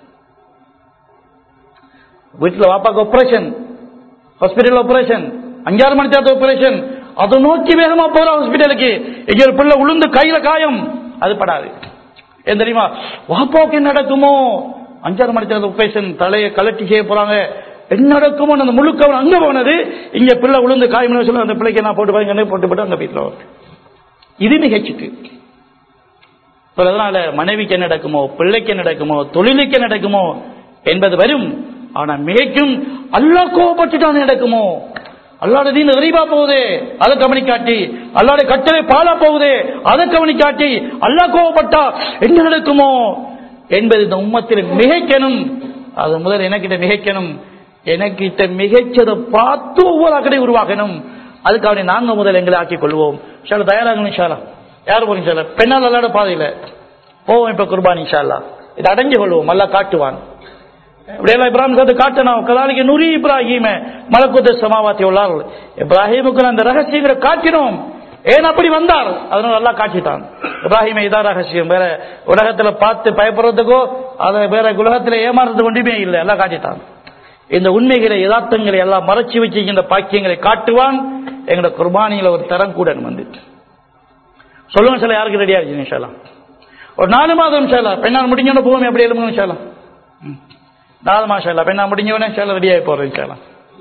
வீட்டில் வாப்பாக்கு ஆபரேஷன், ஹாஸ்பிட்டல் ஆபரேஷன், அஞ்சாறு மணி நேரத்து ஆபரேஷன், அதை நோக்கி வேகமா போற ஹாஸ்பிட்டலுக்கு, எங்க பிள்ளை உளுந்து கையில காயம், அது படாது. ஏன் தெரியுமா? வாப்பாவுக்கு என்ன நடக்குமோ, அஞ்சாறு மணி நேரத்து ஆபரேஷன், தலையை கலட்டி செய்ய போறாங்க, என்ன நடக்குமோ அந்த முழுக்க அங்க போனது, இங்க பிள்ளை உளுந்து காயம் சொல்ல அந்த பிள்ளைக்கு நான் போட்டு பாருங்க போட்டு போட்டு அங்க வீட்டில் இது நிகழ்ச்சிக்கு. அதனால மனைவிக்கு என்ன நடக்குமோ, பிள்ளைக்கு என்ன நடக்குமோ, தொழிலுக்கு என்ன நடக்குமோ என்பது வரும். ஆனா மிகைக்கும் அல்லாஹ் கோபப்பட்டுதான் நடக்குமோ, அல்லாஹ்வுடைய தீன் கரீபா போகுதே அதை கவனிக்காட்டி, அல்லாஹ்வுடைய கட்டளை பாலா போகுதே அதை கவனிக்காட்டி அல்லாஹ் கோபப்பட்டா என்ன நடக்குமோ என்பது இந்த உம்மத்தில் மிகைக்கணும். அது முதல் எனக்கிட்ட மிகைக்கணும், எனக்கிட்ட மிகைச்சதை பார்த்து ஒவ்வொரு அக்கடை உருவாக்கணும். அதுக்காக நாங்க முதல் எங்களை ஆக்கிக் கொள்வோம். ஷாலா தயாராகணும். ஷாலா யாரு போறீங்க? ஷாலா பெண்ணால் அல்லாட பாதையில போவோம். இப்ப குர்பானி இன்ஷா அல்லாஹ் இதை அடைஞ்சு கொள்வோம். அல்லாஹ் காட்டுவான். இப்ராஹிம் காட்டணும். கதாலிக்கு நுரி இப்ராஹிம மலக்குத்த சமாவாத்தி உள்ளார். இப்ராஹிமுக்கு அந்த ரகசியங்களை காட்டினோம். ஏன் அப்படி வந்தார்? அதனால அல்லாஹ் காட்டிட்டான். இப்ராஹிமை இதான் ரகசியம். வேற உலகத்துல பார்த்து பயப்படுறதுக்கோ அதை வேற உலகத்துல ஏமாறுறது ஒன்றுமே இல்லை. எல்லாம் காட்டிட்டான். இந்த உண்மைகளை யதார்த்தங்களை எல்லாம் மறைச்சு வச்சுக்கின்ற பாக்கியங்களை காட்டுவான். எங்களோட குர்பானியில ஒரு தரம் கூட வந்து சொல்லுங்க. சில யாருக்கு ரெடியா இருக்கு இன்ஷால்லா ஒரு நாலு மாதம் இன்ஷால்லா பெண்ணால் முடிஞ்சோன்னு போவோம். எப்படி எழுதுங்க இன்ஷால்லா நாலு மாசம் இல்ல பெண்ணா முடிஞ்சவனே இன்ஷால்லா ரெடியாகி போறோம். இன்ஷால்லா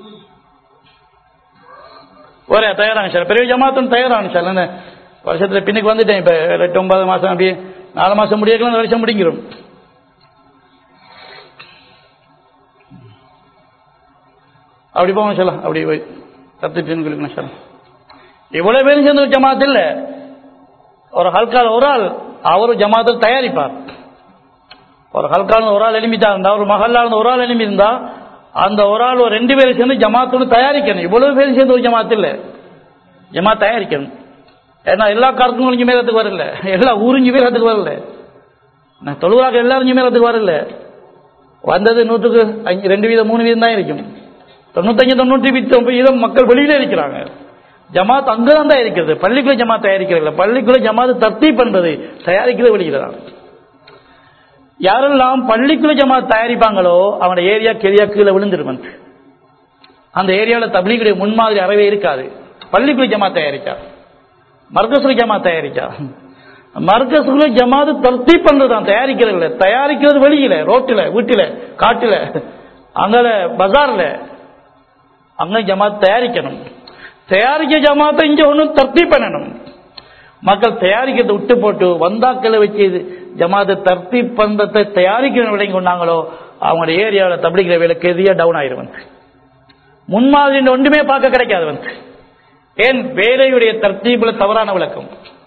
ஒரே தயாராக சார் பெரிய ஜமாத்தும் தயாரான சார். என்ன வருஷத்துல பின்னுக்கு வந்துட்டேன். இப்ப எட்டு ஒன்பது மாசம் அப்படியே நாலு மாசம் முடியக்கலாம், இந்த வருஷம் முடிஞ்சிடும். அப்படி போவோம் சார். அப்படி போய் கத்துட்டு சார் இவ்வளவு பேரும் சேர்ந்து ஒரு ஜமாத்து இல்ல. ஒரு ஹல்கால ஒரு ஆள் அவரு ஜமாத்தில் தயாரிப்பார். ஒரு ஹல்கால ஒரு ஆள் எலும்பிட்டா இருந்தா, ஒரு மகல்லா ஒரு ஆள் எலும்பி இருந்தா, அந்த ஒரு ஆள் ஒரு ரெண்டு பேரும் சேர்ந்து ஜமாத்தோடு தயாரிக்கணும். இவ்வளவு பேரும் சேர்ந்து ஒரு ஜமாத்து இல்ல, ஜமாத் தயாரிக்கணும். ஏன்னா எல்லா காரத்துக்கும் கொஞ்சம் மேலத்துக்கு வரல, எல்லா ஊருஞ்சு மேலத்துக்கு வரல, நான் தொழுவாக எல்லாரும் மேலத்துக்கு வரல. வந்தது நூற்றுக்கு அஞ்சு ரெண்டு வீதம் மூணு வீதம் தான் இருக்கும். தொண்ணூத்தஞ்சு தொண்ணூற்றி வீதம் மக்கள் வெளியில இருக்கிறாங்க. ஜமாத் அங்கதான் தான் இருக்கிறது. பள்ளிக்குள்ள ஜமாத் தயாரிக்கிறது, பள்ளிக்குள்ள ஜமாத் தர்த்தீப் பண்றது தயாரிக்கிறது வெளியிடலாம். யாரெல்லாம் பள்ளிக்குள்ள ஜமாத் தயாரிப்பாங்களோ அவனோட ஏரியா கெரியா கீழே விழுந்துருவன். அந்த ஏரியாவில் தப்லீகுடைய முன்மாதிரி அறவே இருக்காது. பள்ளிக்குள்ள ஜமாத் தயாரிச்சா, மர்கசுல ஜமாத் தயாரிச்சா, மர்கசுல ஜமாத் தர்த்தீப் பண்றதுதான், தயாரிக்கிறது இல்லை. தயாரிக்கிறது வெளியில, ரோட்டில, வீட்டில, காட்டுல, அங்க பஜார்ல, அங்க ஜமாத் தயாரிக்கணும். தயாரிக்க ஜமாத்தை இங்க ஒன்னும் தர்த்தீப் பண்ணணும். மக்கள் தயாரிக்கிறத விட்டு போட்டு வந்தாக்களை வச்சு ஜமாத்தை தர்த்தீப் பண்றதை தயாரிக்கிற விலைங்க கொண்டாங்களோ அவங்களோட ஏரியாவில் தப்லீகிற வேலை கெதியா டவுன் ஆயிடுவாங்க. முன்மாதிரி ஒன்றுமே பார்க்க கிடைக்காது வந்து. ஏன் வேலையுடைய தர்த்தீப்ல தவறான விளக்கம்.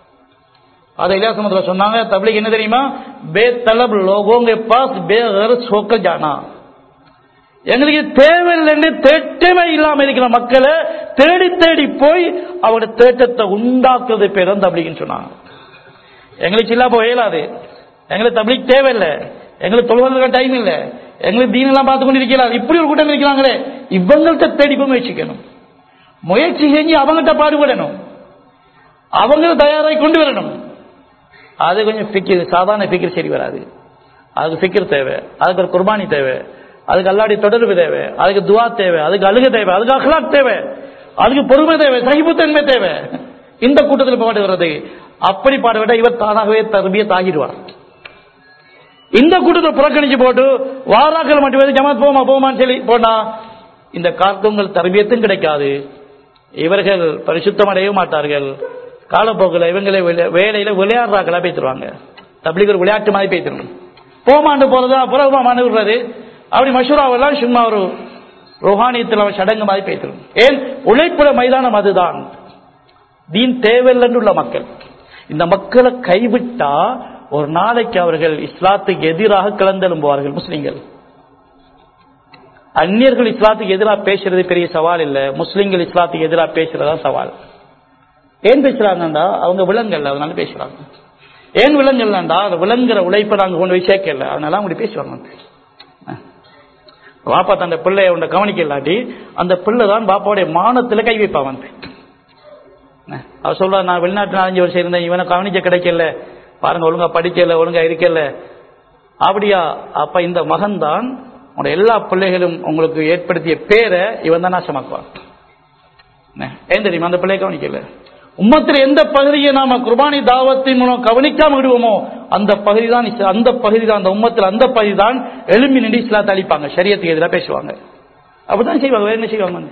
அதை இலாசமத்துல சொன்னாங்க. தப்லீக் என்ன தெரியுமா? பே தலப் லோகோங்க பாஸ் பேகர் சோக்கல் ஜானா. எங்களுக்கு தேவையில்லை தேட்டமே இல்லாம இருக்கிற மக்களை தேடி தேடி போய் அவங்களோட தேட்டத்தை உண்டாக்குறது பேர் தான் தப்லீக்னு சொன்னாங்க. எங்களுக்கு இல்லா போய் இயலாது, எங்களுக்கு தப்லீக் தேவையில்லை, எங்களுக்கு தொழுவதற்கு டைம் இல்லை, எங்களுக்கு தீனெல்லாம் பார்த்து கொண்டு இருக்கிறார். இப்படி ஒரு கூட்டம் இருக்கிறாங்களே, இவங்கள்ட்ட தேடி போய் முயற்சிக்கணும். முயற்சி செஞ்சு அவங்கள்ட்ட பாடுபடணும், அவங்க தயாராகி கொண்டு வரணும். அது கொஞ்சம் ஃபிக்கிர், சாதாரண ஃபிக்கிர் சரி வராது. அதுக்கு ஃபிக்கிர் தேவை, அதுக்கு ஒரு குர்பானி தேவை, அதுக்கு அல்லாஹ்வுடைய தொடர்பு தேவை, அதுக்கு துஆ தேவை, அதுக்கு அழுகை தேவை, அதுக்கு அக்லாக் தேவை, அதுக்கு பொறுமை தேவை, சகிப்புத்தன்மை தேவை. இந்த கூட்டத்தில் பாடுகிறது அப்படி பாடுவிட இவர் தானாகவே தர்பியத் ஆகிடுவார். இந்த கூட்டத்தில் புறக்கணிச்சு போட்டு வாராக்கள் மட்டும் ஜமாத் போமா போமான்னு சொல்லி போனா இந்த கார்க்கங்கள் தர்பியத்தும் கிடைக்காது. இவர்கள் பரிசுத்தம் அடைய மாட்டார்கள். காலப்போக்கில் இவங்களை வேலையில விளையாடுறாங்களா பேசிடுவாங்க. தப்லீக் விளையாட்டு மாதிரி பேசிடணும். போமாண்டு போறதா புறமாண்டு விடுறது அப்படி மஷூராவெல்லாம் சும்மா ஒரு ரோஹானியத்தில் சடங்கு மாதிரி பேசிடும். ஏன் உழைப்புல மைதானம் அதுதான். தீன் தேவையில்லைன்னு உள்ள மக்கள் இந்த மக்களை கைவிட்டா ஒரு நாளைக்கு அவர்கள் இஸ்லாத்துக்கு எதிராக கலந்தெழும்புவார்கள். முஸ்லிம்கள் அந்நியர்கள் இஸ்லாத்துக்கு எதிராக பேசுறது பெரிய சவால் இல்ல, முஸ்லிம்கள் இஸ்லாத்துக்கு எதிராக பேசுறதா சவால். ஏன் பேசுறாங்கடா? அவங்க விலங்கல்ல, அதனால பேசுறாங்க. ஏன் விலங்கல்னா அது விலங்குற உழைப்பை நாங்க கொண்டு போய் சேர்க்கல, அதனால அவங்க பேசுவாங்க. பாப்பா தன் பிள்ளைய உன்னை கவனிக்க இல்லாட்டி அந்த பிள்ளை தான் பாப்பாவுடைய மானத்துல கை வைப்பா. வந்து அவர் சொல்ற, நான் வெளிநாட்டு நாலஞ்சு வருஷம் இருந்தேன், இவனை கவனிக்க கிடைக்கல, பாருங்க ஒழுங்கா படிக்கல, ஒழுங்கா இருக்கல. அப்படியா? அப்ப இந்த மகன் தான் உங்களுடைய எல்லா பிள்ளைகளும் உங்களுக்கு ஏற்படுத்திய பேரை இவன் தான் நாசமாக்குவான். ஏன் தெரியுமா? அந்த பிள்ளைய கவனிக்கல. உம்மத்தில் எந்த பகுதியை நாம குர்பானி தாவத்தின் மூலம் கவனிக்காம விடுவோமோ அந்த பகுதி தான் அந்த பகுதி தான் அந்த உம்மத்தில் அந்த பகுதி தான் எழும்பி நின்று இஸ்லாத்தை அழிப்பாங்க, ஷரியத்துக்கு எதிராக பேசுவாங்க. அப்படிதான் செய்வாங்க, வேற என்ன செய்வாங்க?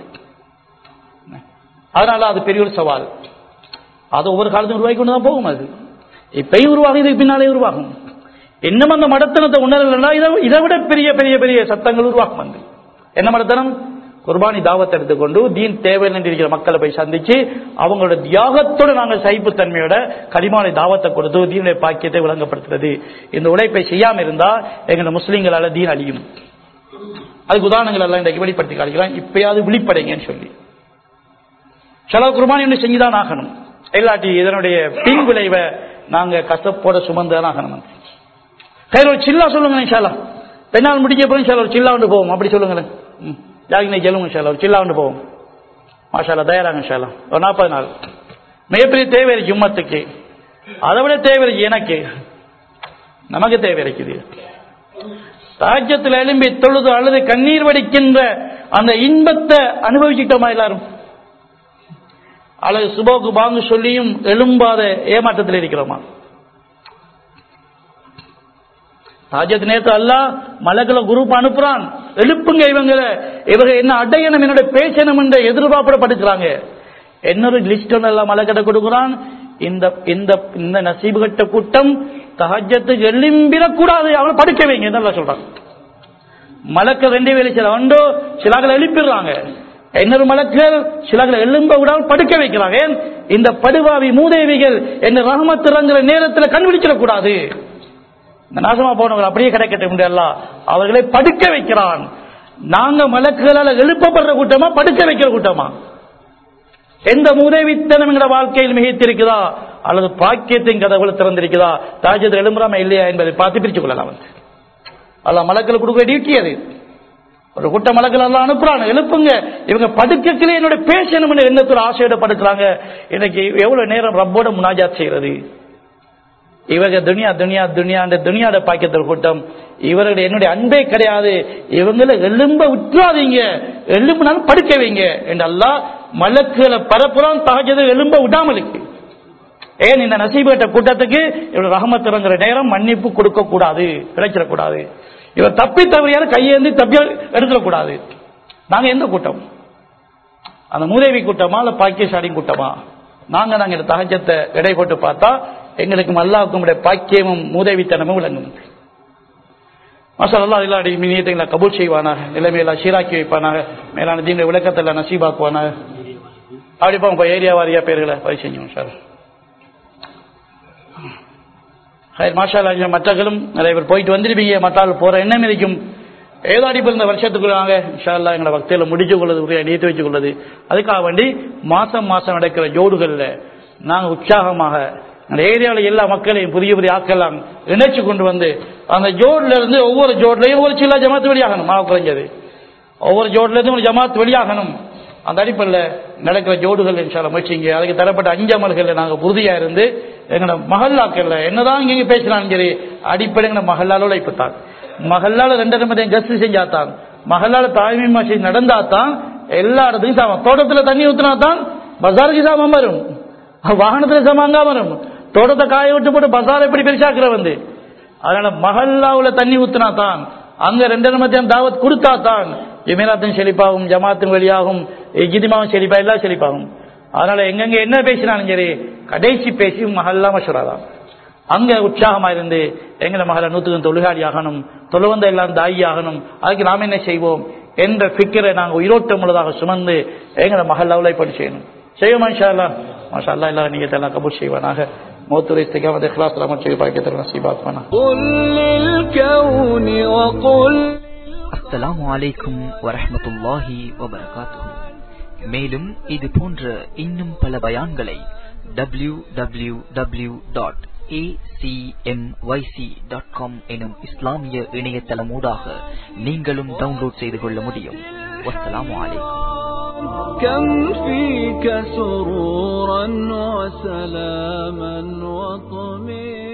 அதனால அது பெரிய ஒரு சவால். அது ஒவ்வொரு காலத்தையும் உருவாக்கி கொண்டுதான் போகும். அது இப்பயும் உருவாகும், இதுக்கு பின்னாலே உருவாகும். இன்னும் அந்த மடத்தனத்தை உணரலன்னா இதை விட பெரிய பெரிய பெரிய சத்தங்கள் உருவாக்கும். வந்து என்ன மடத்தனம்? குர்பானி தாவத்தை எடுத்துக்கொண்டு தீன் தேவை என்று இருக்கிற மக்களை போய் சந்திச்சு அவங்களோட தியாகத்தோடு நாங்கள் சகிப்புத்தன்மையோட கலிமானை தாவத்தை கொடுத்து தீனுடைய பாக்கியத்தை விளங்கப்படுத்துறது. இந்த உழைப்பை செய்யாம இருந்தா எங்க முஸ்லீம்களால தீன் அழியும். அதுக்கு உதாரணங்கள் எல்லாம் இன்றைக்கு வெளிப்படுத்தி காட்டுகிறான். இப்பயாவது விழிப்படைங்கன்னு சொல்லி சில குர்பானி ஒன்று செஞ்சுதான் ஆகணும், இல்லாட்டி இதனுடைய பின் விளைவை நாங்க கசப்போட சுமந்துதான் ஆகணும். ஒரு சில்லா சொல்லுங்க இன்ஷா அல்லாஹ், பெண்ணால் முடிக்க போய் இன்ஷா அல்லாஹ் ஒரு சில்லா வந்து போவோம். அப்படி சொல்லுங்களேன், ஜாகினை சொல்லுங்க இன்ஷா அல்லாஹ், ஒரு சில்லா வந்து போவோம். மாஷா அல்லாஹ் தயாராங்க இன்ஷா அல்லாஹ். ஒரு நாற்பது நாள் மிகப்பெரிய தேவை இருக்கு உம்மத்துக்கு, அதை விட தேவை இருக்கு எனக்கு, நமக்கு தேவை இருக்குது. தாஜ்யத்தில் எழும்பி தொழுது அழுது கண்ணீர் வடிக்கின்ற அந்த இன்பத்தை அனுபவிச்சுட்டோமா எல்லாரும்? அல்லது சுபோக்கு பாங்கு சொல்லியும் எழும்பாத ஏமாற்றத்தில் இருக்கிறோமா? தாஜத் நேத்து அல்லாஹ் மலக்களை குரூப் அனுப்புறான், எழுப்புங்க இவங்களை, இவங்க என்ன அடையணும், என்னோட பேசணும் என்ற எதிர்பார்ப்பட படுக்கிறாங்க. இன்னொரு லிஸ்ட் எல்லாம் மலக்கடை கொடுக்குறான். இந்த இந்த நசீபு கட்ட கூட்டம் தஹஜ்ஜத்துக்கு எழும்பிடக்கூடாது, அவனை படுக்க வைங்க என்ன சொல்றாங்க. மலக்க ரெண்டே வேலை சில ஒன்றோ சிலாக்களை எழுப்பிடுறாங்க, இன்னொரு மலக்கள் சிலாக்களை எழும்ப விடாமல் படுக்க வைக்கிறாங்க. இந்த படுவாவி மூதேவிகள் என்ன ரஹமத்துறங்கிற நேரத்தில் கண்டுபிடிச்சிடக்கூடாது, இந்த நாசமா போனவங்க அப்படியே கிடைக்கட்ட முடியல, அவர்களை படுக்க வைக்கிறான். நாங்க மலக்குகளால் எழுப்பப்படுற கூட்டமா படுக்க வைக்கிற கூட்டமா? எந்த மூதேவித்தனம் என்ற வாழ்க்கையில் மிகைத்திருக்குதா அல்லது பாக்கியத்தின் கதவுகள் திறந்திருக்குதா? தாஜத்தில் எழும்புறாம இல்லையா என்பதை பார்த்து பிரிச்சுக் கொள்ளலாம். அல்ல மலக்கள் கொடுக்க டியூட்டி அது. ஒரு கூட்ட மலக்கள் எல்லாம் அனுப்புறாங்க, எழுப்புங்க இவங்க படுக்கலே என்னோட பேசணும் எண்ணத்தில் ஆசையோட படுக்கிறாங்க. இன்னைக்கு எவ்வளவு நேரம் ரப்போட முனாஜாத் செய்யறது? இவங்க துனியா துனியா துனியா துனியாட பாக்கியத்தில் கூட்டம், இவர்களுடைய என்னுடைய அன்பே கிடையாது, இவங்களை எலும்ப விட்டுறாதீங்க, எலும்புனாலும் படுக்க வைங்க என்று அல்லாஹ் மலக்குகளை பரப்புறான். தஹஜ்ஜுத் எலும்ப விடாமல் இருக்கு. ஏன் இந்த நசீபட்ட கூட்டத்துக்கு இவரு ரஹமத் இறங்குற நேரம் மன்னிப்பு கொடுக்க கூடாது, கிடைச்சிடக்கூடாது. இவர் தப்பி தவறியாரு கையேந்தி தப்பி எடுத்துடக்கூடாது. நாங்க எந்த கூட்டம்? அந்த மூதேவி கூட்டமா இல்ல பாக்கியசாலின் கூட்டமா? நாங்க நாங்க இந்த தஹஜ்ஜத்தை எடை போட்டு பார்த்தா எங்களுக்கு அல்லாஹ்வுக்கும் பாக்கியமும் மூதேவித்தனமும் விளங்கும். மாஷா அல்லாஹ் எல்லா நியத்தைகளை கபூல் செய்வானாக, நிலைமையில சீராக்கி வைப்பானாக, மேலான தீங்க விளக்கத்தில் நசீபாக்குவானாக. அப்படிப்பா உங்க ஏரியா வாரியா பேர்களை பதிவு செஞ்சோம் சார். மாஷா அல்லாஹ் மற்றவர்களும் நிறைய பேர் போயிட்டு வந்துருப்பீங்க, மற்றால் போற எண்ணம் இருக்கும். ஏதோ அடிப்பில் இந்த வருஷத்துக்குள்ளாங்க இன்ஷா அல்லாஹ் எங்களை பக்தியில முடிச்சு கொள்வது, உரிய நீத்து வச்சுக் கொள்வது. அதுக்காக வேண்டி மாசம் மாசம் நடக்கிற ஜோடுகள்ல நாங்க உற்சாகமாக அந்த ஏரியாவில் எல்லா மக்களையும் புதிய புதிய ஆக்கலாம் இணைச்சு கொண்டு வந்து அந்த ஜோட்ல இருந்து ஒவ்வொரு ஜோட்லையும் ஒரு சில ஜமாத்து வெளியாகணும். மாவு குறைஞ்சது ஒவ்வொரு ஜோட்ல இருந்து ஒரு ஜமாத் வெளியாகணும். அந்த அடிப்படையில் நடக்கிற ஜோடுகள் இன்ஷா அல்லாஹ் முயற்சிங்க. அதுக்கு தரப்பட்ட அஞ்சு அமல்கள் நாங்கள் உறுதியா இருந்து எங்களோட மஹல்லாக்கள்ல என்னதான் இங்க பேசினாலும் சரி, அடிப்படை எங்க மஹல்லால உழைப்புத்தான். மஹல்லால ரெண்டரை மதியம் கஸ்து செஞ்சாத்தான், மஹல்லால தாய்மை மாசி நடந்தாத்தான் எல்லா இடத்துக்கும் சாமான். தோட்டத்துல தண்ணி ஊத்தினா தான் பஜாருக்கு சாமான் வரும், வாகனத்துல சாமாங்க வரும். தோட்டத்தை காய விட்டு போட்டு பசார் எப்படி பெருசாக்குற வந்து. அதனால மஹல்லாவுல தண்ணி ஊத்தினா தான், அங்க ரெண்டரை மத்தியம் தாவத் கொடுத்தா தான் ஜமீராத்தும் செழிப்பாகும், ஜமாத்தும் வெளியாகும், இஜ்திமாவும் செழிப்பா, எல்லாம் செழிப்பாகும். அதனால எங்கெங்க என்ன பேசினாலும் சரி கடைசி பேசி மஹல்லா மஷூராதான். அங்க உற்சாகமா இருந்து எங்களை மகள நூத்துக்கு தொழுகாடி ஆகணும், தொழுவந்த எல்லாம் தாயி ஆகணும். அதுக்கு நாம் என்ன செய்வோம் என்ற ஃபிக்கரை நாங்கள் உயிரோட்டம் உள்ளதாக சுமந்து எங்களை மஹல்லாவுல இப்படி செய்யணும். செய்வோமா இன்ஷா அல்லாஹ்? மாஷா அல்லாஹ் எல்லாரும் நீங்க எல்லாம் கபூல் செய்வானாக. மௌத்துரை இஸ்திகாமத் இக்லாஸ் ரஹ்மத் ஷரீஃப் பாக்கியத்தை நசீபாக்குவானா. அஸ்ஸலாமு அலைக்கும் வரஹ்மத்துல்லாஹி வபரகாத்துஹு. மேலும் இது போன்ற இன்னும் பல பயான்களை W W W dot A C M Y C dot com எனும் இஸ்லாமிய இணையதளமூடாக நீங்களும் டவுன்லோட் செய்து கொள்ள முடியும். வஸ்ஸலாமு அலைக்கும். كم فيك سرورا وسلاما وطمئنا